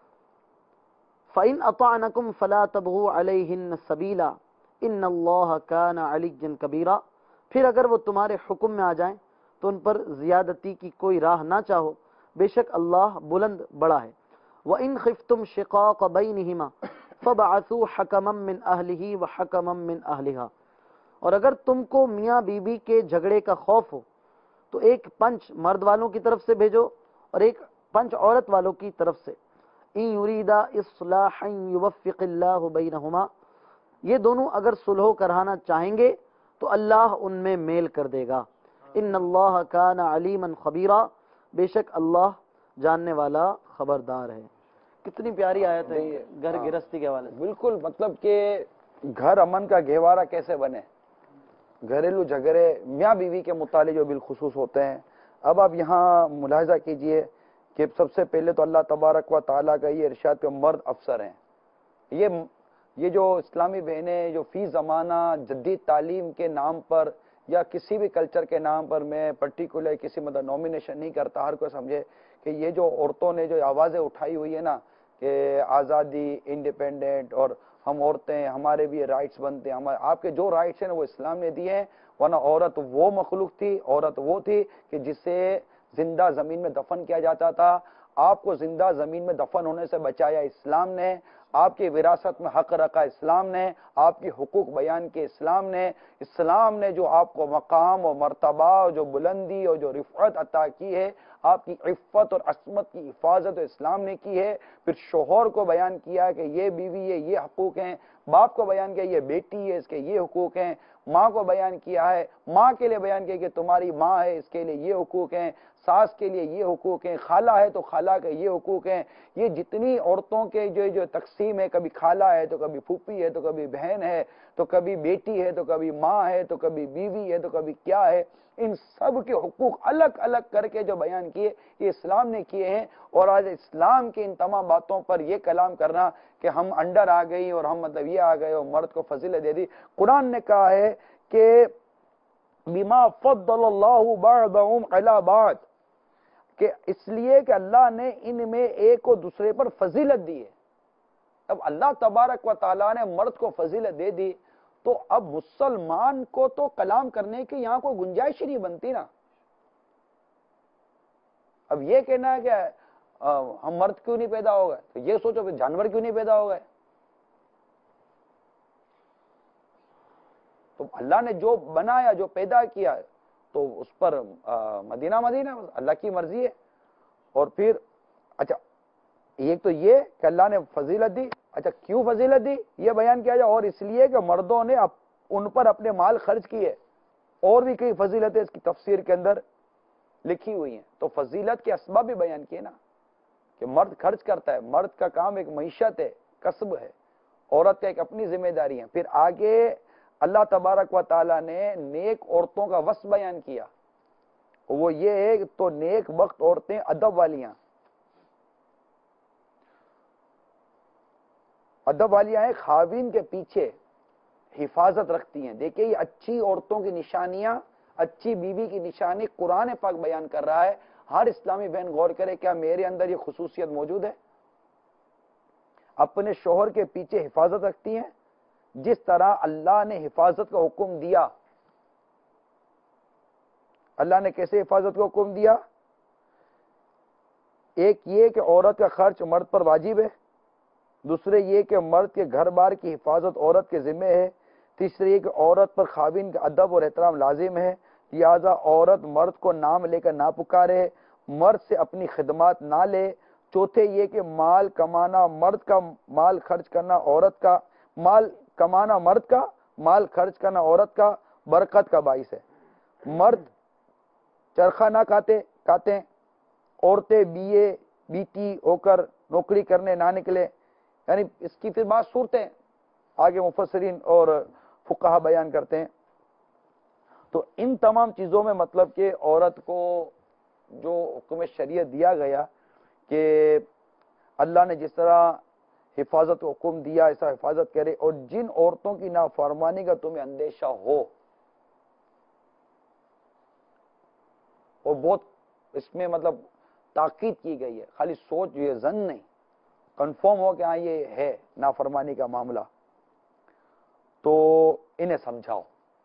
فَإِنْ أَطَعْنَكُمْ فَلَا تَبْغُوا عَلَيْهِنَّ سَبِيلًا إِنَّ اللَّهَ كَانَ عَلِيًّا كَبِيرًا. پھر اگر وہ تمہارے حکم میں آ جائیں تو ان پر زیادتی کی کوئی راہ نہ چاہو، بے شک اللہ بلند بڑا ہے. وَإِنْ خِفْتُمْ شِقَاقَ بَيْنِهِمَا فَبَعَثُوا حَكَمًا مِّنْ أَهْلِهِ وَحَكَمًا مِّنْ أَهْلِهَا. اور اگر تم کو میاں بیوی کے جھگڑے کا خوف ہو تو ایک پنچ مرد والوں کی طرف سے بھیجو اور ایک پنچ عورت والوں کی طرف سے. ان یریدا اصلاحا یوفق اللہ بینہما، یہ دونوں اگر صلح کرانا چاہیں گے تو اللہ ان میں میل کر دے گا. ان اللہ کان علیما خبیرا، بے شک اللہ جاننے والا خبردار ہے. کتنی پیاری آیت ہے گھر گرہستی کے حوالے سے. بالکل، مطلب کہ گھر امن کا گہوارہ کیسے بنے، گھریلو جھگڑے میاں بیوی کے متعلق جو بالخصوص ہوتے ہیں. اب آپ یہاں ملاحظہ کیجئے کہ سب سے پہلے تو اللہ تبارک و تعالیٰ کا یہ ارشاد کہ مرد افسر ہیں. یہ یہ جو اسلامی بہنیں جو فی زمانہ جدید تعلیم کے نام پر یا کسی بھی کلچر کے نام پر، میں پرٹیکولر کسی مطلب نومینیشن نہیں کرتا، ہر کوئی سمجھے کہ یہ جو عورتوں نے جو آوازیں اٹھائی ہوئی ہے نا کہ آزادی، انڈیپینڈنٹ، اور ہم عورتیں، ہمارے بھی رائٹس بنتے ہیں، ہمارے آپ کے جو رائٹس ہیں نا وہ اسلام نے دیے ہیں. ورنہ عورت وہ مخلوق تھی، عورت وہ تھی کہ جسے زندہ زمین میں دفن کیا جاتا تھا. آپ کو زندہ زمین میں دفن ہونے سے بچایا اسلام نے، آپ کی وراثت میں حق رکھا اسلام نے، آپ کی حقوق بیان کے اسلام نے. اسلام نے جو آپ کو مقام اور مرتبہ اور جو بلندی اور جو رفعت عطا کی ہے، آپ کی عفت اور عصمت کی حفاظت اسلام نے کی ہے. پھر شوہر کو بیان کیا کہ یہ بیوی ہے، یہ حقوق ہیں. باپ کو بیان کیا یہ بیٹی ہے، اس کے یہ حقوق ہیں. ماں کو بیان کیا ہے، ماں کے لیے بیان کیا کہ تمہاری ماں ہے، اس کے لیے یہ حقوق ہیں، ساس کے لیے یہ حقوق ہیں، خالہ ہے تو خالہ کے یہ حقوق ہیں. یہ جتنی عورتوں کے جو جو تقسیم ہے، کبھی خالہ ہے تو کبھی پھوپھی ہے تو کبھی بہن ہے تو کبھی بیٹی ہے تو کبھی ماں ہے تو کبھی بیوی ہے تو کبھی کیا ہے، ان سب کے حقوق الگ الگ کر کے جو بیان کیے یہ اسلام نے کیے ہیں. اور آج اسلام کی ان تمام باتوں پر یہ کلام کرنا کہ ہم انڈر آ گئی اور ہم مطلب یہ آ گئے اور مرد کو فضیلت دے دی. قرآن نے کہا ہے کہ بما فضل اللہ بعضهم علی بعض، کہ اس لیے کہ اللہ نے ان میں ایک کو دوسرے پر فضیلت دی ہے. اب اللہ تبارک و تعالیٰ نے مرد کو فضیلت دے دی تو اب مسلمان کو تو کلام کرنے کی یہاں کوئی گنجائش ہی نہیں بنتی نا. اب یہ کہنا ہے کہ ہم مرد کیوں نہیں پیدا ہو گئے، تو یہ سوچو کہ جانور کیوں نہیں پیدا ہو گئے. تو اللہ نے جو بنایا، جو پیدا کیا تو اس پر مدینہ مدینہ اللہ کی مرضی ہے. اور پھر اچھا ایک تو یہ کہ اللہ نے فضیلت دی. اچھا کیوں فضیلت دی یہ بیان کیا جائے، اور اس لیے کہ مردوں نے ان پر اپنے مال خرچ کیے. اور بھی کئی فضیلتیں اس کی تفسیر کے اندر لکھی ہوئی ہیں. تو فضیلت کے اسباب بھی بیان کیے نا کہ مرد خرچ کرتا ہے، مرد کا کام ایک معیشت ہے، کسب ہے، عورت کا ایک اپنی ذمہ داری ہے. پھر آگے اللہ تبارک و تعالیٰ نے نیک عورتوں کا وصف بیان کیا، وہ یہ ہے تو نیک وقت عورتیں ادب والیاں ادب والیاں ہیں، خاوین کے پیچھے حفاظت رکھتی ہیں. دیکھیں یہ اچھی عورتوں کی نشانیاں، اچھی بیوی کی نشانی قرآن پاک بیان کر رہا ہے. ہر اسلامی بہن غور کرے، کیا میرے اندر یہ خصوصیت موجود ہے؟ اپنے شوہر کے پیچھے حفاظت رکھتی ہیں جس طرح اللہ نے حفاظت کا حکم دیا. اللہ نے کیسے حفاظت کا حکم دیا؟ ایک یہ کہ عورت کا خرچ مرد پر واجب ہے، دوسرے یہ کہ مرد کے گھر بار کی حفاظت عورت کے ذمہ ہے، تیسرے یہ کہ عورت پر خاوند کا ادب اور احترام لازم ہے، لہذا عورت مرد کو نام لے کر نہ پکارے، مرد سے اپنی خدمات نہ لے. چوتھے یہ کہ مال کمانا مرد کا، مال خرچ کرنا عورت کا، مال کمانا مرد کا، مال خرچ کرنا عورت کا برکت کا باعث ہے. مرد چرخہ نہ کھاتے کھاتے عورتیں بی اے بی ٹی ہو کر نوکری کرنے نہ نکلے. یعنی اس کی پھر بات صورتیں آگے مفسرین اور فقہا بیان کرتے ہیں. تو ان تمام چیزوں میں مطلب کہ عورت کو جو حکم شریعت دیا گیا کہ اللہ نے جس طرح حفاظت کو حکم دیا ایسا حفاظت کرے. اور جن عورتوں کی نافرمانی کا تمہیں اندیشہ ہو، اور بہت اس میں مطلب تاکید کی گئی ہے، خالی سوچ یہ زن نہیں، کنفرم ہو کہ ہاں یہ ہے نافرمانی کا معاملہ، تو انہیں سمجھاؤ.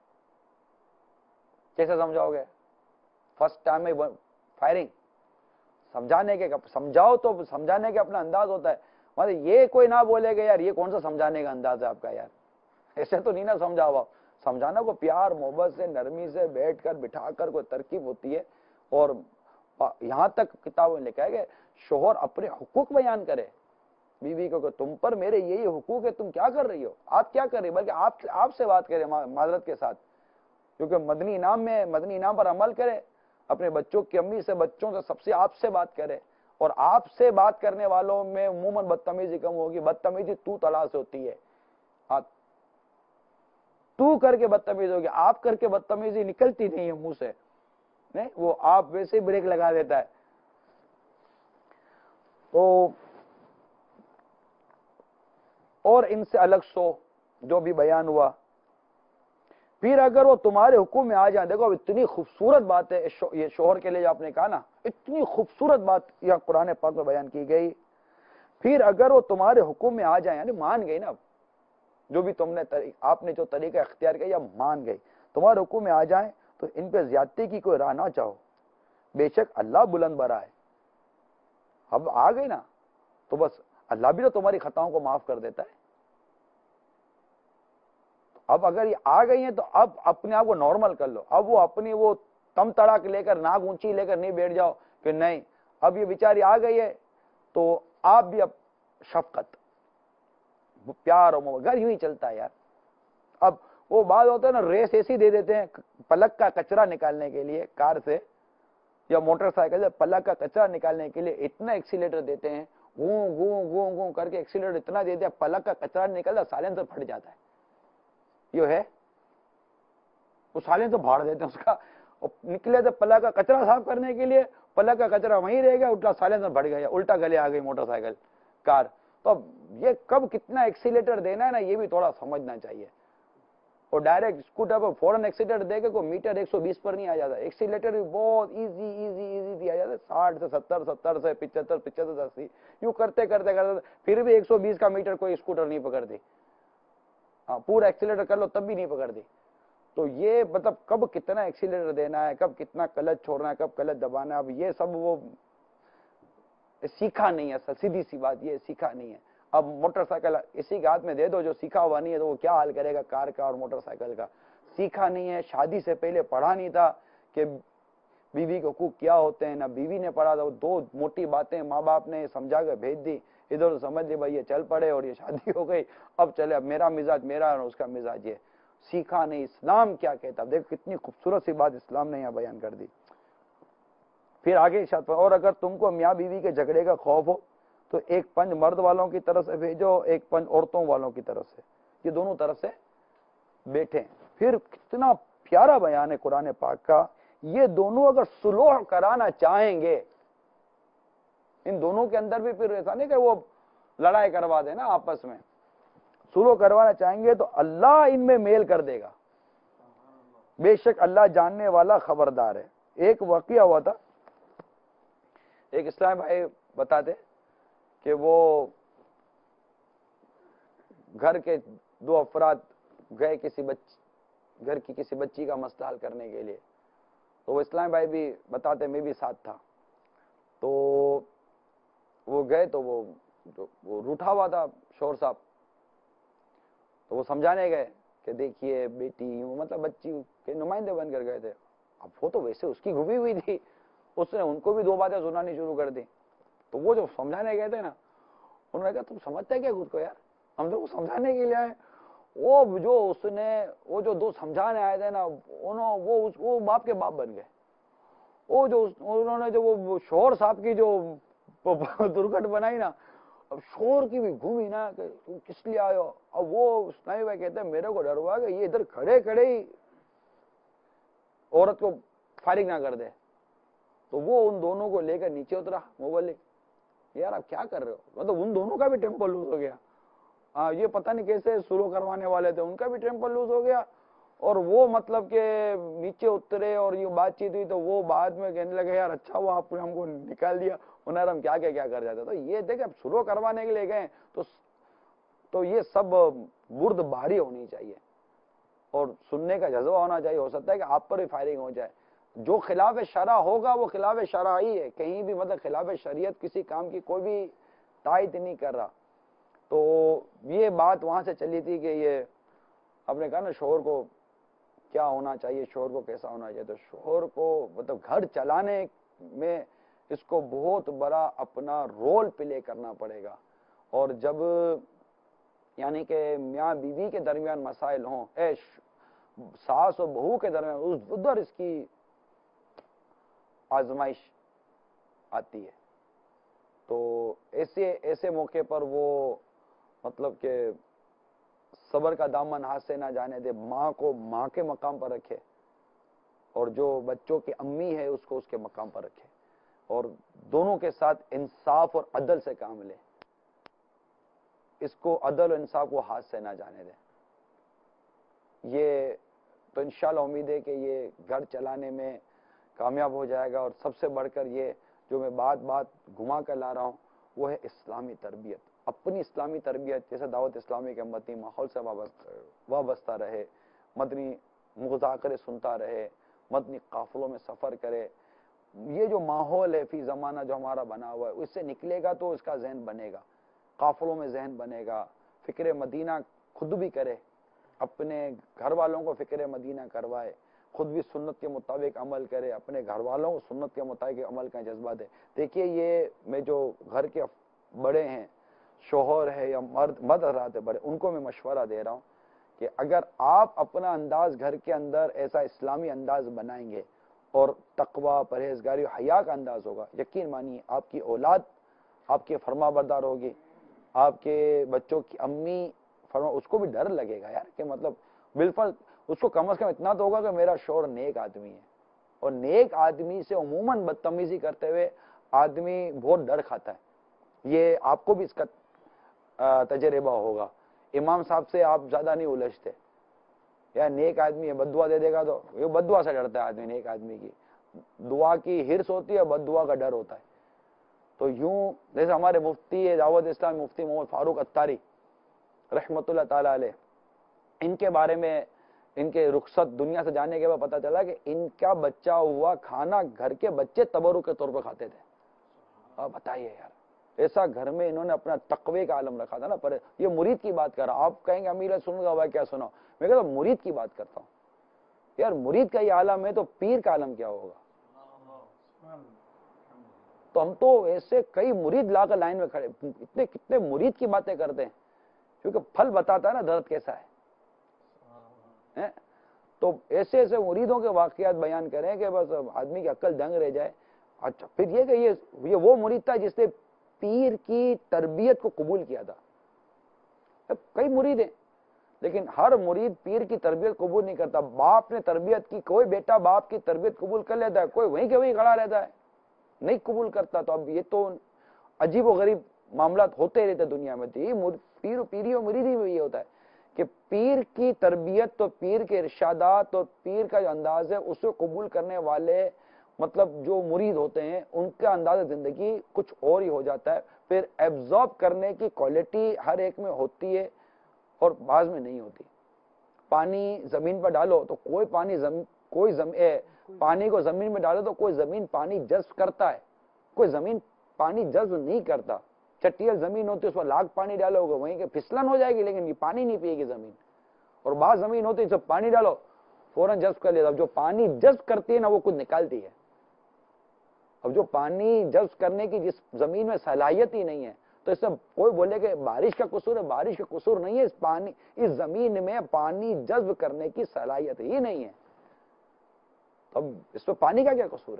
کیسے سمجھاؤ گے؟ فرسٹ ٹائم میں فائرنگ سمجھانے کے، سمجھاؤ تو سمجھانے کا اپنا انداز ہوتا ہے. مطلب یہ کوئی نہ بولے گا یار یہ کون سا سمجھانے کا انداز ہے آپ کا، یار ایسے تو نہیں نا سمجھاؤ آپ. سمجھانا کو پیار محبت سے نرمی سے بیٹھ کر بٹھا کر کوئی ترکیب ہوتی ہے. اور یہاں تک کتابوں میں لکھا ہے کہ شوہر اپنے حقوق بیان کرے بیوی کو کہ تم پر میرے یہی حقوق ہے، تم کیا کر رہی ہو، آپ کیا کر رہی ہو، بلکہ آپ آپ سے بات کرے معذرت کے ساتھ، کیونکہ مدنی انعام میں مدنی انعام پر عمل کرے، اپنے بچوں کی امی سے بچوں سے سب سے آپ سے بات کرے. اور آپ سے بات کرنے والوں میں عموماً بدتمیزی کم ہوگی. بدتمیزی تو طلا سے ہوتی ہے، تو کر کے بدتمیز ہوگی، آپ کر کے بدتمیزی نکلتی نہیں ہے منہ سے، نہیں وہ آپ ویسے بریک لگا دیتا ہے. تو اور ان سے الگ سو جو بھی بیان ہوا. پھر اگر وہ تمہارے حکم میں آ جائیں، دیکھو اتنی خوبصورت بات ہے یہ شوہر کے لیے جو آپ نے کہا نا، اتنی خوبصورت بات یہ قرآن پاک میں بیان کی گئی. پھر اگر وہ تمہارے حکم میں آ جائیں، یعنی مان گئی نا، جو بھی تم نے آپ نے جو طریقہ اختیار کیا یا مان گئی، تمہارے حکم میں آ جائیں تو ان پہ زیادتی کی کوئی راہ نہ چاہو، بے شک اللہ بلند برا ہے. اب آ گئی نا تو بس اللہ بھی تو تمہاری خطاؤں کو معاف کر دیتا ہے. اب اگر یہ آ گئی ہیں تو اب اپنے آپ کو نارمل کر لو. اب وہ اپنی وہ تم تڑاک لے کر ناک اونچی لے کر نہیں بیٹھ جاؤ کہ نہیں اب یہ بیچاری آ گئی ہے تو آپ بھی اب شفقت پیار اور محبت، گھر یوں ہی چلتا ہے یار. اب وہ بعض ہوتا ہے نا ریس ایسی دے دیتے ہیں پلک کا کچرا نکالنے کے لیے کار سے یا موٹر سائیکل سے پلک کا کچرا نکالنے کے لیے اتنا ایکسیلیٹر دیتے ہیں گوں گوں گوں گوں کر کے ایکسیلیٹر اتنا دیتے ہیں پلک کا کچرا نکلتا سائلنسر پھٹ جاتا ہے. یہ ہے وہ سائلنسر پھاڑ دیتے ہیں اس کا نکلے تو پلک کا کچرا صاف کرنے کے لیے پلک کا کچرا وہیں رہ گیا الٹا سائلنسر پھٹ گیا الٹا گلے آ گئی موٹر سائیکل کار. تو اب یہ کب کتنا ایکسیلیٹر دینا ہے نا یہ بھی تھوڑا سمجھنا چاہیے. اور ڈائریکٹ اسکوٹر پر فوراً ایکسیلیٹر دے کے کوئی میٹر ایک سو بیس پر نہیں آ جاتا. ایکسیلیٹر بھی بہت ایزی ایزی ایزی دیا جاتا ہے ساٹھ سے ستر ستر سے پچہتر پچہتر سے اسی یوں کرتے کرتے کرتے پھر بھی ایک سو بیس کا میٹر کوئی اسکوٹر نہیں پکڑتی. ہاں پورا ایکسیلیٹر کر لو تب بھی نہیں پکڑتی. تو یہ مطلب کب کتنا ایکسیلیٹر دینا ہے کب کتنا کلچ چھوڑنا ہے کب کلچ دبانا ہے اب یہ سب وہ سیکھا نہیں ہے. سیدھی سی بات یہ سیکھا نہیں ہے. اب موٹر سائیکل اسی کے ہاتھ میں دے دو جو سیکھا ہوا نہیں ہے تو وہ کیا حال کرے گا کار کا اور موٹر سائیکل کا. سیکھا نہیں ہے شادی سے پہلے پڑھا نہیں تھا کہ بیوی کے حقوق کیا ہوتے ہیں نہ بیوی نے پڑھا تھا. وہ دو موٹی باتیں ماں باپ نے سمجھا کے بھیج دی ادھر سمجھ لی بھائی یہ چل پڑے اور یہ شادی ہو گئی اب چلے اب میرا مزاج میرا اور اس کا مزاج یہ سیکھا نہیں. اسلام کیا کہتا دیکھ کتنی خوبصورت سی بات اسلام نے یہاں بیان کر دی. پھر آگے ارشاد اور اگر تم کو میاں بیوی کے جھگڑے کا خوف ہو تو ایک پنج مرد والوں کی طرف سے بھیجو ایک پنج عورتوں والوں کی طرف سے. یہ دونوں طرف سے بیٹھے. پھر کتنا پیارا بیان ہے قرآن پاک کا. یہ دونوں اگر صلح کرانا چاہیں گے ان دونوں کے اندر بھی پھر ایسا نہیں کہ وہ لڑائی کروا دے نا آپس میں صلح کروانا چاہیں گے تو اللہ ان میں میل کر دے گا. بے شک اللہ جاننے والا خبردار ہے. ایک واقعہ ہوا تھا ایک اسلام بھائی بتاتے کہ وہ گھر کے دو افراد گئے کسی بچ گھر کی کسی بچی کا مسئلہ حل کرنے کے لیے. تو وہ اسلام بھائی بھی بتاتے میں بھی ساتھ تھا. تو وہ گئے تو وہ وہ روٹھا ہوا تھا شور صاحب. تو وہ سمجھانے گئے کہ دیکھیے بیٹی یوں مطلب بچی کے نمائندے بن کر گئے تھے. اب وہ تو ویسے اس کی گھمی ہوئی تھی اس نے ان کو بھی دو باتیں سنانی شروع کر دی. تو وہ جو سمجھانے گئے تھے نا انہوں نے کہا تم سمجھتے کیا خود کو یار ہم تو سمجھانے کے لیے آئے. وہ جو اس نے وہ جو دو سمجھانے آئے تھے نا انہوں وہ وہ باپ کے باپ بن گئے. وہ جو انہوں نے جو وہ شوہر صاحب کی جو درگٹ بنائی نا اب شوہر کی بھی گھومی نا کہ تم کس لیے آئے ہو. اب وہ اسلامی بھائی کہتے ہیں میرے کو ڈر ہوا کہ یہ ادھر کھڑے کھڑے ہی عورت کو فائرنگ نہ کر دے. تو وہ ان دونوں کو لے کر نیچے اترا مبلک یار آپ کیا کر رہے ہو. مطلب ان دونوں کا بھی ٹیمپو لوز ہو گیا. ہاں یہ پتہ نہیں کیسے سلو کروانے والے تھے ان کا بھی ٹیمپو لوز ہو گیا. اور وہ مطلب کہ نیچے اترے اور یہ بات چیت ہوئی تو وہ بعد میں کہنے لگے یار اچھا وہ آپ نے ہم کو نکال دیا انہیں ہم کیا کیا کیا کر جاتے. تو یہ دیکھیں اب سلو کروانے کے لیے گئے تو تو یہ سب برد باری ہونی چاہیے اور سننے کا جذبہ ہونا چاہیے. ہو سکتا ہے کہ آپ پر بھی فائرنگ ہو جائے. جو خلاف شرع ہوگا وہ خلاف شرع ہی ہے. کہیں بھی مطلب خلاف شریعت کسی کام کی کوئی بھی تائید نہیں کر رہا. تو یہ بات وہاں سے چلی تھی کہ یہ آپ نے کہا نا شوہر کو کیا ہونا چاہیے شوہر کو کیسا ہونا چاہیے. تو شوہر کو مطلب گھر چلانے میں اس کو بہت بڑا اپنا رول پلے کرنا پڑے گا. اور جب یعنی کہ میاں بیوی کے درمیان مسائل ہوں اے ساس و بہو کے درمیان اس ادھر اس کی آزمائش آتی ہے. تو ایسے ایسے موقع پر وہ مطلب کہ صبر کا دامن ہاتھ سے نہ جانے دے. ماں کو ماں کے مقام پر رکھے اور جو بچوں کی امی ہے اس کو اس کے مقام پر رکھے اور دونوں کے ساتھ انصاف اور عدل سے کام لے. اس کو عدل و انصاف کو ہاتھ سے نہ جانے دے. یہ تو انشاءاللہ امید ہے کہ یہ گھر چلانے میں کامیاب ہو جائے گا. اور سب سے بڑھ کر یہ جو میں بات بات گھما کر لا رہا ہوں وہ ہے اسلامی تربیت. اپنی اسلامی تربیت جیسے دعوت اسلامی کے مدنی ماحول سے وابستہ رہے, مدنی مذاکرے سنتا رہے, مدنی قافلوں میں سفر کرے. یہ جو ماحول ہے فی زمانہ جو ہمارا بنا ہوا ہے اس سے نکلے گا تو اس کا ذہن بنے گا, قافلوں میں ذہن بنے گا. فکر مدینہ خود بھی کرے, اپنے گھر والوں کو فکر مدینہ کروائے, خود بھی سنت کے مطابق عمل کرے, اپنے گھر والوں کو سنت کے مطابق عمل کا جذبہ دے. دیکھیے یہ میں جو گھر کے بڑے ہیں شوہر ہے یا مرد مرد حضرات بڑے ان کو میں مشورہ دے رہا ہوں کہ اگر آپ اپنا انداز گھر کے اندر ایسا اسلامی انداز بنائیں گے اور تقوی، پرہیزگاری، حیا کا انداز ہوگا، یقین مانیے آپ کی اولاد آپ کے فرما بردار ہوگی. آپ کے بچوں کی امی فرما، اس کو بھی ڈر لگے گا یار کہ مطلب بالکل اس کو کم از کم اتنا تو ہوگا کہ میرا شوہر نیک آدمی ہے. اور نیک آدمی سے عموماً بدتمیزی کرتے ہوئے آدمی بہت ڈر کھاتا ہے. یہ آپ کو بھی اس کا تجربہ ہوگا. امام صاحب سے آپ زیادہ نہیں الجھتے، یا نیک آدمی ہے بد دعا دے دے گا تو یہ بد دعا سے ڈرتا ہے آدمی. نیک آدمی کی دعا کی ہرس ہوتی ہے، بد دعا کا ڈر ہوتا ہے. تو یوں جیسے ہمارے مفتی دعوت اسلام مفتی محمد فاروق اتاری رحمۃ اللہ تعالی علیہ، ان کے بارے میں ان کے رخصت دنیا سے جانے کے بعد پتا چلا کہ ان کا بچہ ہوا کھانا گھر کے بچے تبرک کے طور پر کھاتے تھے. آپ بتائیے یار، ایسا گھر میں انہوں نے اپنا تقوی کا عالم رکھا تھا نا. پر یہ مرید کی بات کر رہا. آپ کہیں گے امیر سن گا بھائی کیا سناؤ، میں کہتا ہوں مرید کی بات کرتا ہوں. یار مرید کا یہ عالم ہے تو پیر کا عالم کیا ہوگا. تو ہم تو ایسے کئی مرید لا کر لائن میں کھڑے، اتنے کتنے مرید کی باتیں کرتے ہیں، کیونکہ پھل بتاتا ہے نا درد کیسا ہے. تو ایسے ایسے مریدوں کے واقعات بیان کریں کہ بس آدمی کی عقل دنگ رہ جائے. اچھا پھر یہ کہ یہ یہ وہ مرید تھا جس نے پیر کی تربیت کو قبول کیا تھا. کئی مرید ہیں لیکن ہر مرید پیر کی تربیت قبول نہیں کرتا. باپ نے تربیت کی، کوئی بیٹا باپ کی تربیت قبول کر لیتا ہے، کوئی وہیں کے وہیں کھڑا رہتا ہے، نہیں قبول کرتا. تو اب یہ تو عجیب و غریب معاملات ہوتے رہتے دنیا میں. تو یہ پیر پیری و مریدی میں یہ ہوتا ہے کہ پیر کی تربیت تو پیر کے ارشادات اور پیر کا جو انداز ہے اسے قبول کرنے والے مطلب جو مرید ہوتے ہیں ان کا انداز زندگی کچھ اور ہی ہو جاتا ہے. پھر ایبزارب کرنے کی کوالٹی ہر ایک میں ہوتی ہے اور بعض میں نہیں ہوتی. پانی زمین پر ڈالو تو کوئی پانی زمین کوئی زمین پانی کو زمین میں ڈالو تو کوئی زمین پانی جذب کرتا ہے، کوئی زمین پانی جذب نہیں کرتا. چٹیل زمین ہوتی ہے اس پر لاکھ پانی ڈالو گے وہیں کے پھسلن ہو جائے گی لیکن یہ پانی نہیں پیے گی زمین. اور بعض زمین ہوتی ہے جب پانی ڈالو فوراً جذب کر لیتا. جو پانی جذب کرتی ہے نا وہ کچھ نکالتی ہے. اب جو پانی جذب کرنے کی جس زمین میں صلاحیت ہی نہیں ہے تو اس سے کوئی بولے کہ بارش کا قصور ہے، بارش کا قصور نہیں ہے. اس پانی اس زمین میں پانی جذب کرنے کی صلاحیت ہی نہیں ہے. اب اس میں پانی کا کیا قصور ہے.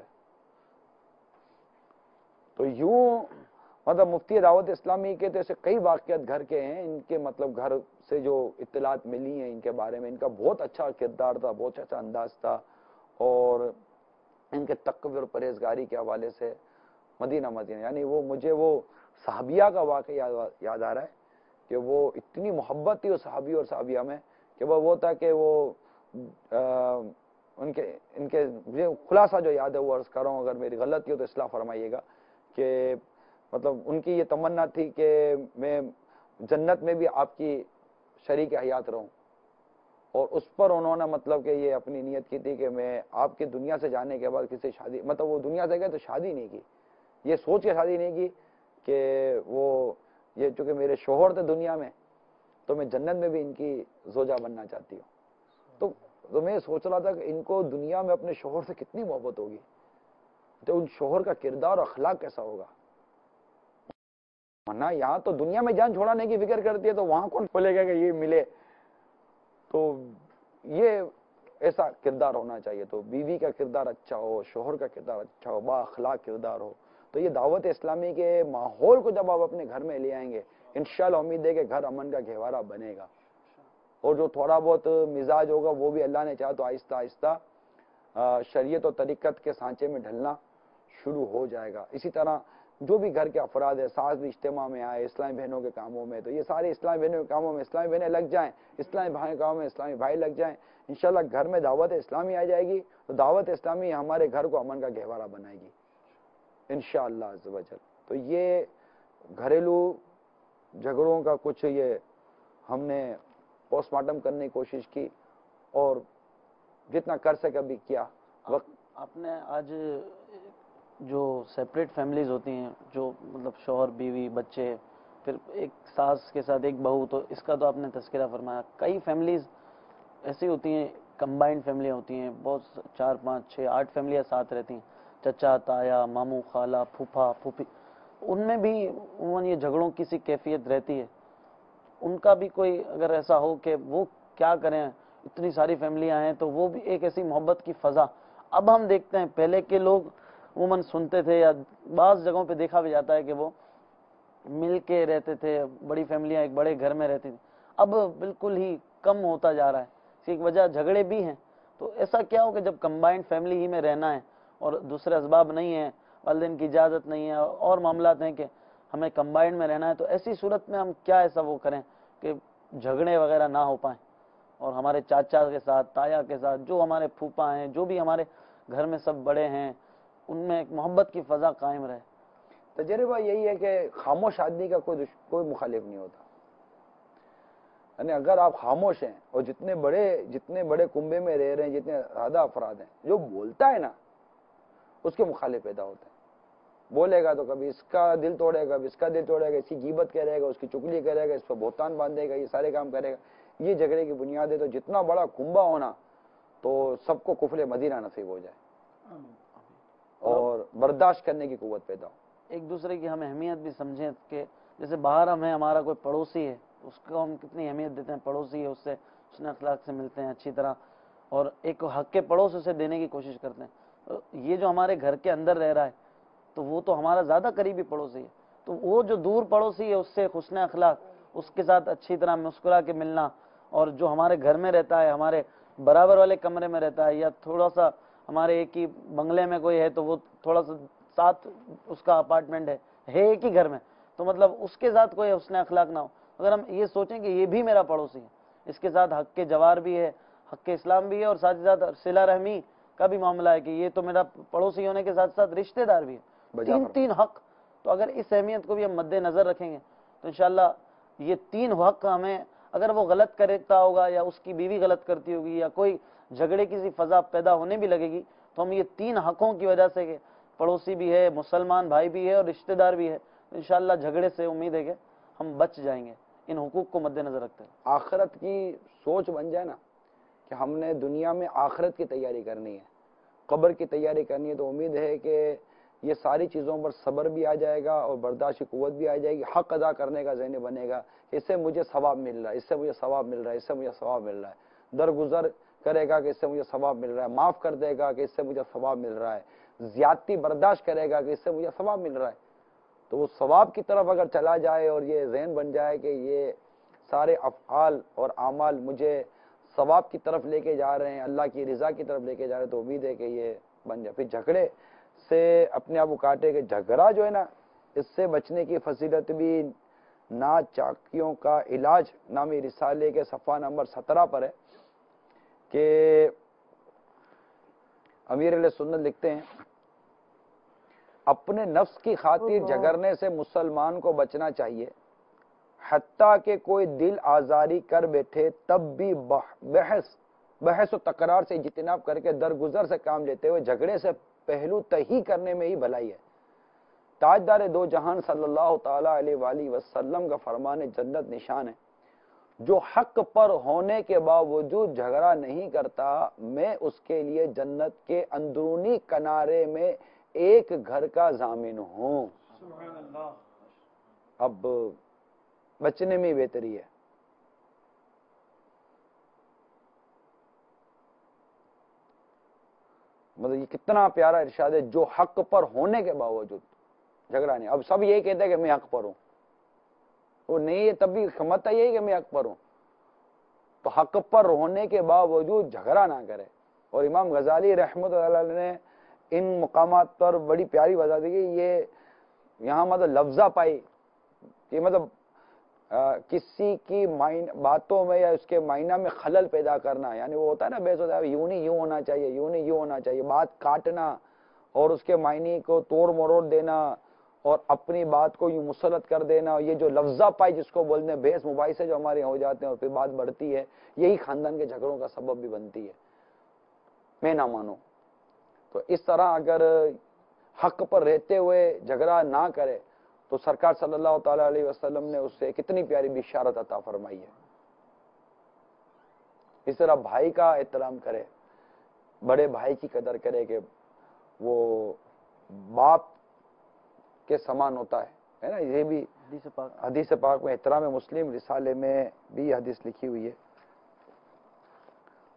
تو یوں مطلب مفتی دعوت اسلامی کے تو ایسے کئی واقعات گھر کے ہیں ان کے مطلب گھر سے جو اطلاعات ملی ہیں ان کے بارے میں. ان کا بہت اچھا کردار تھا، بہت اچھا انداز تھا اور ان کے تقوی اور پرہیزگاری کے حوالے سے مدینہ مدینہ یعنی وہ مجھے وہ صحابیہ کا واقعہ یاد آ رہا ہے کہ وہ اتنی محبت تھی وہ صحابی اور صحابیہ میں کہ وہ وہ تھا کہ وہ ان کے ان کے خلاصہ جو یاد ہے وہ عرض کر رہا ہوں، اگر میری غلطی ہو تو اصلاح فرمائیے گا. کہ مطلب ان کی یہ تمنا تھی کہ میں جنت میں بھی آپ کی شریک حیات رہوں اور اس پر انہوں نے مطلب کہ یہ اپنی نیت کی تھی کہ میں آپ کی دنیا سے جانے کے بعد کسی شادی مطلب وہ دنیا سے گئے تو شادی نہیں کی، یہ سوچ کے شادی نہیں کی کہ وہ یہ چونکہ میرے شوہر تھے دنیا میں تو میں جنت میں بھی ان کی زوجہ بننا چاہتی ہوں. تو تو میں سوچ رہا تھا کہ ان کو دنیا میں اپنے شوہر سے کتنی محبت ہوگی، تو ان شوہر کا کردار اور اخلاق کیسا ہوگا. ورنہ یہاں تو دنیا میں جان چھوڑانے کی فکر کرتی ہے تو وہاں کون بولے گا کہ یہ ملے. تو یہ ایسا کردار ہونا چاہیے. تو بیوی کا کردار اچھا ہو، شوہر کا کردار اچھا ہو، با اخلاق کردار ہو. تو یہ دعوت اسلامی کے ماحول کو جب آپ اپنے گھر میں لے آئیں گے انشاءاللہ امید ہے کہ گھر امن کا گہوارہ بنے گا. اور جو تھوڑا بہت مزاج ہوگا وہ بھی اللہ نے چاہا تو آہستہ آہستہ شریعت اور طریقت کے سانچے میں ڈھلنا شروع ہو جائے گا. اسی طرح جو بھی گھر کے افراد ہیں ساز بھی اجتماع میں آئے اسلامی بہنوں کے کاموں میں، تو یہ سارے اسلامی بہنوں کے کاموں میں اسلامی بہنیں لگ جائیں، اسلامی بھائی کے کاموں میں اسلامی بھائی لگ جائیں. انشاءاللہ گھر میں دعوت اسلامی آ جائے گی تو دعوت اسلامی ہمارے گھر کو امن کا گہوارہ بنائے گی انشاءاللہ عز و جل. تو یہ گھریلو جھگڑوں کا کچھ یہ ہم نے پوسٹ مارٹم کرنے کی کوشش کی اور جتنا کر سکے ابھی کیا. وقت آپ نے آج جو سیپریٹ فیملیز ہوتی ہیں جو مطلب شوہر بیوی بچے پھر ایک ساس کے ساتھ ایک بہو، تو اس کا تو آپ نے تذکرہ فرمایا. کئی فیملیز ایسی ہوتی ہیں کمبائنڈ فیملیاں ہوتی ہیں، بہت چار پانچ چھ آٹھ فیملیاں ساتھ رہتی ہیں، چچا تایا ماموں خالہ پھوپھا پھوپھی، ان میں بھی عموماً یہ جھگڑوں کی سی کیفیت رہتی ہے. ان کا بھی کوئی اگر ایسا ہو کہ وہ کیا کریں, اتنی ساری فیملیاں ہیں, تو وہ بھی ایک ایسی محبت کی فضا. اب ہم دیکھتے ہیں پہلے کے لوگ عموماً سنتے تھے, یا بعض جگہوں پہ دیکھا بھی جاتا ہے کہ وہ مل کے رہتے تھے, بڑی فیملیاں ایک بڑے گھر میں رہتی تھی. اب بالکل ہی کم ہوتا جا رہا ہے. اس کی ایک وجہ جھگڑے بھی ہیں. تو ایسا کیا ہو کہ جب کمبائنڈ فیملی ہی میں رہنا ہے اور دوسرے اسباب نہیں ہیں, والدین کی اجازت نہیں ہے, اور معاملات ہیں کہ ہمیں کمبائنڈ میں رہنا ہے, تو ایسی صورت میں ہم کیا ایسا وہ کریں کہ جھگڑے وغیرہ نہ ہو پائیں, اور ہمارے چاچا کے ساتھ, تایا کے ساتھ, جو ہمارے پھوپا ہیں, جو بھی ہمارے گھر میں سب بڑے ہیں, ان میں ایک محبت کی فضا قائم رہے. تجربہ یہی ہے کہ خاموش آدمی کا کوئی کوئی مخالف نہیں ہوتا. یعنی اگر آپ خاموش ہیں اور جتنے بڑے جتنے بڑے کنبے میں رہ رہے ہیں, جتنے زیادہ افراد ہیں, جو بولتا ہے نا اس کے مخالف پیدا ہوتے ہیں. بولے گا تو کبھی اس کا دل توڑے گا, کبھی اس کا دل توڑے گا, اس کی غیبت کرے گا, اس کی چگلی کرے گا, اس پہ بہتان باندھے گا, یہ سارے کام کرے گا. یہ جھگڑے کی بنیاد ہے. تو جتنا بڑا کنبا ہونا تو سب کو کفر مدینہ نصیب ہو جائے اور برداشت کرنے کی قوت پیدا ہو. ایک دوسرے کی ہم اہمیت بھی سمجھیں کہ جیسے باہر ہمیں ہمارا کوئی پڑوسی ہے, اس کو ہم کتنی اہمیت دیتے ہیں. پڑوسی ہے, اس سے حسن اخلاق سے ملتے ہیں اچھی طرح, اور ایک حق کے پڑوس اسے دینے کی کوشش کرتے ہیں. یہ جو ہمارے گھر کے اندر رہ رہا ہے تو وہ تو ہمارا زیادہ قریبی پڑوسی ہے. تو وہ جو دور پڑوسی ہے اس سے حسن اخلاق, اس کے ساتھ اچھی طرح مسکرا کے ملنا, اور جو ہمارے گھر میں رہتا ہے, ہمارے برابر والے کمرے میں رہتا ہے, یا تھوڑا سا ہمارے ایک ہی بنگلے میں کوئی ہے تو وہ تھوڑا سا ساتھ اس کا اپارٹمنٹ ہے ہے ایک ہی گھر میں, تو مطلب اس کے ساتھ کوئی حسن اخلاق نہ ہو. اگر ہم یہ سوچیں کہ یہ بھی میرا پڑوسی ہے, اس کے ساتھ حق کے جوار بھی ہے, حق کے اسلام بھی ہے, اور ساتھ ہی ساتھ صلہ رحمی کا بھی معاملہ ہے کہ یہ تو میرا پڑوسی ہونے کے ساتھ ساتھ رشتہ دار بھی ہے, تین تین حق. تو اگر اس اہمیت کو بھی ہم مد نظر رکھیں گے تو انشاءاللہ یہ تین حق ہمیں, اگر وہ غلط کرتا ہوگا یا اس کی بیوی غلط کرتی ہوگی یا کوئی جھگڑے کی سی فضا پیدا ہونے بھی لگے گی, تو ہم یہ تین حقوں کی وجہ سے کہ پڑوسی بھی ہے, مسلمان بھائی بھی ہے, اور رشتہ دار بھی ہے, انشاءاللہ جھگڑے سے امید ہے کہ ہم بچ جائیں گے ان حقوق کو مد نظر رکھتے ہیں. آخرت کی سوچ بن جائے نا کہ ہم نے دنیا میں آخرت کی تیاری کرنی ہے, قبر کی تیاری کرنی ہے, تو امید ہے کہ یہ ساری چیزوں پر صبر بھی آ جائے گا اور برداشت کی قوت بھی آ جائے گی. حق ادا کرنے کا ذہن بنے گا, اس سے مجھے ثواب مل رہا ہے, اس سے مجھے ثواب مل رہا ہے, اس سے مجھے ثواب مل رہا ہے. درگزر کرے گا کہ اس سے مجھے ثواب مل رہا ہے, معاف کر دے گا کہ اس سے مجھے ثواب مل رہا ہے, زیادتی برداشت کرے گا کہ اس سے مجھے ثواب مل رہا ہے. تو وہ ثواب کی طرف اگر چلا جائے اور یہ ذہن بن جائے کہ یہ سارے افعال اور اعمال مجھے ثواب کی طرف لے کے جا رہے ہیں, اللہ کی رضا کی طرف لے کے جا رہے ہیں, تو امید ہے کہ یہ بن جائے. پھر جھگڑے سے اپنے آپ کو کاٹے کہ جھگڑا جو ہے نا, اس سے بچنے کی فضیلت بھی نا چاکیوں کا علاج نامی رسالے کے صفحہ نمبر سترہ پر ہے کہ امیر علیہ سنت لکھتے ہیں, اپنے نفس کی خاطر جھگڑنے سے مسلمان کو بچنا چاہیے, حتیٰ کہ کوئی دل آزاری کر بیٹھے تب بھی بحث بحث و تکرار سے اجتناب کر کے درگزر سے کام لیتے ہوئے جھگڑے سے پہلو تہی کرنے میں ہی بھلائی ہے. تاجدار دو جہان صلی اللہ تعالی علیہ وآلہ وسلم کا فرمان جنت نشان ہے, جو حق پر ہونے کے باوجود جھگڑا نہیں کرتا, میں اس کے لیے جنت کے اندرونی کنارے میں ایک گھر کا ضامن ہوں. اب بچنے میں بہتری ہے. مطلب یہ کتنا پیارا ارشاد ہے, جو حق پر ہونے کے باوجود جھگڑا نہیں. اب سب یہی کہتے ہیں کہ میں حق پر ہوں, وہ نہیں ہے تب بھی سمجھتا یہی کہ میں حق پر ہوں, تو حق پر ہونے کے باوجود جھگڑا نہ کرے. اور امام غزالی رحمۃ اللہ علیہ نے ان مقامات پر بڑی پیاری وضاحت دی کہ یہ یہاں مطلب لفظہ پائی کہ مطلب کسی کی باتوں میں یا اس کے معنی میں خلل پیدا کرنا, یعنی وہ ہوتا ہے نا بحث ہوتا ہے یوں نہیں یوں ہونا چاہیے, یوں نہیں یوں ہونا چاہیے, بات کاٹنا اور اس کے معنی کو توڑ مروڑ دینا اور اپنی بات کو یوں مسلط کر دینا. یہ جو لفظہ پائی جس کو بولتے ہیں, بحث مباحثے جو ہمارے ہو جاتے ہیں اور پھر بات بڑھتی ہے, یہی خاندان کے جھگڑوں کا سبب بھی بنتی ہے. میں نہ مانوں تو اس طرح اگر حق پر رہتے ہوئے جھگڑا نہ کرے تو سرکار صلی اللہ تعالی علیہ وسلم نے اس سے کتنی پیاری بشارت عطا فرمائی ہے. اس طرح بھائی کا احترام کرے, بڑے بھائی کی قدر کرے کہ وہ باپ کے سامان ہوتا ہے نا. یہ بھی حدیث پاک میں احترام مسلم رسالے میں بھی حدیث لکھی ہوئی ہے.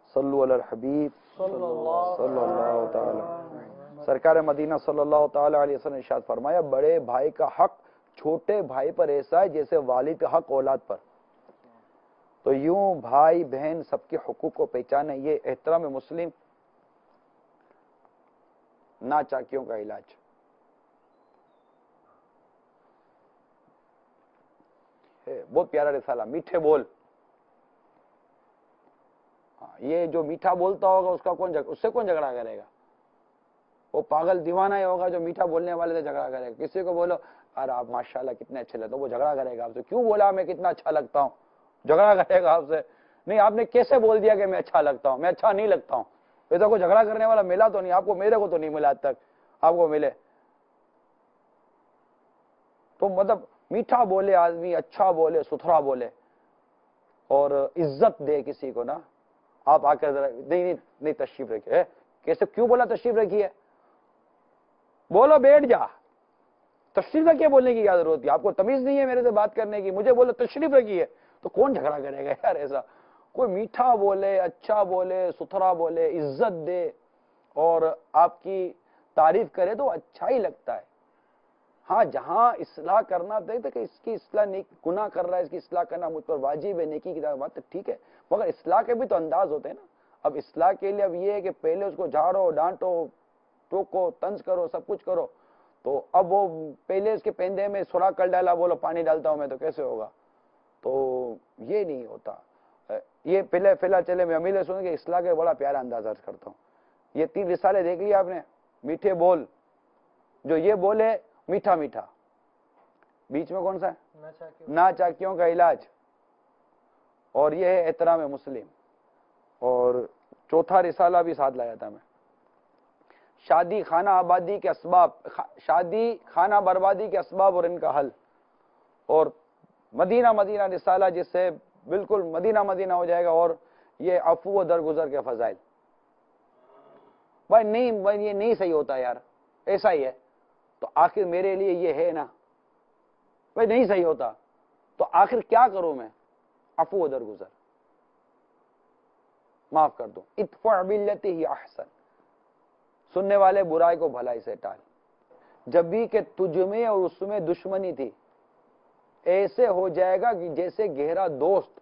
صلو علی الحبیب صلی اللہ تعالی سرکار مدینہ صلی اللہ تعالی علیہ وسلم نے ارشاد فرمایا بڑے بھائی کا حق چھوٹے بھائی پر ایسا ہے جیسے والد کا حق اولاد پر. تو یوں بھائی بہن سب کے حقوق کو پہچانے. یہ احترام مسلم ناچاکیوں کا علاج. بہت پیارا رسالہ میٹھے بول. یہ جو میٹھا بولتا ہوگا اس کا کون جگ... اس سے کون جھگڑا کرے گا؟ وہ پاگل دیوانہ ہی ہوگا جو میٹھا بولنے والے سے جھگڑا کرے گا. کسی کو بولو ارے آپ ماشاءاللہ کتنے اچھے لگتے ہو، وہ جھگڑا کرے گا آپ سے. کیوں بولا میں کتنا اچھا لگتا ہوں؟ جھگڑا کرے گا آپ سے. نہیں آپ نے کیسے بول دیا کہ میں اچھا لگتا ہوں؟ میں اچھا نہیں لگتا ہوں. یہ تو کوئی جھگڑا کرنے والا ملا تو نہیں آپ کو، میرے کو تو نہیں ملا آج تک. آپ کو ملے تو مطلب میٹھا بولے آدمی، اچھا بولے، ستھرا بولے اور عزت دے کسی کو نا. آپ آ کر ذرا نہیں نہیں نہیں تشریف رکھیے. کیسے کیوں بولا تشریف رکھیے؟ بولو بیٹھ جا. تشریف رکھیے بولنے کی کیا ضرورت ہے؟ آپ کو تمیز نہیں ہے میرے سے بات کرنے کی؟ مجھے بولو تشریف رکھیے تو کون جھگڑا کرے گا یار؟ ایسا کوئی میٹھا بولے، اچھا بولے، ستھرا بولے، عزت دے اور آپ کی تعریف کرے تو اچھا ہی لگتا ہے. ہاں جہاں اصلاح کرنا تھا کہ اس کی اصلاح گناہ کر رہا ہے، اس کی اصلاح کرنا مجھ پر واجب ہے، نیکی کی بات ہے ٹھیک ہے، مگر اصلاح کے بھی تو انداز ہوتے ہیں نا. اب اصلاح کے لیے اب یہ ہے کہ پہلے اس کو جھاڑو، ڈانٹو، ٹوکو، طنز کرو، سب کچھ کرو. تو اب وہ پہلے اس کے پیندے میں سوراخ کر ڈالا، بولو پانی ڈالتا ہوں میں، تو کیسے ہوگا؟ تو یہ نہیں ہوتا. یہ پہلے فیلحال چلے میں امیل سنیں کہ اصلاح کے بڑا پیارا انداز عرض کرتا ہوں. یہ تین رسالے دیکھ لیے آپ نے. میٹھے بول، جو یہ بولے میٹھا میٹھا. بیچ میں کون سا ہے؟ ناچاکیوں کا علاج. اور یہ ہے احترام مسلم. اور چوتھا رسالہ بھی ساتھ لایا تھا میں، شادی خانہ آبادی کے اسباب، شادی خانہ بربادی کے اسباب اور ان کا حل. اور مدینہ مدینہ رسالہ جس سے بالکل مدینہ مدینہ ہو جائے گا. اور یہ عفو و درگزر کے فضائل. بھائی نہیں بھائی یہ نہیں صحیح ہوتا یار، ایسا ہی ہے تو آخر میرے لیے یہ ہے نا. بھائی نہیں صحیح ہوتا تو آخر کیا کروں میں؟ عفو و درگزر، معاف کر دو. ادفع باللتی ہی احسن. سننے والے برائی کو بھلائی سے ٹال. جب بھی کہ تجھ میں اور اس میں دشمنی تھی ایسے ہو جائے گا کہ جیسے گہرا دوست.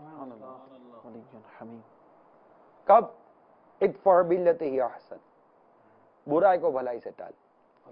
کب؟ ادفع باللتی ہی احسن. برائی کو بھلائی سے ٹال.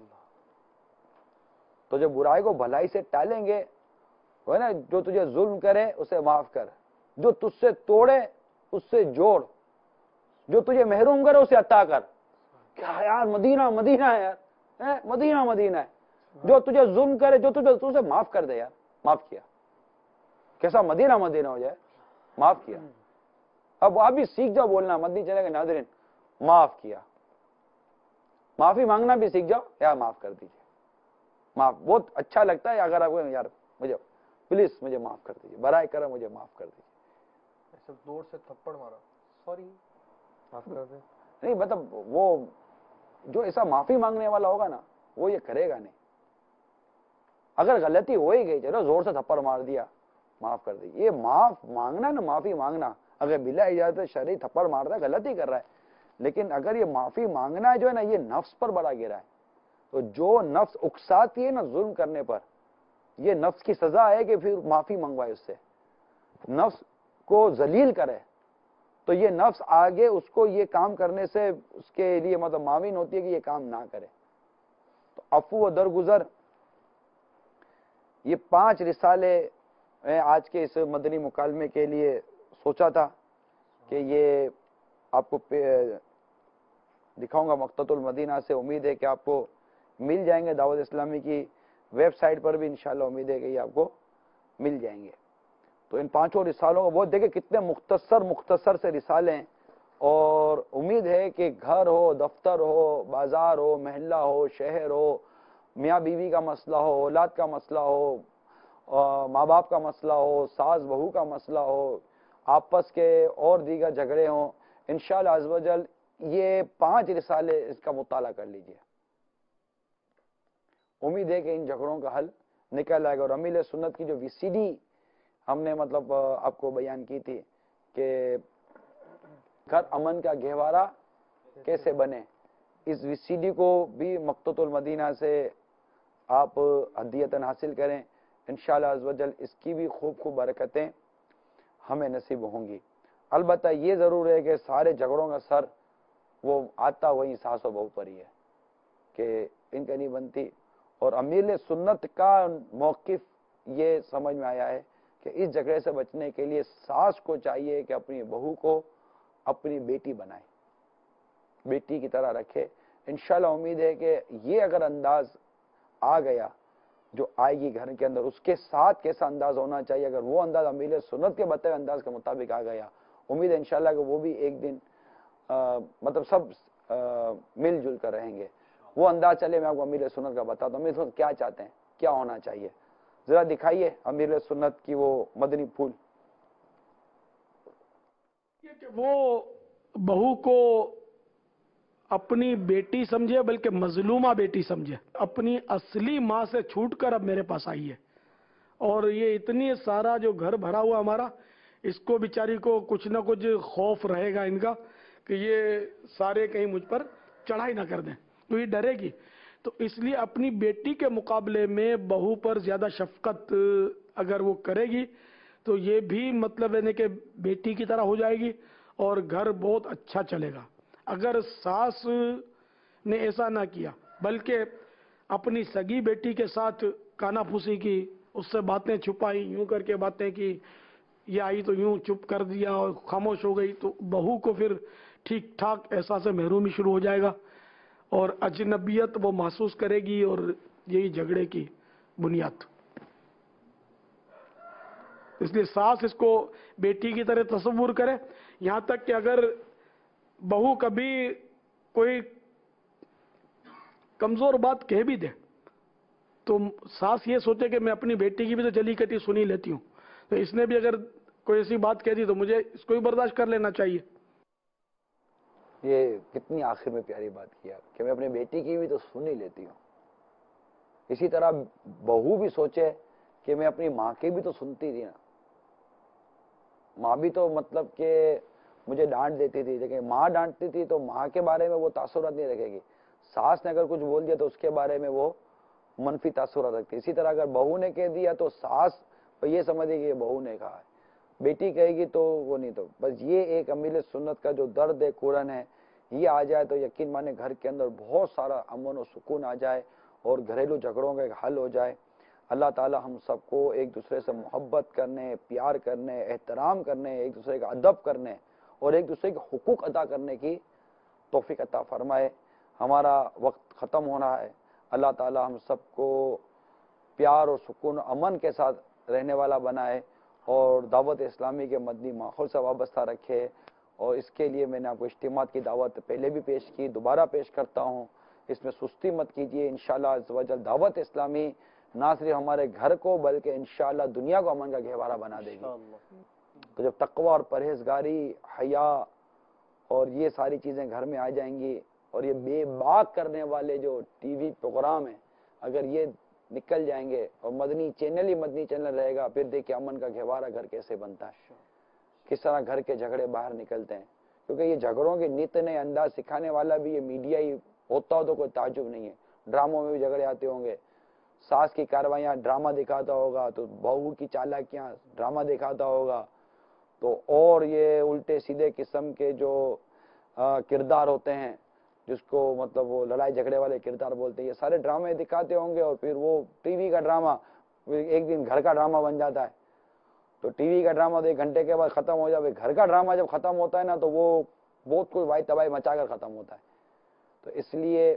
تو جو برائی کو بھلائی سے ٹالیں گے وہ ہے نا، جو تجھے ظلم کرے اسے معاف کر، جو تجھ سے توڑے اس سے جوڑ، جو تجھے محروم کرے اسے عطا کر. کیا یار مدینہ مدینہ ہے یار، مدینہ مدینہ ہے. جو تجھے ظلم کرے، جو تجھے اسے معاف کر دے یار. معاف کیا، کیسا مدینہ مدینہ ہو جائے. معاف کیا. اب آپ بھی سیکھ جاؤ بولنا، مدنی چلے گا ناظرین. معاف کیا، معافی مانگنا بھی سیکھ جاؤ. یار معاف کر دیجیے. معاف بہت اچھا لگتا ہے اگر آپ کو یار مجھے پلیز مجھے معاف کر دیجیے، برائے کرم مجھے معاف کر دیجیے. ایسے زور سے تھپڑ مارا، سوری معاف کر دے. نہیں مطلب وہ جو ایسا معافی مانگنے والا ہوگا نا وہ یہ کرے گا نہیں. اگر غلطی ہو ہی گئی چلو زور سے تھپڑ مار دیا، معاف کر دی. یہ معاف مانگنا نا، معافی مانگنا، اگر بلا اجازت شرعی تھپڑ مارتا ہے غلطی کر رہا ہے. لیکن اگر یہ معافی مانگنا ہے جو ہے نا، یہ نفس پر بڑا گرا ہے. تو جو نفس اکساتی ہے نا ظلم کرنے پر، یہ نفس کی سزا ہے کہ پھر معافی منگوائے اس سے، نفس کو ذلیل کرے. تو یہ نفس آگے اس کو یہ کام کرنے سے اس کے لیے مطلب معاون ہوتی ہے کہ یہ کام نہ کرے. تو عفو و درگزر، یہ پانچ رسالے میں آج کے اس مدنی مکالمے کے لیے سوچا تھا کہ یہ آپ کو دکھاؤں گا مقتۃ المدینہ سے. امید ہے کہ آپ کو مل جائیں گے. دعوت اسلامی کی ویب سائٹ پر بھی انشاءاللہ امید ہے کہ یہ آپ کو مل جائیں گے. تو ان پانچوں رسالوں کو بہت دیکھیں کتنے مختصر مختصر سے رسالے ہیں. اور امید ہے کہ گھر ہو، دفتر ہو، بازار ہو، محلہ ہو، شہر ہو، میاں بیوی کا مسئلہ ہو، اولاد کا مسئلہ ہو، ماں باپ کا مسئلہ ہو، ساس بہو کا مسئلہ ہو، آپس کے اور دیگر جھگڑے ہوں، انشاءاللہ عز و جل یہ پانچ رسالے اس کا مطالعہ کر لیجئے. امید ہے کہ ان جھگڑوں کا حل نکل آئے گا. اور امیل سنت کی جو وی سی ڈی ہم نے مطلب آپ کو بیان کی تھی کہ گھر امن کا گہوارہ کیسے بنے. اس وی سی ڈی کو بھی مقتۃ المدینہ سے آپ ہدیتاً حاصل کریں. انشاءاللہ عز و جل اس کی بھی خوب خوب برکتیں ہمیں نصیب ہوں گی. البتہ یہ ضرور ہے کہ سارے جھگڑوں کا سر وہ آتا وہی ساس و بہو پر ہی ہے کہ ان کا نہیں بنتی. اور امیر سنت کا موقف یہ سمجھ میں آیا ہے کہ اس جھگڑے سے بچنے کے لیے ساس کو چاہیے کہ اپنی بہو کو اپنی بیٹی بنائے, بیٹی کی طرح رکھے. انشاءاللہ امید ہے کہ یہ اگر انداز آ گیا جو آئے گی گھر کے اندر, اس کے ساتھ کیسا انداز ہونا چاہیے, اگر وہ انداز امیر سنت کے بتائے انداز کے مطابق آ گیا, امید ہے انشاءاللہ کہ وہ بھی ایک دن آ, مطلب سب مل جل کر رہیں گے. وہ انداز چلے میں آپ کو امیر سنت کا بتاتا ہوں. امیر سنت کیا چاہتے ہیں, کیا ہونا چاہیے, ذرا دکھائیے امیر سنت کی وہ مدنی پھول. کہ وہ بہو کو اپنی بیٹی سمجھے بلکہ مظلومہ بیٹی سمجھے. اپنی اصلی ماں سے چھوٹ کر اب میرے پاس آئی ہے, اور یہ اتنی سارا جو گھر بھرا ہوا ہمارا, اس کو بیچاری کو کچھ نہ کچھ خوف رہے گا ان کا کہ یہ سارے کہیں مجھ پر چڑھائی نہ کر دیں, تو یہ ڈرے گی. تو اس لیے اپنی بیٹی کے مقابلے میں بہو پر زیادہ شفقت اگر وہ کرے گی تو یہ بھی مطلب ہے کہ بیٹی کی طرح ہو جائے گی اور گھر بہت اچھا چلے گا. اگر ساس نے ایسا نہ کیا بلکہ اپنی سگی بیٹی کے ساتھ کانا پھوسی کی, اس سے باتیں چھپائی, یوں کر کے باتیں کی, یہ آئی تو یوں چپ کر دیا اور خاموش ہو گئی, تو بہو کو پھر ٹھیک ٹھاک احساس محرومی شروع ہو جائے گا اور اجنبیت وہ محسوس کرے گی, اور یہی جھگڑے کی بنیاد. اس لیے ساس اس کو بیٹی کی طرح تصور کرے. یہاں تک کہ اگر بہو کبھی کوئی کمزور بات کہہ بھی دے تو ساس یہ سوچے کہ میں اپنی بیٹی کی بھی تو جلی کٹی سنی لیتی ہوں, تو اس نے بھی اگر کوئی ایسی بات کہہ دی تو مجھے اس کو بھی برداشت کر لینا چاہیے. یہ کتنی آخر میں پیاری بات کیا کہ میں اپنی بیٹی کی بھی تو سن ہی لیتی ہوں. اسی طرح بہو بھی سوچے کہ میں اپنی ماں کی بھی تو سنتی تھی نا. ماں بھی تو مطلب کہ مجھے ڈانٹ دیتی تھی, لیکن ماں ڈانٹتی تھی تو ماں کے بارے میں وہ تاثرات نہیں رکھے گی. ساس نے اگر کچھ بول دیا تو اس کے بارے میں وہ منفی تاثرات رکھتی. اسی طرح اگر بہو نے کہہ دیا تو ساس یہ سمجھے گی کہ بہو نے کہا ہے, بیٹی کہے گی تو وہ نہیں. تو بس یہ ایک امیر سنت کا جو درد ہے, قرآن ہے, یہ آ جائے تو یقین مانے گھر کے اندر بہت سارا امن و سکون آ جائے اور گھریلو جھگڑوں کا ایک حل ہو جائے. اللہ تعالی ہم سب کو ایک دوسرے سے محبت کرنے, پیار کرنے, احترام کرنے, ایک دوسرے کا ادب کرنے اور ایک دوسرے کے حقوق ادا کرنے کی توفیق عطا فرمائے. ہمارا وقت ختم ہونا ہے. اللہ تعالی ہم سب کو پیار اور سکون و امن کے ساتھ رہنے والا بنائے اور دعوت اسلامی کے مدنی ماحول سے وابستہ رکھے. اور اس کے لیے میں نے آپ کو اجتماع کی دعوت پہلے بھی پیش کی, دوبارہ پیش کرتا ہوں. اس میں سستی مت کیجیے. انشاءاللہ عز و جل دعوت اسلامی نہ صرف ہمارے گھر کو بلکہ انشاءاللہ دنیا کو امن کا گہوارہ بنا دے گی. تو جب تقوی اور پرہیزگاری, حیا اور یہ ساری چیزیں گھر میں آ جائیں گی اور یہ بے باک کرنے والے جو ٹی وی پروگرام ہیں اگر یہ نکل جائیں گے اور مدنی چینل ہی مدنی چینل رہے گا, پھر دیکھیں امن کا گہوارہ گھر کیسے بنتا ہے, کس طرح گھر کے جھگڑے باہر نکلتے ہیں. کیونکہ یہ جھگڑوں کے نت نئے انداز سکھانے والا بھی یہ میڈیا ہی ہوتا ہو تو کوئی تعجب نہیں ہے. ڈراموں میں بھی جھگڑے آتے ہوں گے, ساس کی کاروائیاں ڈرامہ دکھاتا ہوگا تو بہو کی چالاکیاں ڈرامہ دکھاتا ہوگا, تو اور یہ الٹے سیدھے قسم کے جو کردار ہوتے ہیں جس کو مطلب وہ لڑائی جھگڑے والے کردار بولتے ہیں, یہ سارے ڈرامے دکھاتے ہوں گے. اور پھر وہ ٹی وی کا ڈرامہ ایک دن گھر کا ڈرامہ بن جاتا ہے. تو ٹی وی کا ڈرامہ تو ایک گھنٹے کے بعد ختم ہو جائے, گھر کا ڈرامہ جب ختم ہوتا ہے نا تو وہ بہت کوئی وائی تباہی مچا کر ختم ہوتا ہے. تو اس لیے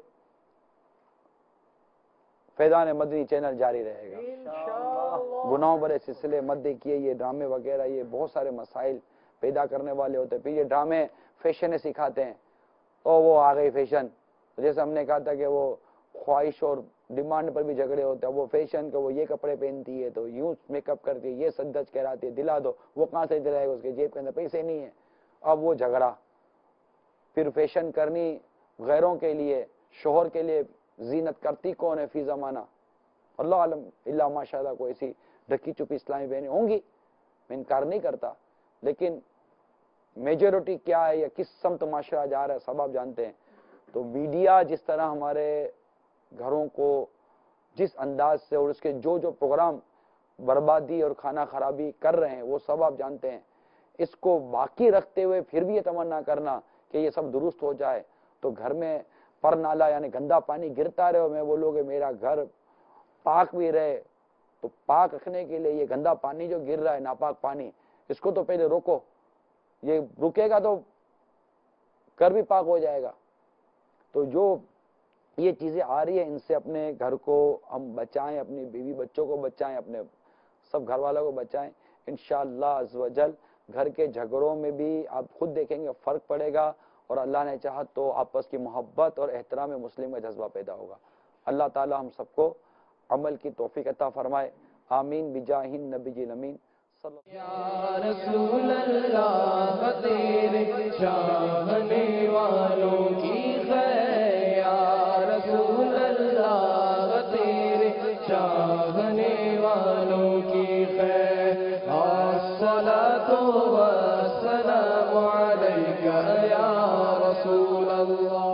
فیضان مدنی چینل جاری رہے گا. گناہوں برے سلسلے مت دیکھیے, یہ ڈرامے وغیرہ یہ بہت سارے مسائل پیدا کرنے والے ہوتے ہیں. پھر یہ ڈرامے فیشن سکھاتے ہیں, تو وہ آ گئی فیشن. جیسے ہم نے کہا تھا کہ وہ خواہش اور ڈیمانڈ پر بھی جھگڑے ہوتے ہیں. وہ فیشن کہ وہ یہ کپڑے پہنتی ہے تو یوں میک اپ کرتی ہے, یہ سج دج کہلاتی ہے, دلا دو. وہ کہاں سے دلائے گا, اس کے جیب کے اندر پیسے نہیں ہیں. اب وہ جھگڑا. پھر فیشن کرنی غیروں کے لیے, شوہر کے لیے زینت کرتی کون ہے فی زمانہ, اللہ علم, اللہ ماشاء اللہ کوئی ایسی ڈھکی چپی اسلامی بہنیں ہوں گی, میں انکار نہیں کرتا, لیکن میجورٹی کیا ہے یا کس سمت معاشرہ جا رہا ہے سب آپ جانتے ہیں. تو میڈیا جس طرح ہمارے گھروں کو جس انداز سے اور اس کے جو جو پروگرام بربادی اور کھانا خرابی کر رہے ہیں وہ سب آپ جانتے ہیں. اس کو باقی رکھتے ہوئے پھر بھی یہ تمنا کرنا کہ یہ سب درست ہو جائے تو گھر میں پر نالا یعنی گندا پانی گرتا رہے. میں بولوں کہ میرا گھر پاک بھی رہے تو پاک رکھنے کے لیے یہ گندا پانی جو گر رہا ہے ناپاک پانی اس کو تو پہلے روکو. یہ رکے گا تو گھر بھی پاک ہو جائے گا. تو جو یہ چیزیں آ رہی ہیں ان سے اپنے گھر کو ہم بچائیں, اپنی بیوی بچوں کو بچائیں, اپنے سب گھر والوں کو بچائیں. انشاءاللہ عز و جل گھر کے جھگڑوں میں بھی آپ خود دیکھیں گے فرق پڑے گا اور اللہ نے چاہا تو آپس کی محبت اور احترام مسلم کا جذبہ پیدا ہوگا. اللہ تعالی ہم سب کو عمل کی توفیق عطا فرمائے. آمین بجاہ النبی الامین. یا رسول اللہ تیرے چاہنے والوں کی خیر, یا رسول اللہ تیرے چاہنے والوں کی خیر. الصلاۃ والسلام علیک یا رسول اللہ.